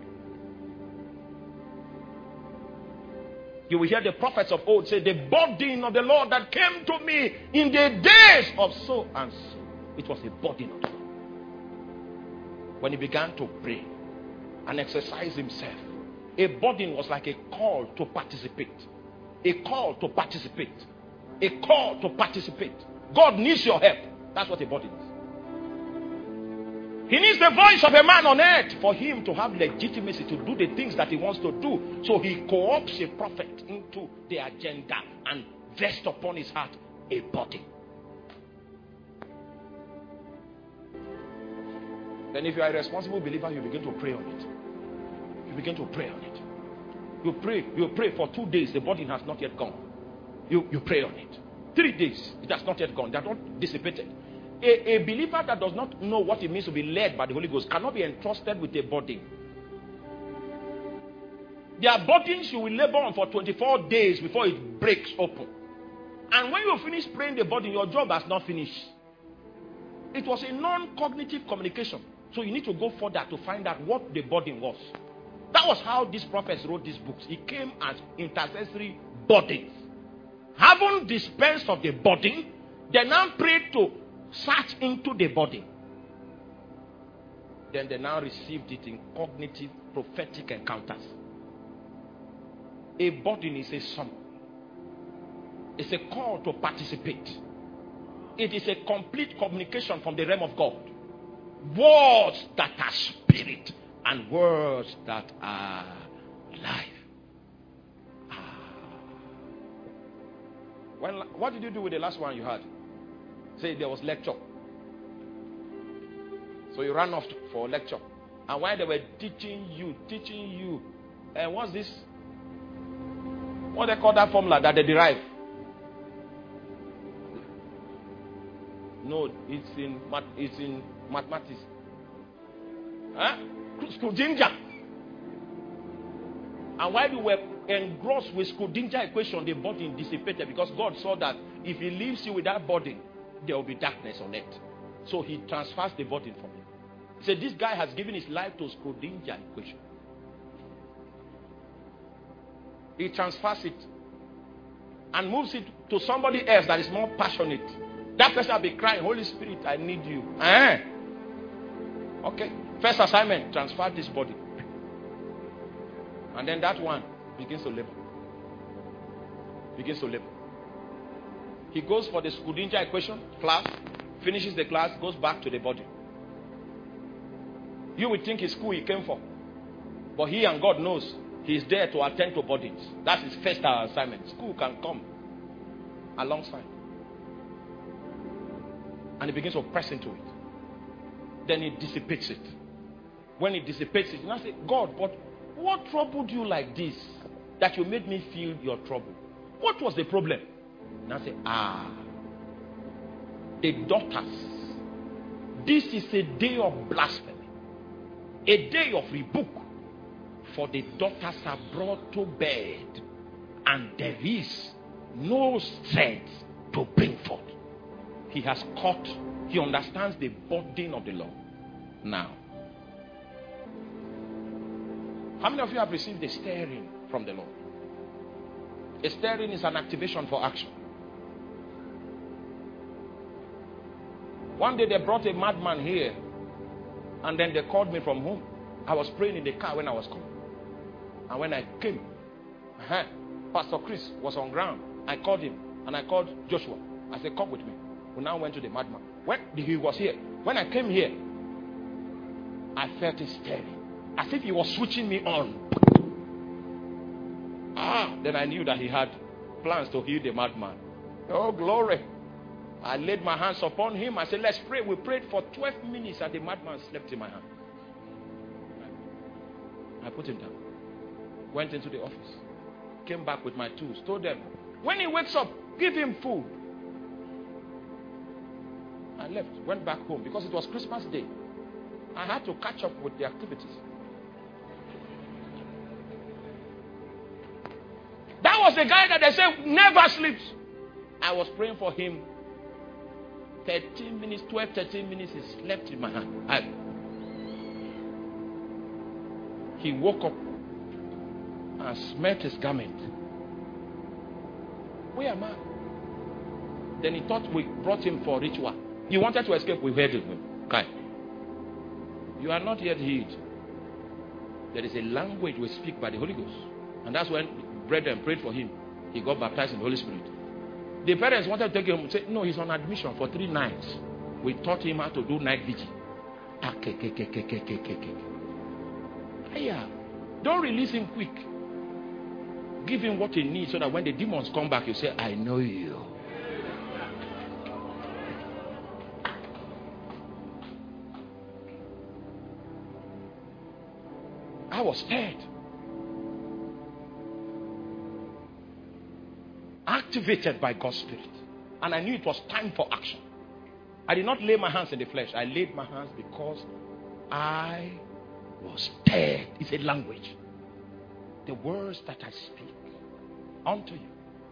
You will hear the prophets of old say, the burden of the Lord that came to me in the days of so and so. It was a burden of the Lord. When he began to pray and exercise himself, a burden was like a call to participate. A call to participate. A call to participate. God needs your help. That's what a burden is. He needs the voice of a man on earth for him to have legitimacy to do the things that he wants to do. So he co-opts a prophet into the agenda and vests upon his heart a burden. Then if you are a responsible believer, you begin to pray on it. You begin to pray on it. You pray, you pray for two days, the burden has not yet gone. You, you pray on it. Three days, it has not yet gone. They are not dissipated. A, a believer that does not know what it means to be led by the Holy Ghost cannot be entrusted with a burden. There are burdens you will labor on for twenty-four days before it breaks open. And when you finish praying the burden, your job has not finished. It was a non-cognitive communication. So you need to go further to find out what the burden was. That was how these prophets wrote these books. It came as intercessory burdens. Having dispensed of the burden, they now prayed to search into the burden. Then they now received it in cognitive, prophetic encounters. A burden is a sum. It's a call to participate. It is a complete communication from the realm of God. Words that are spirit and words that are life. Ah. When, what did you do with the last one you had? Say there was lecture. So you ran off for a lecture. And while they were teaching you, teaching you, and what's this? What they call that formula that they derive? No, it's in it's in mathematics. Huh? Schrodinger. And while you were engrossed with Schrodinger equation, the burden dissipated because God saw that if he leaves you with that burden, there will be darkness on it. So he transfers the burden from him. He said, this guy has given his life to Schrodinger equation. He transfers it and moves it to somebody else that is more passionate. That person will be crying, Holy Spirit, I need you. Eh? Okay. First assignment, transfer this body. And then that one begins to labor. Begins to labor. He goes for the Schrodinger equation class, finishes the class, goes back to the body. You would think it's school he came for. But he and God knows he's there to attend to bodies. That's his first assignment. School can come alongside. And he begins to press into it. Then he dissipates it. When he dissipates it, you now say, God, but what troubled you like this that you made me feel your trouble? What was the problem? And I say, ah, the daughters. This is a day of blasphemy, a day of rebuke. For the daughters are brought to bed, and there is no strength to bring forth. He has caught, he understands the burden of the Lord. Now, how many of you have received a stirring from the Lord? A stirring is an activation for action. One day they brought a madman here, and then they called me from home. I was praying in the car when I was coming. And when I came, uh-huh, Pastor Chris was on ground. I called him, and I called Joshua. I said, come with me. We now went to the madman. When he was here, when I came here, I felt it stirring, as if he was switching me on. Ah, then I knew that he had plans to heal the madman. Oh, glory. I laid my hands upon him. I said, let's pray. We prayed for twelve minutes, and the madman slept in my hand. I put him down. Went into the office. Came back with my tools. Told them, when he wakes up, give him food. I left. Went back home because it was Christmas Day. I had to catch up with the activities. That was the guy that they said never sleeps. I was praying for him. thirteen minutes, twelve, thirteen minutes, he slept in my hand. I, he woke up and smelt his garment. Where am I? Then he thought we brought him for ritual. He wanted to escape. We heard him. Okay. You are not yet healed. There is a language we speak by the Holy Ghost. And that's when brethren prayed for him. He got baptized in the Holy Spirit. The parents wanted to take him and say, no, he's on admission for three nights. We taught him how to do night vigil. Don't release him quick. Give him what he needs so that when the demons come back, you say, I know you. I was scared. Activated by God's Spirit. And I knew it was time for action. I did not lay my hands in the flesh. I laid my hands because I was scared. It's a language. The words that I speak unto you,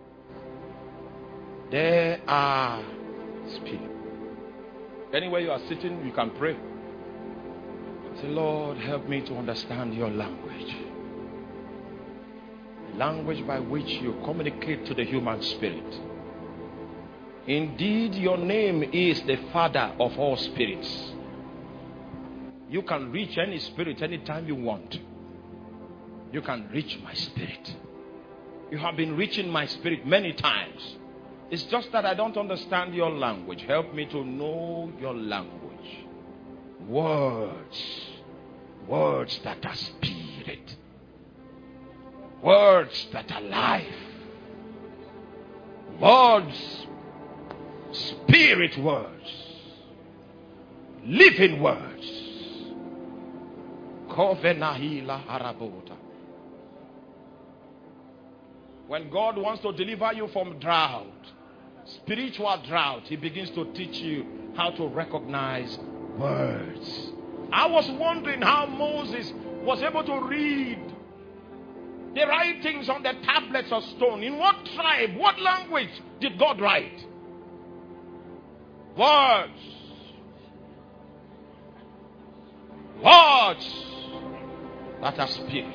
they are spirit. Anywhere you are sitting, you can pray. Say, Lord, help me to understand your language. The language by which you communicate to the human spirit. Indeed, your name is the Father of all spirits. You can reach any spirit anytime you want. You can reach my spirit. You have been reaching my spirit many times. It's just that I don't understand your language. Help me to know your language. Words. Words that are spirit. Words that are life. Words. Spirit words. Living words. Kovenahila harabota. When God wants to deliver you from drought, spiritual drought, he begins to teach you how to recognize words. I was wondering how Moses was able to read the writings on the tablets of stone. In what tribe, what language did God write? Words. Words that are spirit.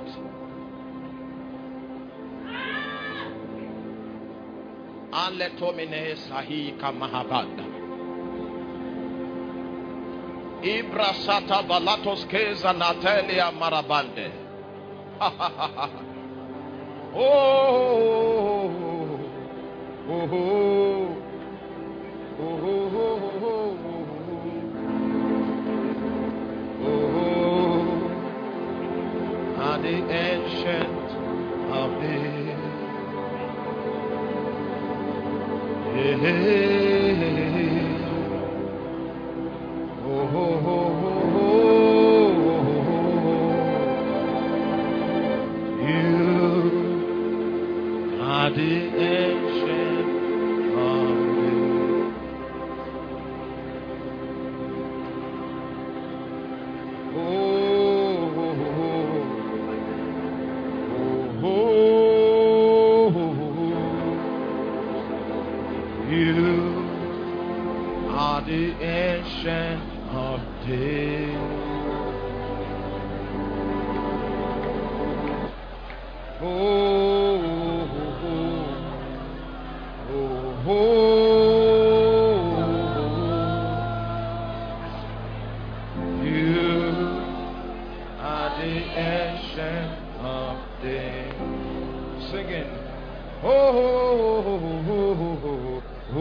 Aletomine sahika mahabanda. Ibrasata balatos keza natalia marabande. Oh, oh, oh, oh, oh, oh, oh, are the ancient of days. Yeah. Oh, oh, oh, oh, oh. You are the ancient of days. Oh, oh, oh, oh, oh. You are the ancient of days. Oh, oh, oh, oh, you are the ancient of days. Sing it. Oh, oh, oh, oh, oh,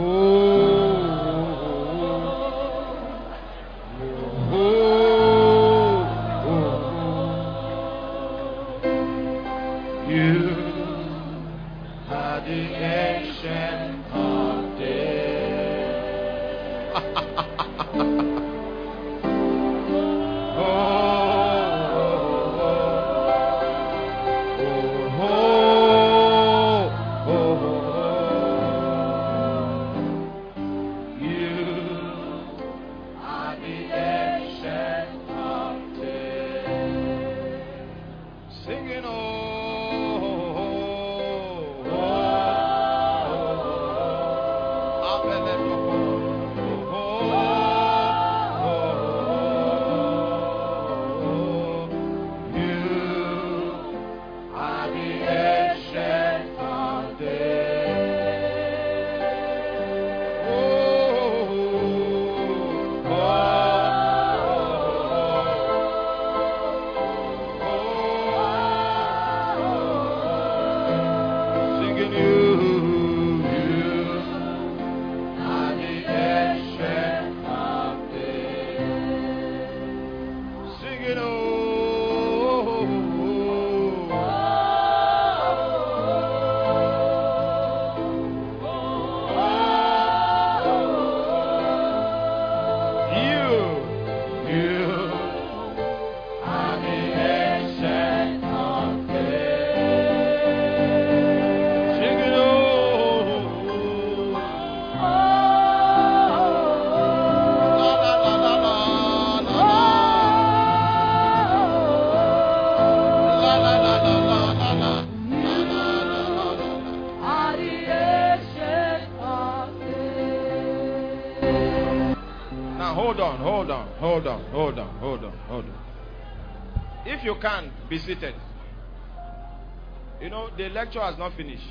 hold on, hold on, hold on, hold on, hold on. If you can, be seated. You know, the lecture has not finished.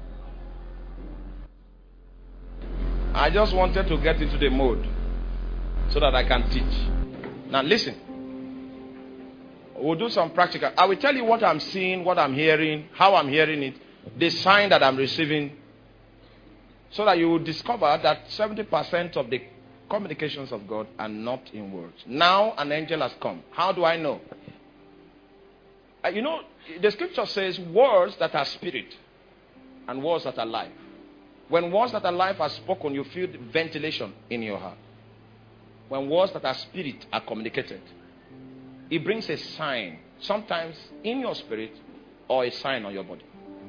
I just wanted to get into the mode so that I can teach. Now listen. We'll do some practical. I will tell you what I'm seeing, what I'm hearing, how I'm hearing it, the sign that I'm receiving, so that you will discover that seventy percent of the communications of God are not in words. Now an angel has come. How do I know? Uh, you know, the scripture says words that are spirit and words that are life. When words that are life are spoken, you feel ventilation in your heart. When words that are spirit are communicated, it brings a sign, sometimes in your spirit or a sign on your body.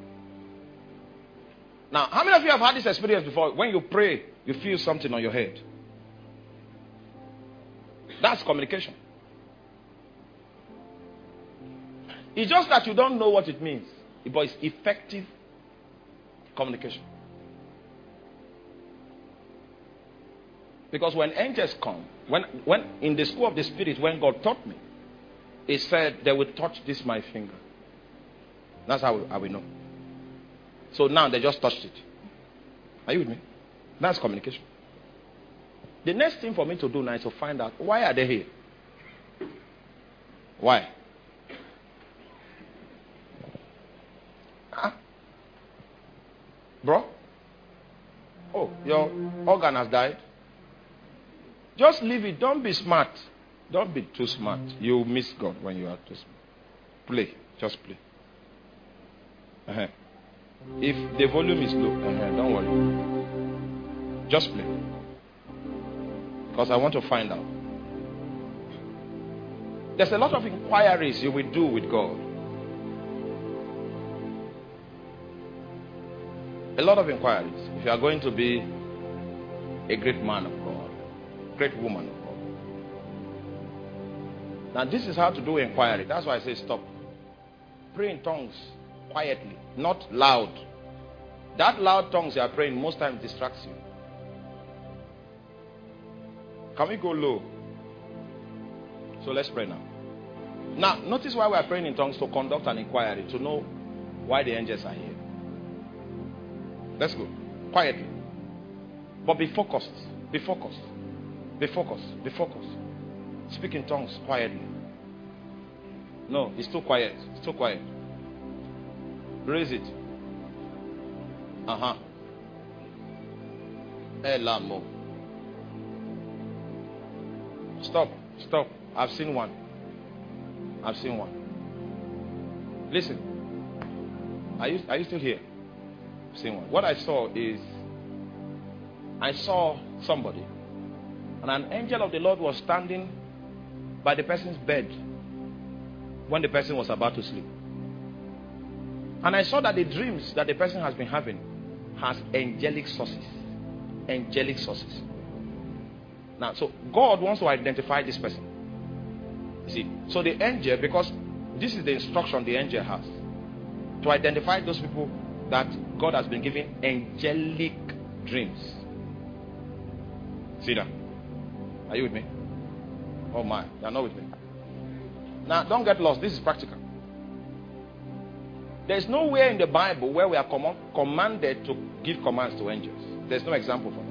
Now, how many of you have had this experience before? When you pray, you feel something on your head. That's communication. It's just that you don't know what it means, but it's effective communication. Because when angels come, when, when in the school of the spirit, when God taught me, He said they will touch this my finger. That's how I will know. So now they just touched it. Are you with me? That's communication. The next thing for me to do now is to find out, why are they here? Why? Huh? Bro? Oh, your organ has died? Just leave it. Don't be smart. Don't be too smart. You miss God when you are too smart. Play. Just play. Uh-huh. If the volume is low, uh-huh, don't worry. Just play. Because I want to find out. There's a lot of inquiries you will do with God. A lot of inquiries. If you are going to be a great man of God, great woman of God. Now this is how to do inquiry. That's why I say stop. Pray in tongues quietly, not loud. That loud tongues you are praying most times distracts you. Can we go low? So let's pray now. Now, notice why we are praying in tongues: to conduct an inquiry, to know why the angels are here. Let's go. Quietly. But be focused. Be focused. Be focused. Be focused. Speak in tongues quietly. No, it's too quiet. It's too quiet. Raise it. Uh-huh. Elamo. Stop. Stop. I've seen one. I've seen one. Listen. Are you, are you still here? I've seen one. What I saw is, I saw somebody, and an angel of the Lord was standing by the person's bed when the person was about to sleep. And I saw that the dreams that the person has been having has angelic sources. Angelic sources. Now, so God wants to identify this person. You see, so the angel, because this is the instruction the angel has, to identify those people that God has been giving angelic dreams. See that? Are you with me? Oh my, you are not with me. Now, don't get lost. This is practical. There's nowhere in the Bible where we are com- commanded to give commands to angels. There's no example for that.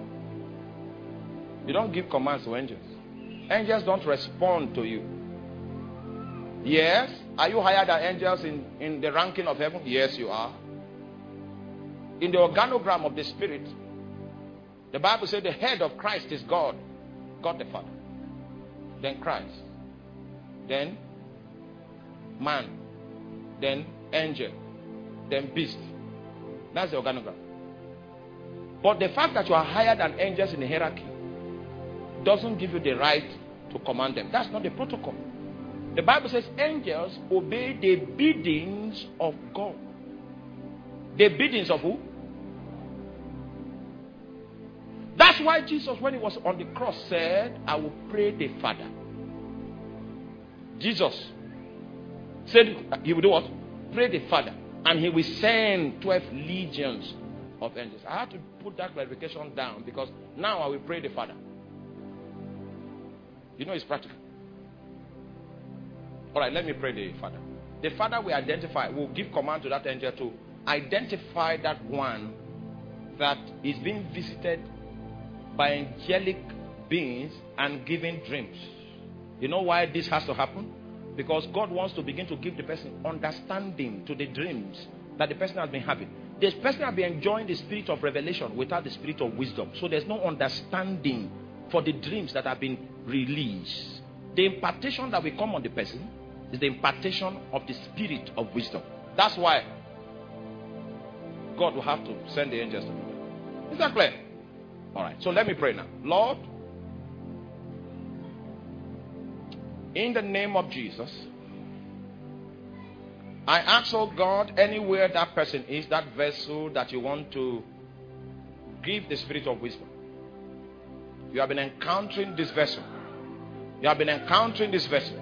You don't give commands to angels. Angels don't respond to you. Yes. Are you higher than angels in, in the ranking of heaven? Yes, you are. In the organogram of the Spirit, the Bible says the head of Christ is God. God the Father. Then Christ. Then man. Then angel. Then beast. That's the organogram. But the fact that you are higher than angels in the hierarchy doesn't give you the right to command them. That's not the protocol. The Bible says angels obey the biddings of God. The biddings of who? That's why Jesus, when he was on the cross, said, I will pray the Father. Jesus said he will do what? Pray the Father. And he will send twelve legions of angels. I had to put that clarification down because now I will pray the Father. You know it's practical. All right, let me pray the Father. The Father will identify, will give command to that angel to identify that one that is being visited by angelic beings and giving dreams. You know why this has to happen? Because God wants to begin to give the person understanding to the dreams that the person has been having. This person has been enjoying the spirit of revelation without the spirit of wisdom. So there's no understanding for the dreams that have been released. The impartation that will come on the person is the impartation of the spirit of wisdom. That's why God will have to send the angels to do that. Is that clear? All right. So let me pray now. Lord, in the name of Jesus, I ask, oh God, anywhere that person is, that vessel that you want to give the spirit of wisdom. You have been encountering this vessel. You have been encountering this vessel.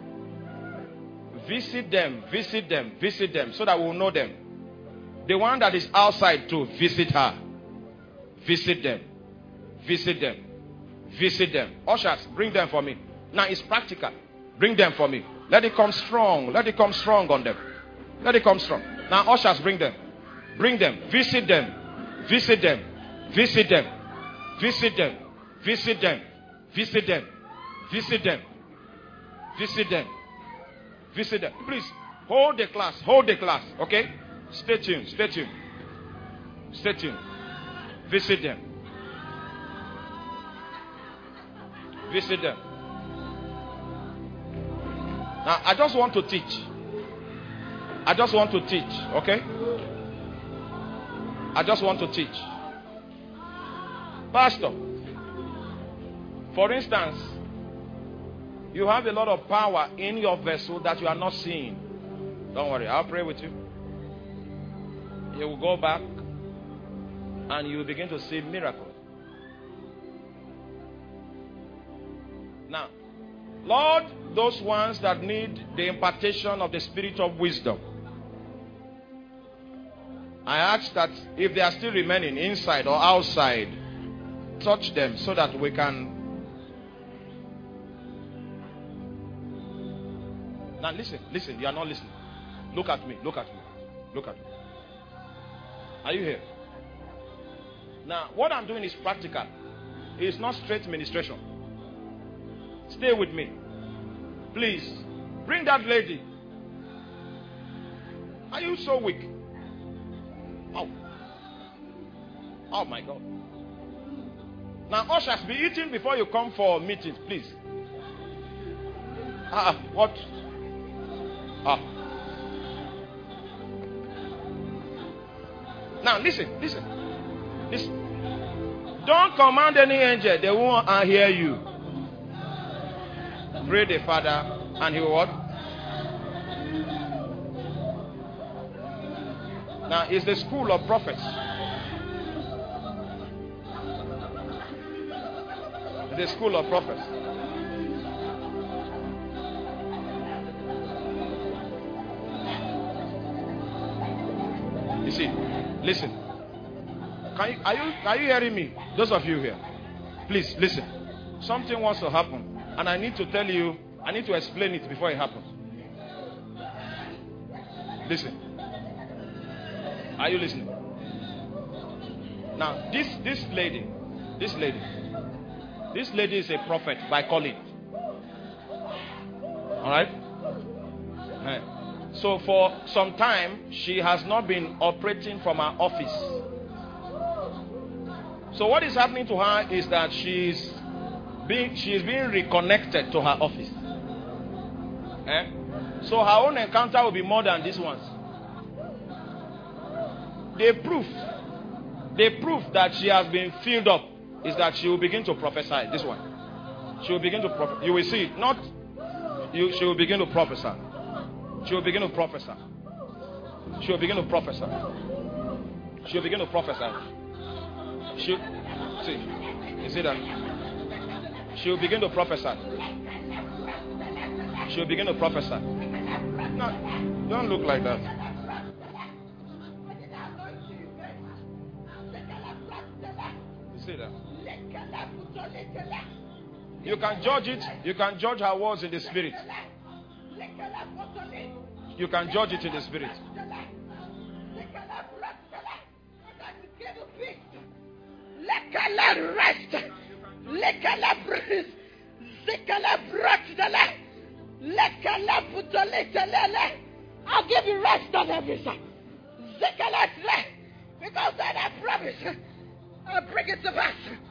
Visit them, visit them, visit them, so that we will know them. The one that is outside too, visit her. Visit them. Visit them. Visit them. Ushers, bring them for me. Now it's practical. Bring them for me. Let it come strong. Let it come strong on them. Let it come strong. Now ushers, bring them. Bring them. Visit them. Visit them. Visit them. Visit them. Visit them. Visit them. Visit them. Visit them. Visit them. Please, hold the class. Hold the class. Okay? Stay tuned. Stay tuned. Stay tuned. Visit them. Visit them. Now, I just want to teach. I just want to teach. Okay? I just want to teach. Pastor, for instance, you have a lot of power in your vessel that you are not seeing. Don't worry, I'll pray with you. You will go back and you will begin to see miracles. Now, Lord, those ones that need the impartation of the spirit of wisdom, I ask that if they are still remaining inside or outside, touch them so that we can. Now listen, listen, you are not listening. Look at me, look at me, look at me. Are you here? Now, what I'm doing is practical. It's not straight ministration. Stay with me. Please, bring that lady. Are you so weak? Oh. Oh my God. Now, ushers, be eating before you come for meetings, please. Ah, what? Ah. Now, listen, listen. Listen. Don't command any angel. They won't uh, hear you. Pray the Father and he will what? Now, it's the school of prophets. The school of prophets. You see, listen. Can you, are you are you hearing me? Those of you here, please listen. Something wants to happen, and I need to tell you. I need to explain it before it happens. Listen. Are you listening? Now, this this lady, this lady, this lady is a prophet by calling. All right. So for some time, she has not been operating from her office. So what is happening to her is that she's being she is being reconnected to her office. Eh? So her own encounter will be more than this one's. The proof, the proof that she has been filled up is that she will begin to prophesy. This one, she will begin to prophesy. You will see it. Not you. She will begin to prophesy. She will begin to prophesy. She will begin to prophesy. She will begin to prophesy. She see. You see that? She will begin to prophesy. She will begin to prophesy. No, don't look like that. You see that? You can judge it. You can judge her words in the spirit. You can judge it in the spirit. I'll give you rest on every side. Because then I promise I'll bring it to pass.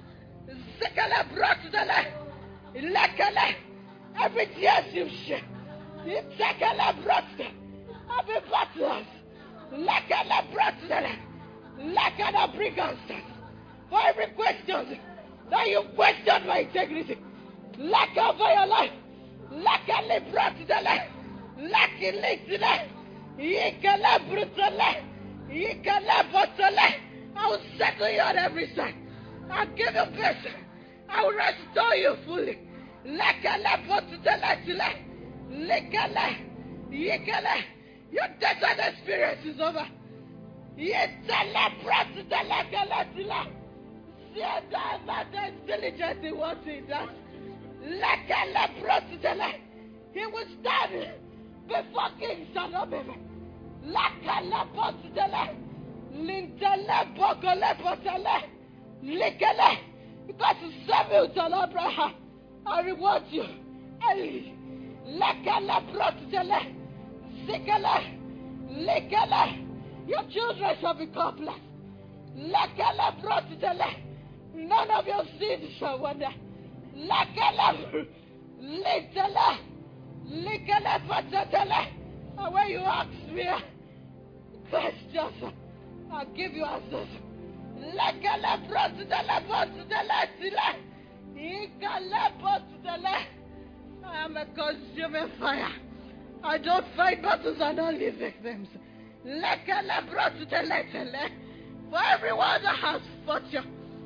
Every tear you shed, you take a left, every battles, like a left, like a bring answers. For every question that you question my integrity, like over your life, like a libratidale, like a little, you can have brutale, you can have bottle. I will settle you on every side. I'll give you peace. I will restore you fully. Like a lebotidale, legale, yegale. Your desert experience is over. Yetale bratidale galatila. That is diligent in what he does. Like a leprosy, he will stand before kings and noblemen. Like a leprosy, lintele bogole potele, likele. Because you serve you to Abraham, I reward you. Eli, like a leprosy, zikele, likele. Your children shall become blessed. Like a leprosy. None of your seeds shall wander. Lakala, little, little, patella. And when you ask me questions, I'll give you answers. Lakala, patella, patella, tilla. Ikala, patella. I am a consuming fire. I don't fight battles, I don't leave victims. Lakala, patella, tilla. For everyone that has fought you.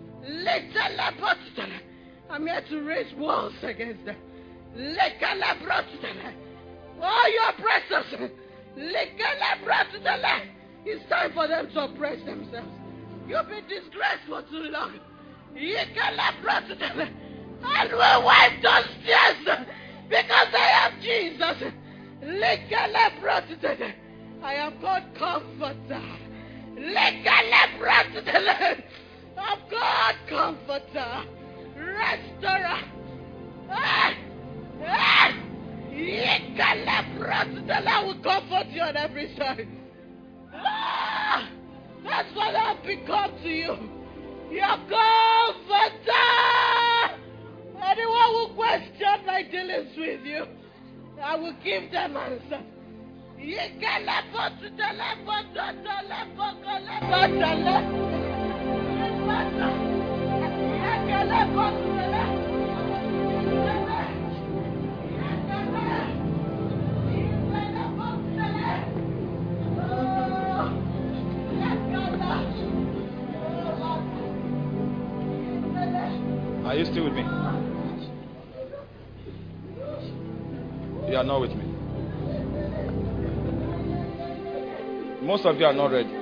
I'm here to raise walls against them. All your oppressors, it's time for them to oppress themselves. You've been disgraced for too long. And will wipe those tears because I am Jesus. I am called Comforter. Of God, Comforter, Restorer. Ah, ah, I will comfort you on every side. Ah, that's what I've become to you. Your Comforter. Anyone who questions my dealings with you, I will give them answers. Are you still with me? You are not with me. Most of you are not ready.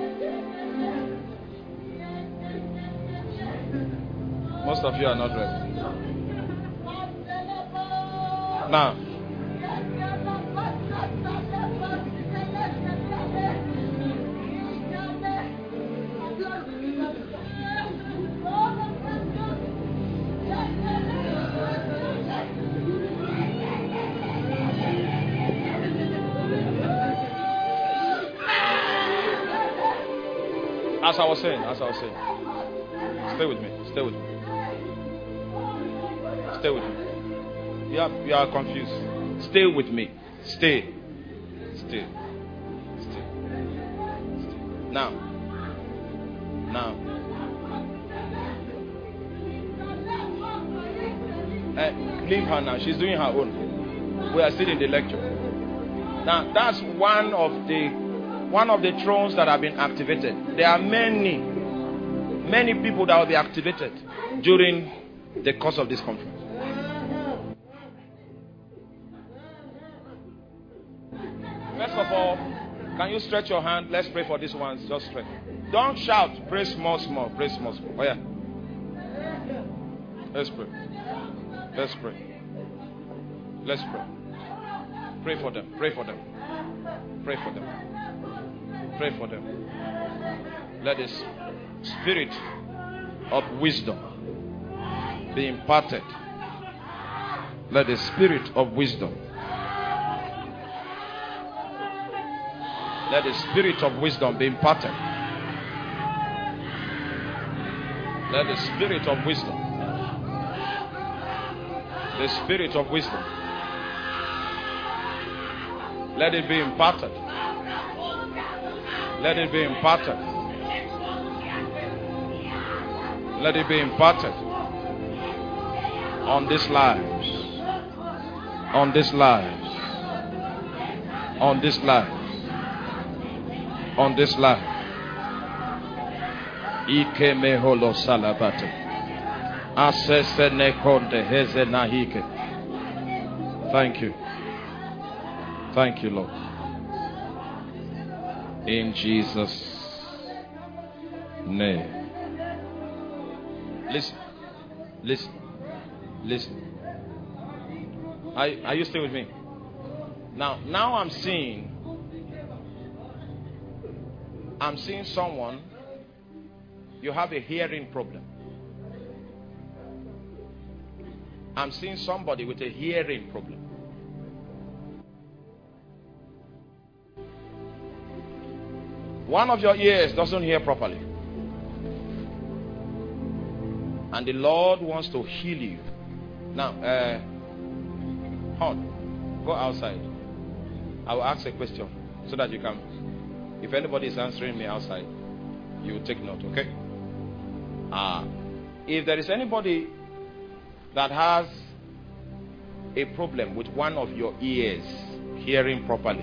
Most of you are not ready. Now, as I was saying, as I was saying, stay with me, stay with me. Stay with me. You are, you are confused. Stay with me. Stay. Stay. Stay. Stay. Now. Now. Uh, leave her now. She's doing her own. We are still in the lecture. Now, that's one of the one of the thrones that have been activated. There are many, many people that will be activated during the course of this conference. First of all, can you stretch your hand? Let's pray for these ones. Just stretch. Don't shout. Pray small, small. Pray small, small. Oh, yeah. Let's pray. Let's pray. Let's pray. Pray for them. Pray for them. Pray for them. Pray for them. Let the spirit of wisdom be imparted. Let the spirit of wisdom. Let the spirit of wisdom be imparted. Let the spirit of wisdom. The spirit of wisdom. Let it be imparted. Let it be imparted. Let it be imparted on these lives. On these lives. On this life. On this life. Ike meholo salabate. Asese nekonde heze nahike. Thank you. Thank you, Lord. In Jesus' name. Listen. Listen. Listen. Are, are you still with me? Now, now I'm seeing I'm seeing someone, you have a hearing problem. I'm seeing somebody with a hearing problem. One of your ears doesn't hear properly. And the Lord wants to heal you. Now, uh, Hon, go outside. I will ask a question so that you can, if anybody is answering me outside, you will take note, okay? Uh, if there is anybody that has a problem with one of your ears hearing properly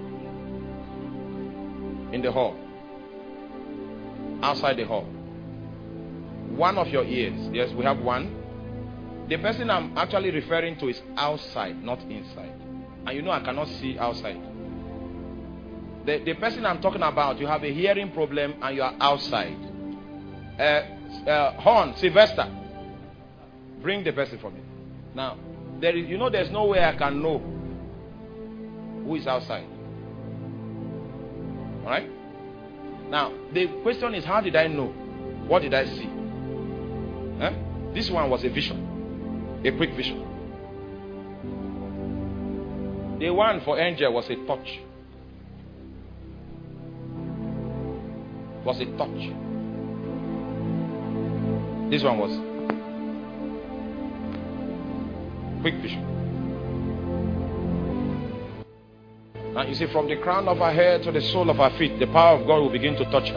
in the hall, outside the hall, one of your ears, yes, we have one. The person I'm actually referring to is outside, not inside. And you know I cannot see outside. The, the person I'm talking about, you have a hearing problem and you are outside. Uh, uh, Horn, Sylvester, bring the person for me. Now, there is, you know there's no way I can know who is outside. Alright? Now, the question is, how did I know? What did I see? Huh? This one was a vision. A quick vision. The one for Angel was a touch. Was a touch. This one was quick vision. Now you see, from the crown of her head to the sole of her feet, the power of God will begin to touch her.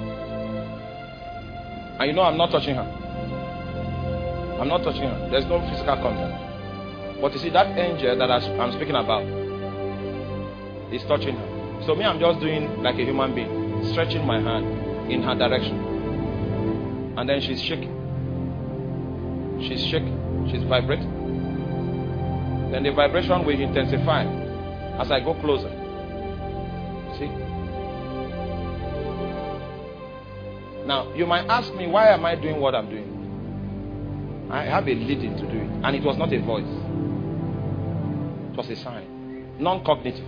And you know I'm not touching her. I'm not touching her. There's no physical contact. But you see, that angel that I'm speaking about is touching her. So me, I'm just doing like a human being, stretching my hand in her direction. And then she's shaking. She's shaking. She's vibrating. Then the vibration will intensify as I go closer. See? Now, you might ask me, why am I doing what I'm doing? I have a leading to do it. And it was not a voice. It was a sign. Non-cognitive.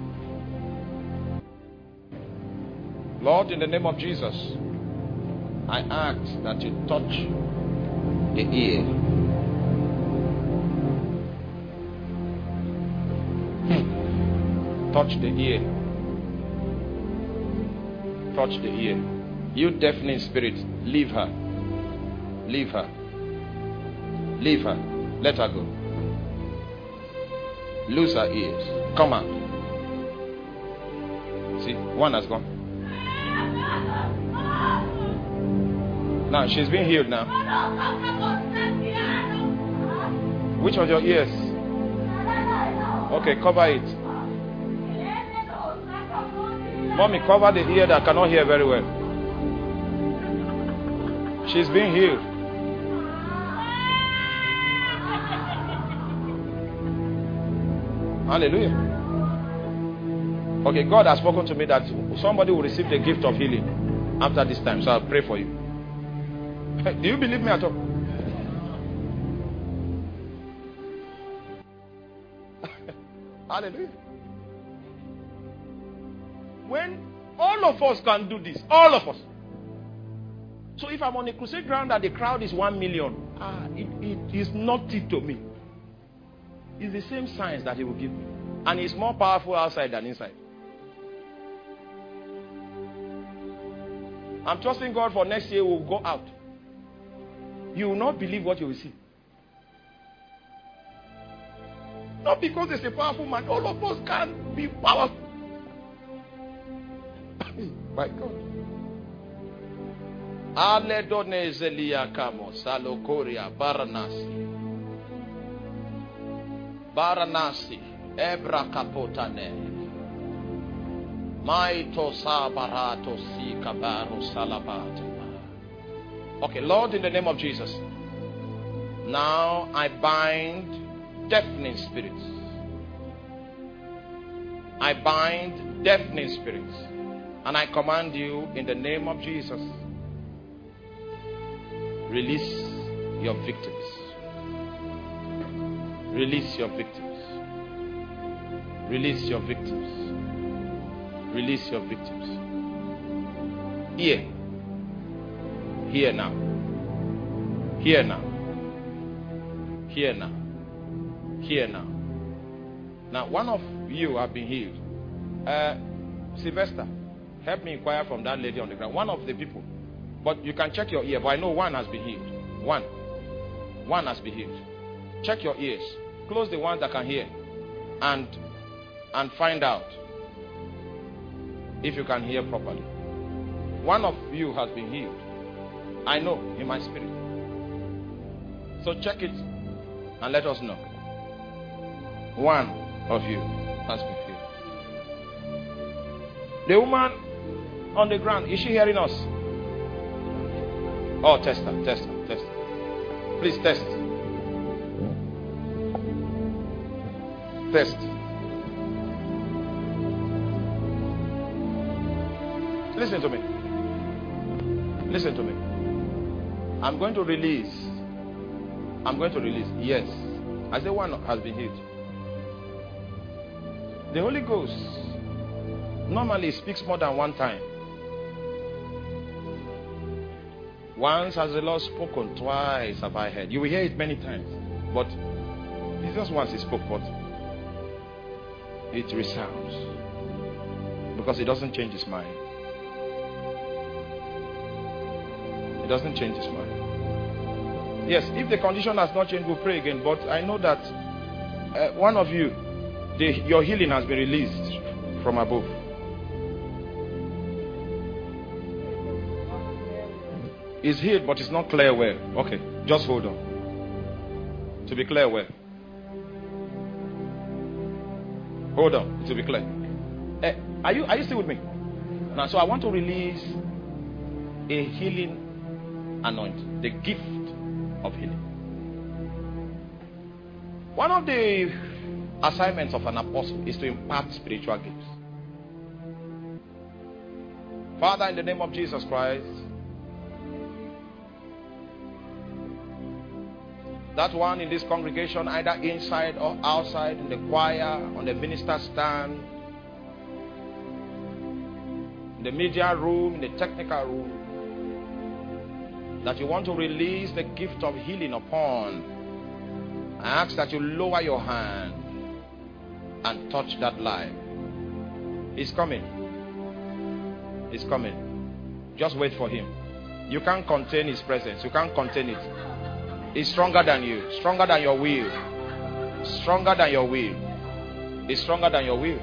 Lord, in the name of Jesus, I ask that you touch the ear. Touch the ear. Touch the ear. You deafening spirit, leave her. Leave her. Leave her. Let her go. Loose her ears. Come out. See, one has gone. Now, she's been healed now. Which of your ears? Okay, cover it. Mommy, cover the ear that cannot hear very well. She's been healed. Hallelujah. Okay, God has spoken to me that somebody will receive the gift of healing after this time. So I'll pray for you. Do you believe me at all? Hallelujah. When all of us can do this, all of us. So if I'm on a crusade ground and the crowd is one million, ah, it, it is nothing to me. It's the same signs that he will give me. And it's more powerful outside than inside. I'm trusting God for next year we'll go out. You will not believe what you will see. Not because it's a powerful man. All of us can be powerful. My God. Aledonezelia kamo salokoria baranasi. Baranasi ebra kapotane. Maito sabarato si kabaro salabata. Okay, Lord, in the name of Jesus. Now I bind deafening spirits. I bind deafening spirits. And I command you in the name of Jesus. Release your victims. Release your victims. Release your victims. Release your victims. Here. Here now. Here now. Here now. Here now. Now, one of you have been healed. Uh, Sylvester, help me inquire from that lady on the ground. One of the people. But you can check your ear. But I know one has been healed. One. One has been healed. Check your ears. Close the ones that can hear. And, and find out if you can hear properly. One of you has been healed. I know in my spirit. So check it and let us know. One of you has been healed. The woman on the ground, is she hearing us? Oh, test her, test her, test her. Please test. Test. Listen to me. Listen to me. I'm going to release. I'm going to release. Yes. I say one has been healed. The Holy Ghost normally speaks more than one time. Once has the Lord spoken, twice have I heard. You will hear it many times. But it's just once he spoke, but it resounds. Because he doesn't change his mind. He doesn't change his mind. Yes, if the condition has not changed, we'll pray again. But I know that uh, one of you, the, your healing has been released from above. It's healed, but it's not clear where. Okay, just hold on. To be clear where. Hold on, to be clear. Uh, are you are you still with me? Now, so I want to release a healing anointing, the gift of healing. One of the assignments of an apostle is to impart spiritual gifts. Father, in the name of Jesus Christ, that one in this congregation, either inside or outside, in the choir, on the minister's stand, in the media room, in the technical room, that you want to release the gift of healing upon, I ask that you lower your hand and touch that life. He's coming. He's coming. Just wait for him. You can't contain his presence. You can't contain it. He's stronger than you. Stronger than your will. Stronger than your will. He's stronger than your will.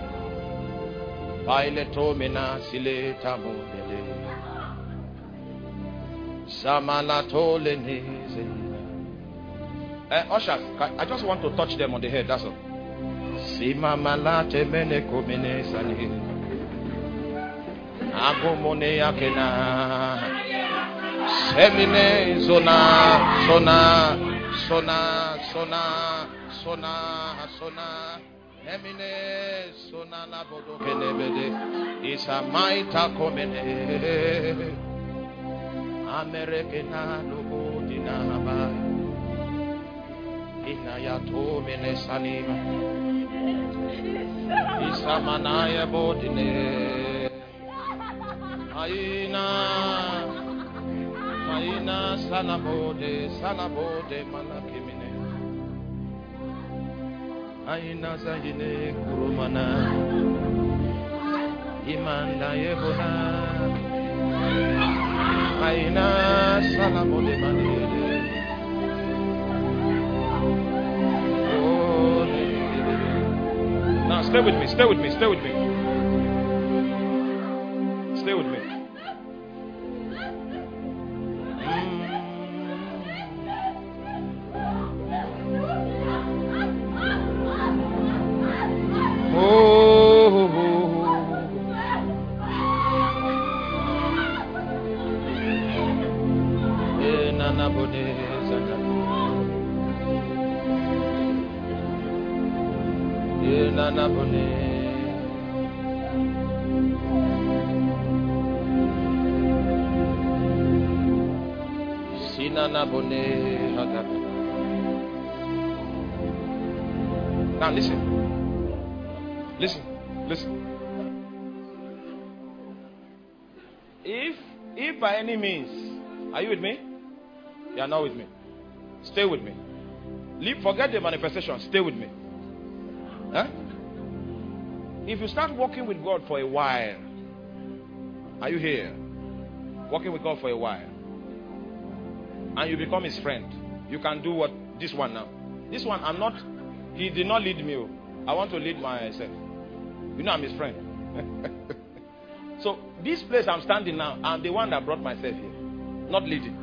Uh, ushers, I just want to touch them on the head, that's all. Semine zona zona zona zona zona zona emine zona la bodo kenebede isa maita komene Amerikana lobo dinaba ina ya to mene sanima Samanaya bodine. Aina. Aina sanabode. Sanabode manakimine. Aina zahine kurumana. Imanda yebona. Aina sanabode manide. Now stay with me, stay with me, stay with me. Stay with me. Mm. Oh, eh, nana bode, zana. Nana bone, sinana bone, hagata. Now listen, listen, listen. If, if by any means, are you with me? You are not with me. Stay with me. Leave, forget the manifestation. Stay with me. Huh? If you start walking with God for a while, are you here? Walking with God for a while, and you become his friend, you can do what this one now. This one, I'm not, he did not lead me. I want to lead myself. You know, I'm his friend. So, this place I'm standing now, I'm the one that brought myself here, not leading.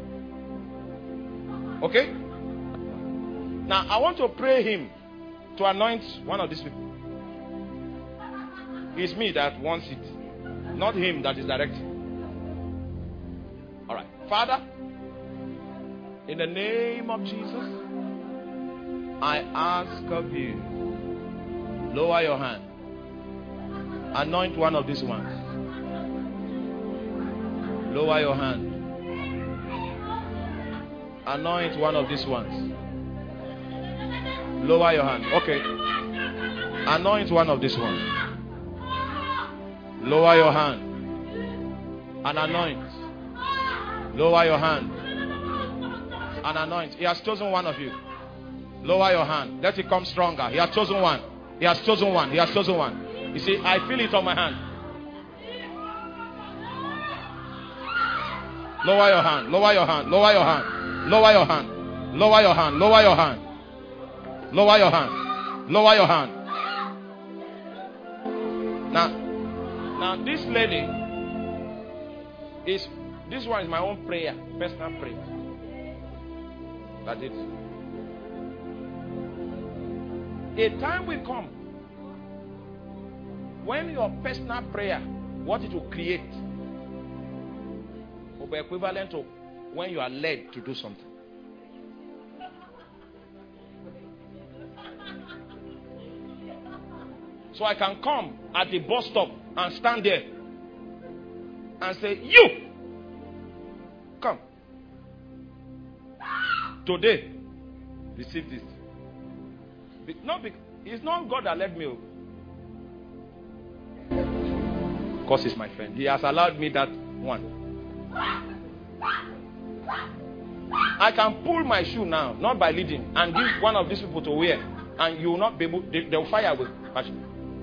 Okay? Now, I want to pray him to anoint one of these people. It's me that wants it, not him that is directing. All right. Father, in the name of Jesus, I ask of you, lower your hand. Anoint one of these ones. Lower your hand. Anoint one of these ones. Lower your hand. Okay. Anoint one of these ones. Lower your hand. And anoint. Lower your hand. And anoint. He has chosen one of you. Lower your hand. Let it come stronger. He has chosen one. He has chosen one. He has chosen one. You see, I feel it on my hand. Lower your hand. Lower your hand. Lower your hand. Lower your hand. Lower your hand. Lower your hand. Lower your hand. Lower your hand. Now, now this lady is, this one is my own prayer, personal prayer. That's it. A time will come when your personal prayer, what it will create, will be equivalent to when you are led to do something. So I can come at the bus stop and stand there and say, you come. Today, receive this. Be- not be- it's not God that led me. Because he's my friend. He has allowed me that one. I can pull my shoe now, not by leading, and give one of these people to wear, and you will not be able, they, they'll fire with passion.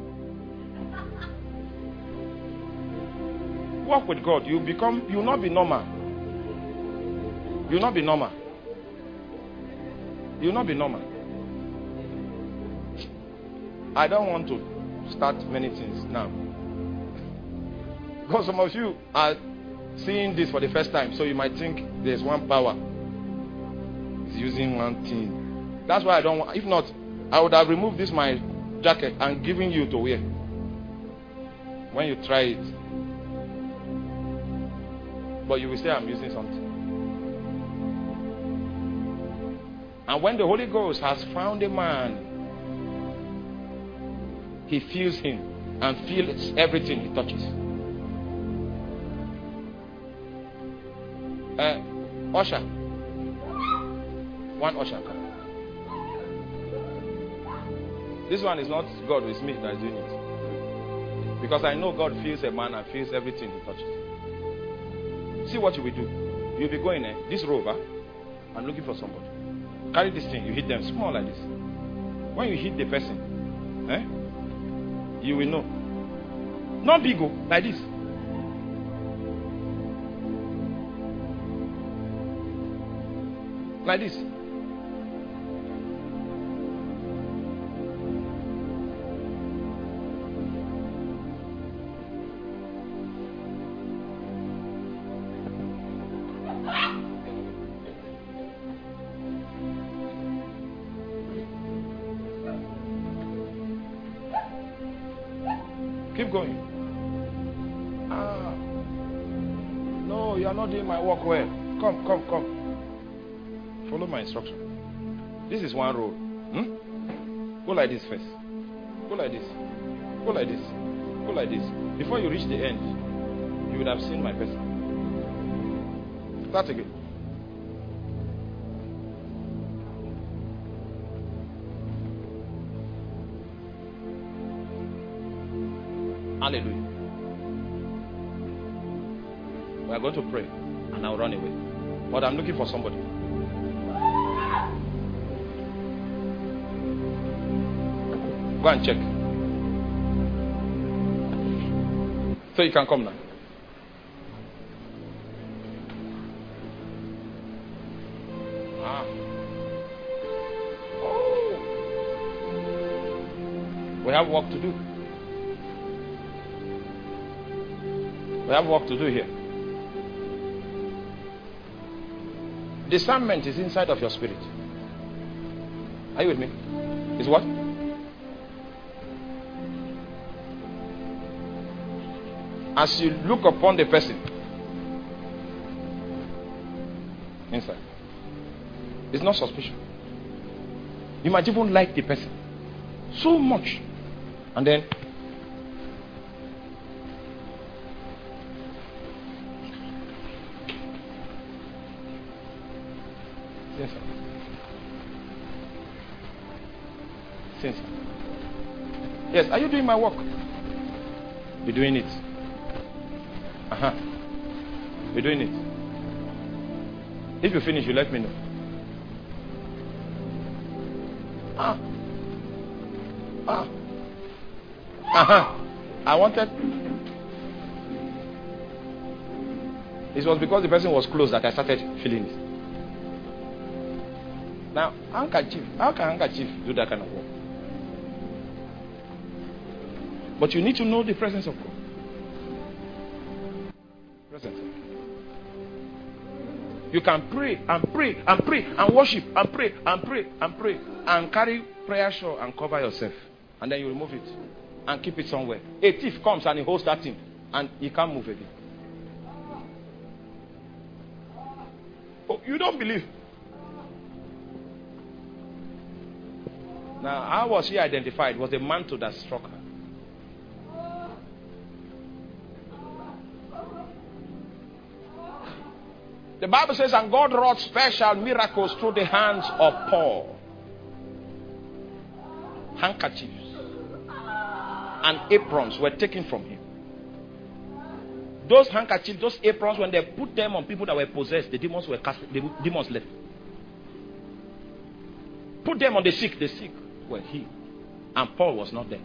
Walk with God. You become, you will not be normal. You will not be normal. You will not be normal. I don't want to start many things now. Because some of you are seeing this for the first time, so you might think there's one power. It's using one thing. That's why I don't want, if not, I would have removed this my jacket and given you to wear. When you try it. But you will say I'm using something. And when the Holy Ghost has found a man, he feels him and feels everything he touches. Uh, usher. One usher. This one is not God, it's me that is doing it. Because I know God feels a man and feels everything he touches. See what you will do. You'll be going there. This rover, I'm looking for somebody. Carry this thing, you hit them small like this. When you hit the person, eh, you will know. Not big, oh, like this. Like this. Keep going. Ah. No, you are not doing my work well. Come, come, come. Follow my instruction. This is one road. Hmm? Go like this first. Go like this. Go like this. Go like this. Before you reach the end, you would have seen my person. Start again. Hallelujah. We are going to pray and I'll run away. But I'm looking for somebody. Go and check. So you can come now. Ah. Oh. We have work to do. We have work to do here. Discernment is inside of your spirit. Are you with me? Is what? As you look upon the person inside, it's not suspicion. You might even like the person so much, and then yes, sir. Yes, sir. Yes, are you doing my work? You're doing it. Uh-huh. You're doing it. If you finish, you let me know. Ah. Ah. Uh-huh. I wanted. It was because the person was close that I started feeling it. Now, handkerchief. How can handkerchief do that kind of work? But you need to know the presence of God. Presence. You can pray and pray and pray and worship and pray and pray and pray and carry prayer shawl and cover yourself, and then you remove it and keep it somewhere. A thief comes and he holds that thing and he can't move again. Oh, you don't believe? Now, how was he identified? It was the mantle that struck her. The Bible says, and God wrought special miracles through the hands of Paul. Handkerchiefs and aprons were taken from him. Those handkerchiefs, those aprons, when they put them on people that were possessed, the demons were cast, the demons left. Put them on the sick, the sick were healed. And Paul was not there.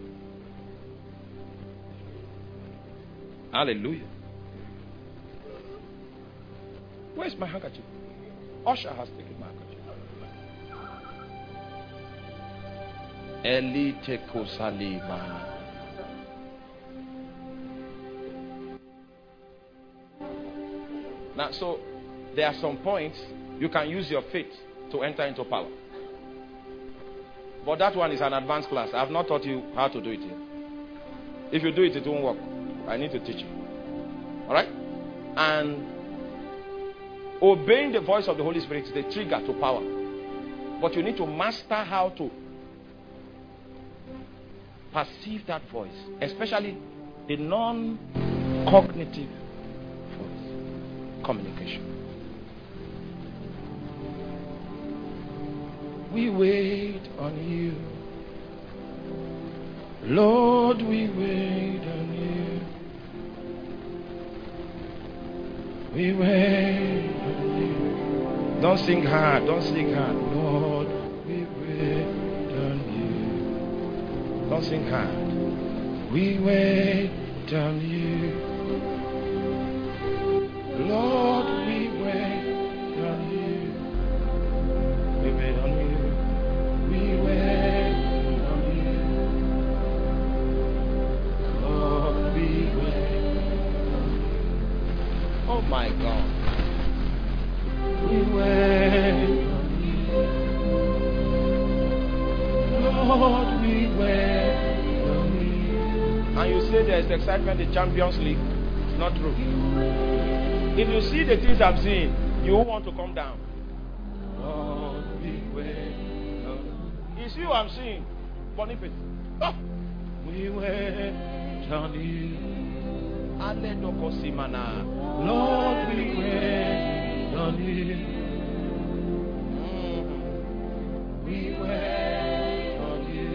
Hallelujah. Where's my handkerchief? Usher has taken my handkerchief. Elite Kosalima. Now, so there are some points you can use your faith to enter into power. But that one is an advanced class. I have not taught you how to do it yet. If you do it, it won't work. I need to teach you. Alright? And obeying the voice of the Holy Spirit is the trigger to power. But you need to master how to perceive that voice, especially the non-cognitive voice, communication. We wait on you, Lord, we wait on you. We wait on you. Don't sing hard. Don't sing hard. Lord, we wait on you. Don't sing hard. We wait on you. Lord, we wait on you. We wait on you. We wait on you. Lord, we wait on you. Oh my God. We wait on you. Lord, we wait on you. And you say there's excitement in the Champions League. It's not true. If you see the things I'm seeing, you won't want to come down. Lord, we wait. You see what I'm seeing? Boniface. Oh. We wait on you. Lord, we wait on you. Mm. We wait on you.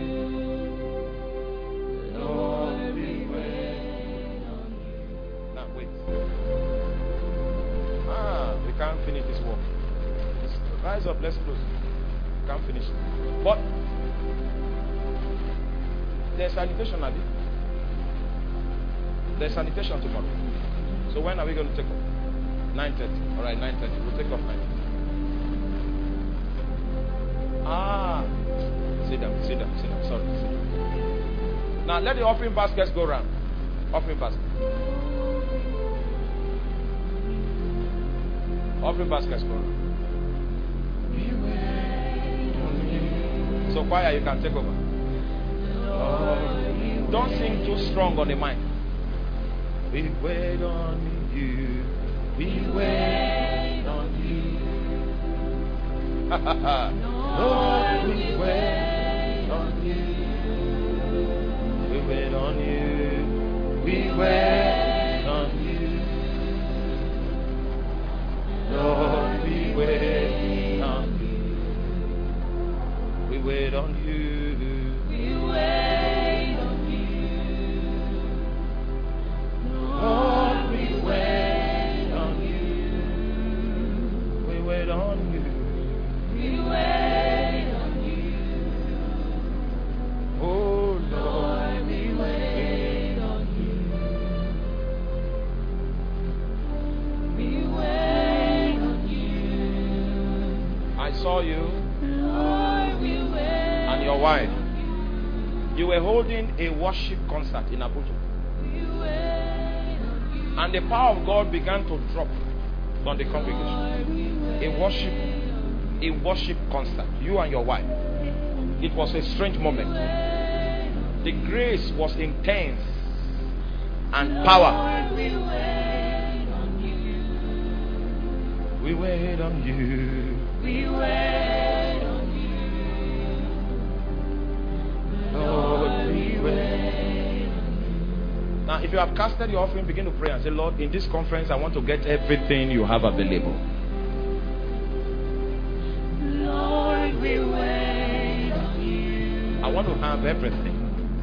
Lord, we wait on you. Now wait. Ah, we can't finish this work. Let's rise up, let's close. We can't finish it. But there's sanitation, Adi. There's sanitation tomorrow. So when are we going to take off? nine thirty. Alright, nine thirty. We'll take off nine thirty. Ah. Sit down, sit down, sit down. Sorry, sit down. Now let the offering baskets go round. Offering basket. Offering baskets go round. So choir, you can take over. Don't sing too strong on the mic. We wait on you. We wait on you. Lord, we wait on you. We wait on you. We wait on you. Lord, we wait on you. We wait on you. We wait on you. Lord, we wait on you. We wait on you. We wait on you. Oh Lord, we wait on you. We wait on you. I saw you. Lord, we wait. And your wife. You were holding a worship concert in Abuja. And the power of God began to drop on the congregation. A worship, a worship concert. You and your wife. It was a strange moment. The grace was intense and power. We wait on you. We wait on you. Lord, we wait. Now, if you have casted your offering, begin to pray and say, Lord, in this conference, I want to get everything you have available. Lord, we wait on you. I want to have everything.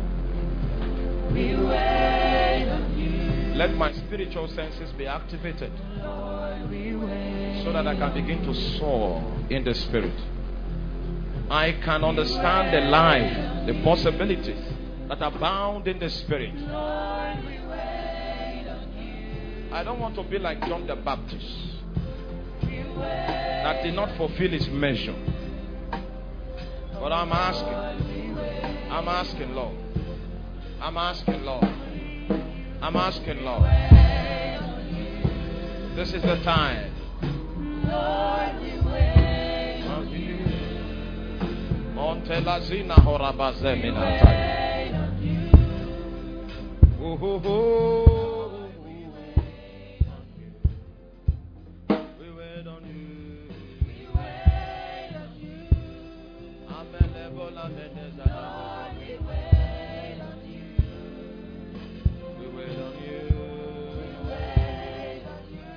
We wait on you. Let my spiritual senses be activated. Lord, we wait. So that I can begin to soar in the spirit. I can understand the life, the possibilities that are bound in the spirit. Lord, we wait on you. I don't want to be like John the Baptist that did not fulfill his measure. But I'm asking, I'm asking, Lord. I'm asking, Lord. I'm asking, Lord. This is the time. Lord, we wait on you. Montelazina horabazemina. Oh, oh, oh. We wait on you. We wait on you. Amen. Lord, we wait on you. We wait on you. We wait on you.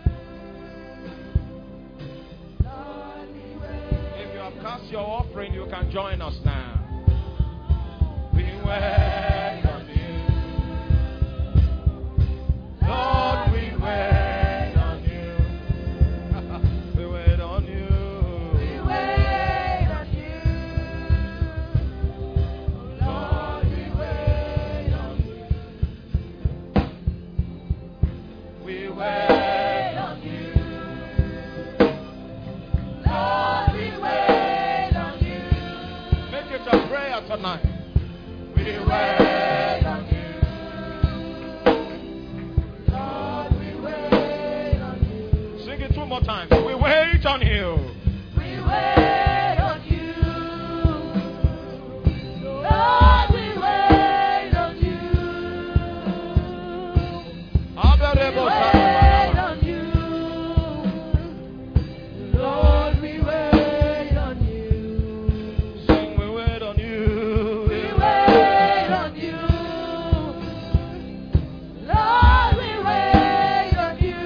Lord, we wait. If you have cast your offering, you can join us now. We wait. tonight. We wait on you. Lord, we wait on you. Sing it two more times. We wait on you. We wait on you. Lord, we wait on you. We wait on you. Lord, we wait on you. Sing, we wait on you. We wait on you. Lord, we wait on you.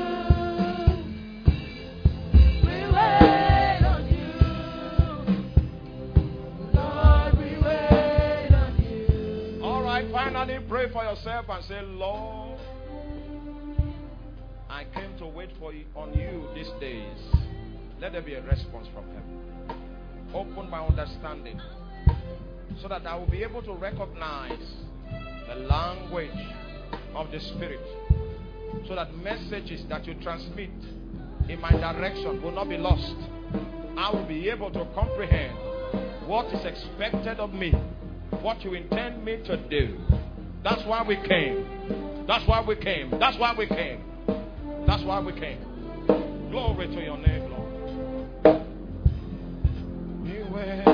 We wait on you. Lord, we wait on you. All right, finally pray for yourself and say, Lord, I came to wait for you on you these days. Let there be a response from heaven. Open my understanding so that I will be able to recognize the language of the Spirit, so that messages that you transmit in my direction will not be lost. I will be able to comprehend what is expected of me, what you intend me to do. That's why we came. That's why we came. That's why we came. That's why we came. Glory to your name, Lord. We wait.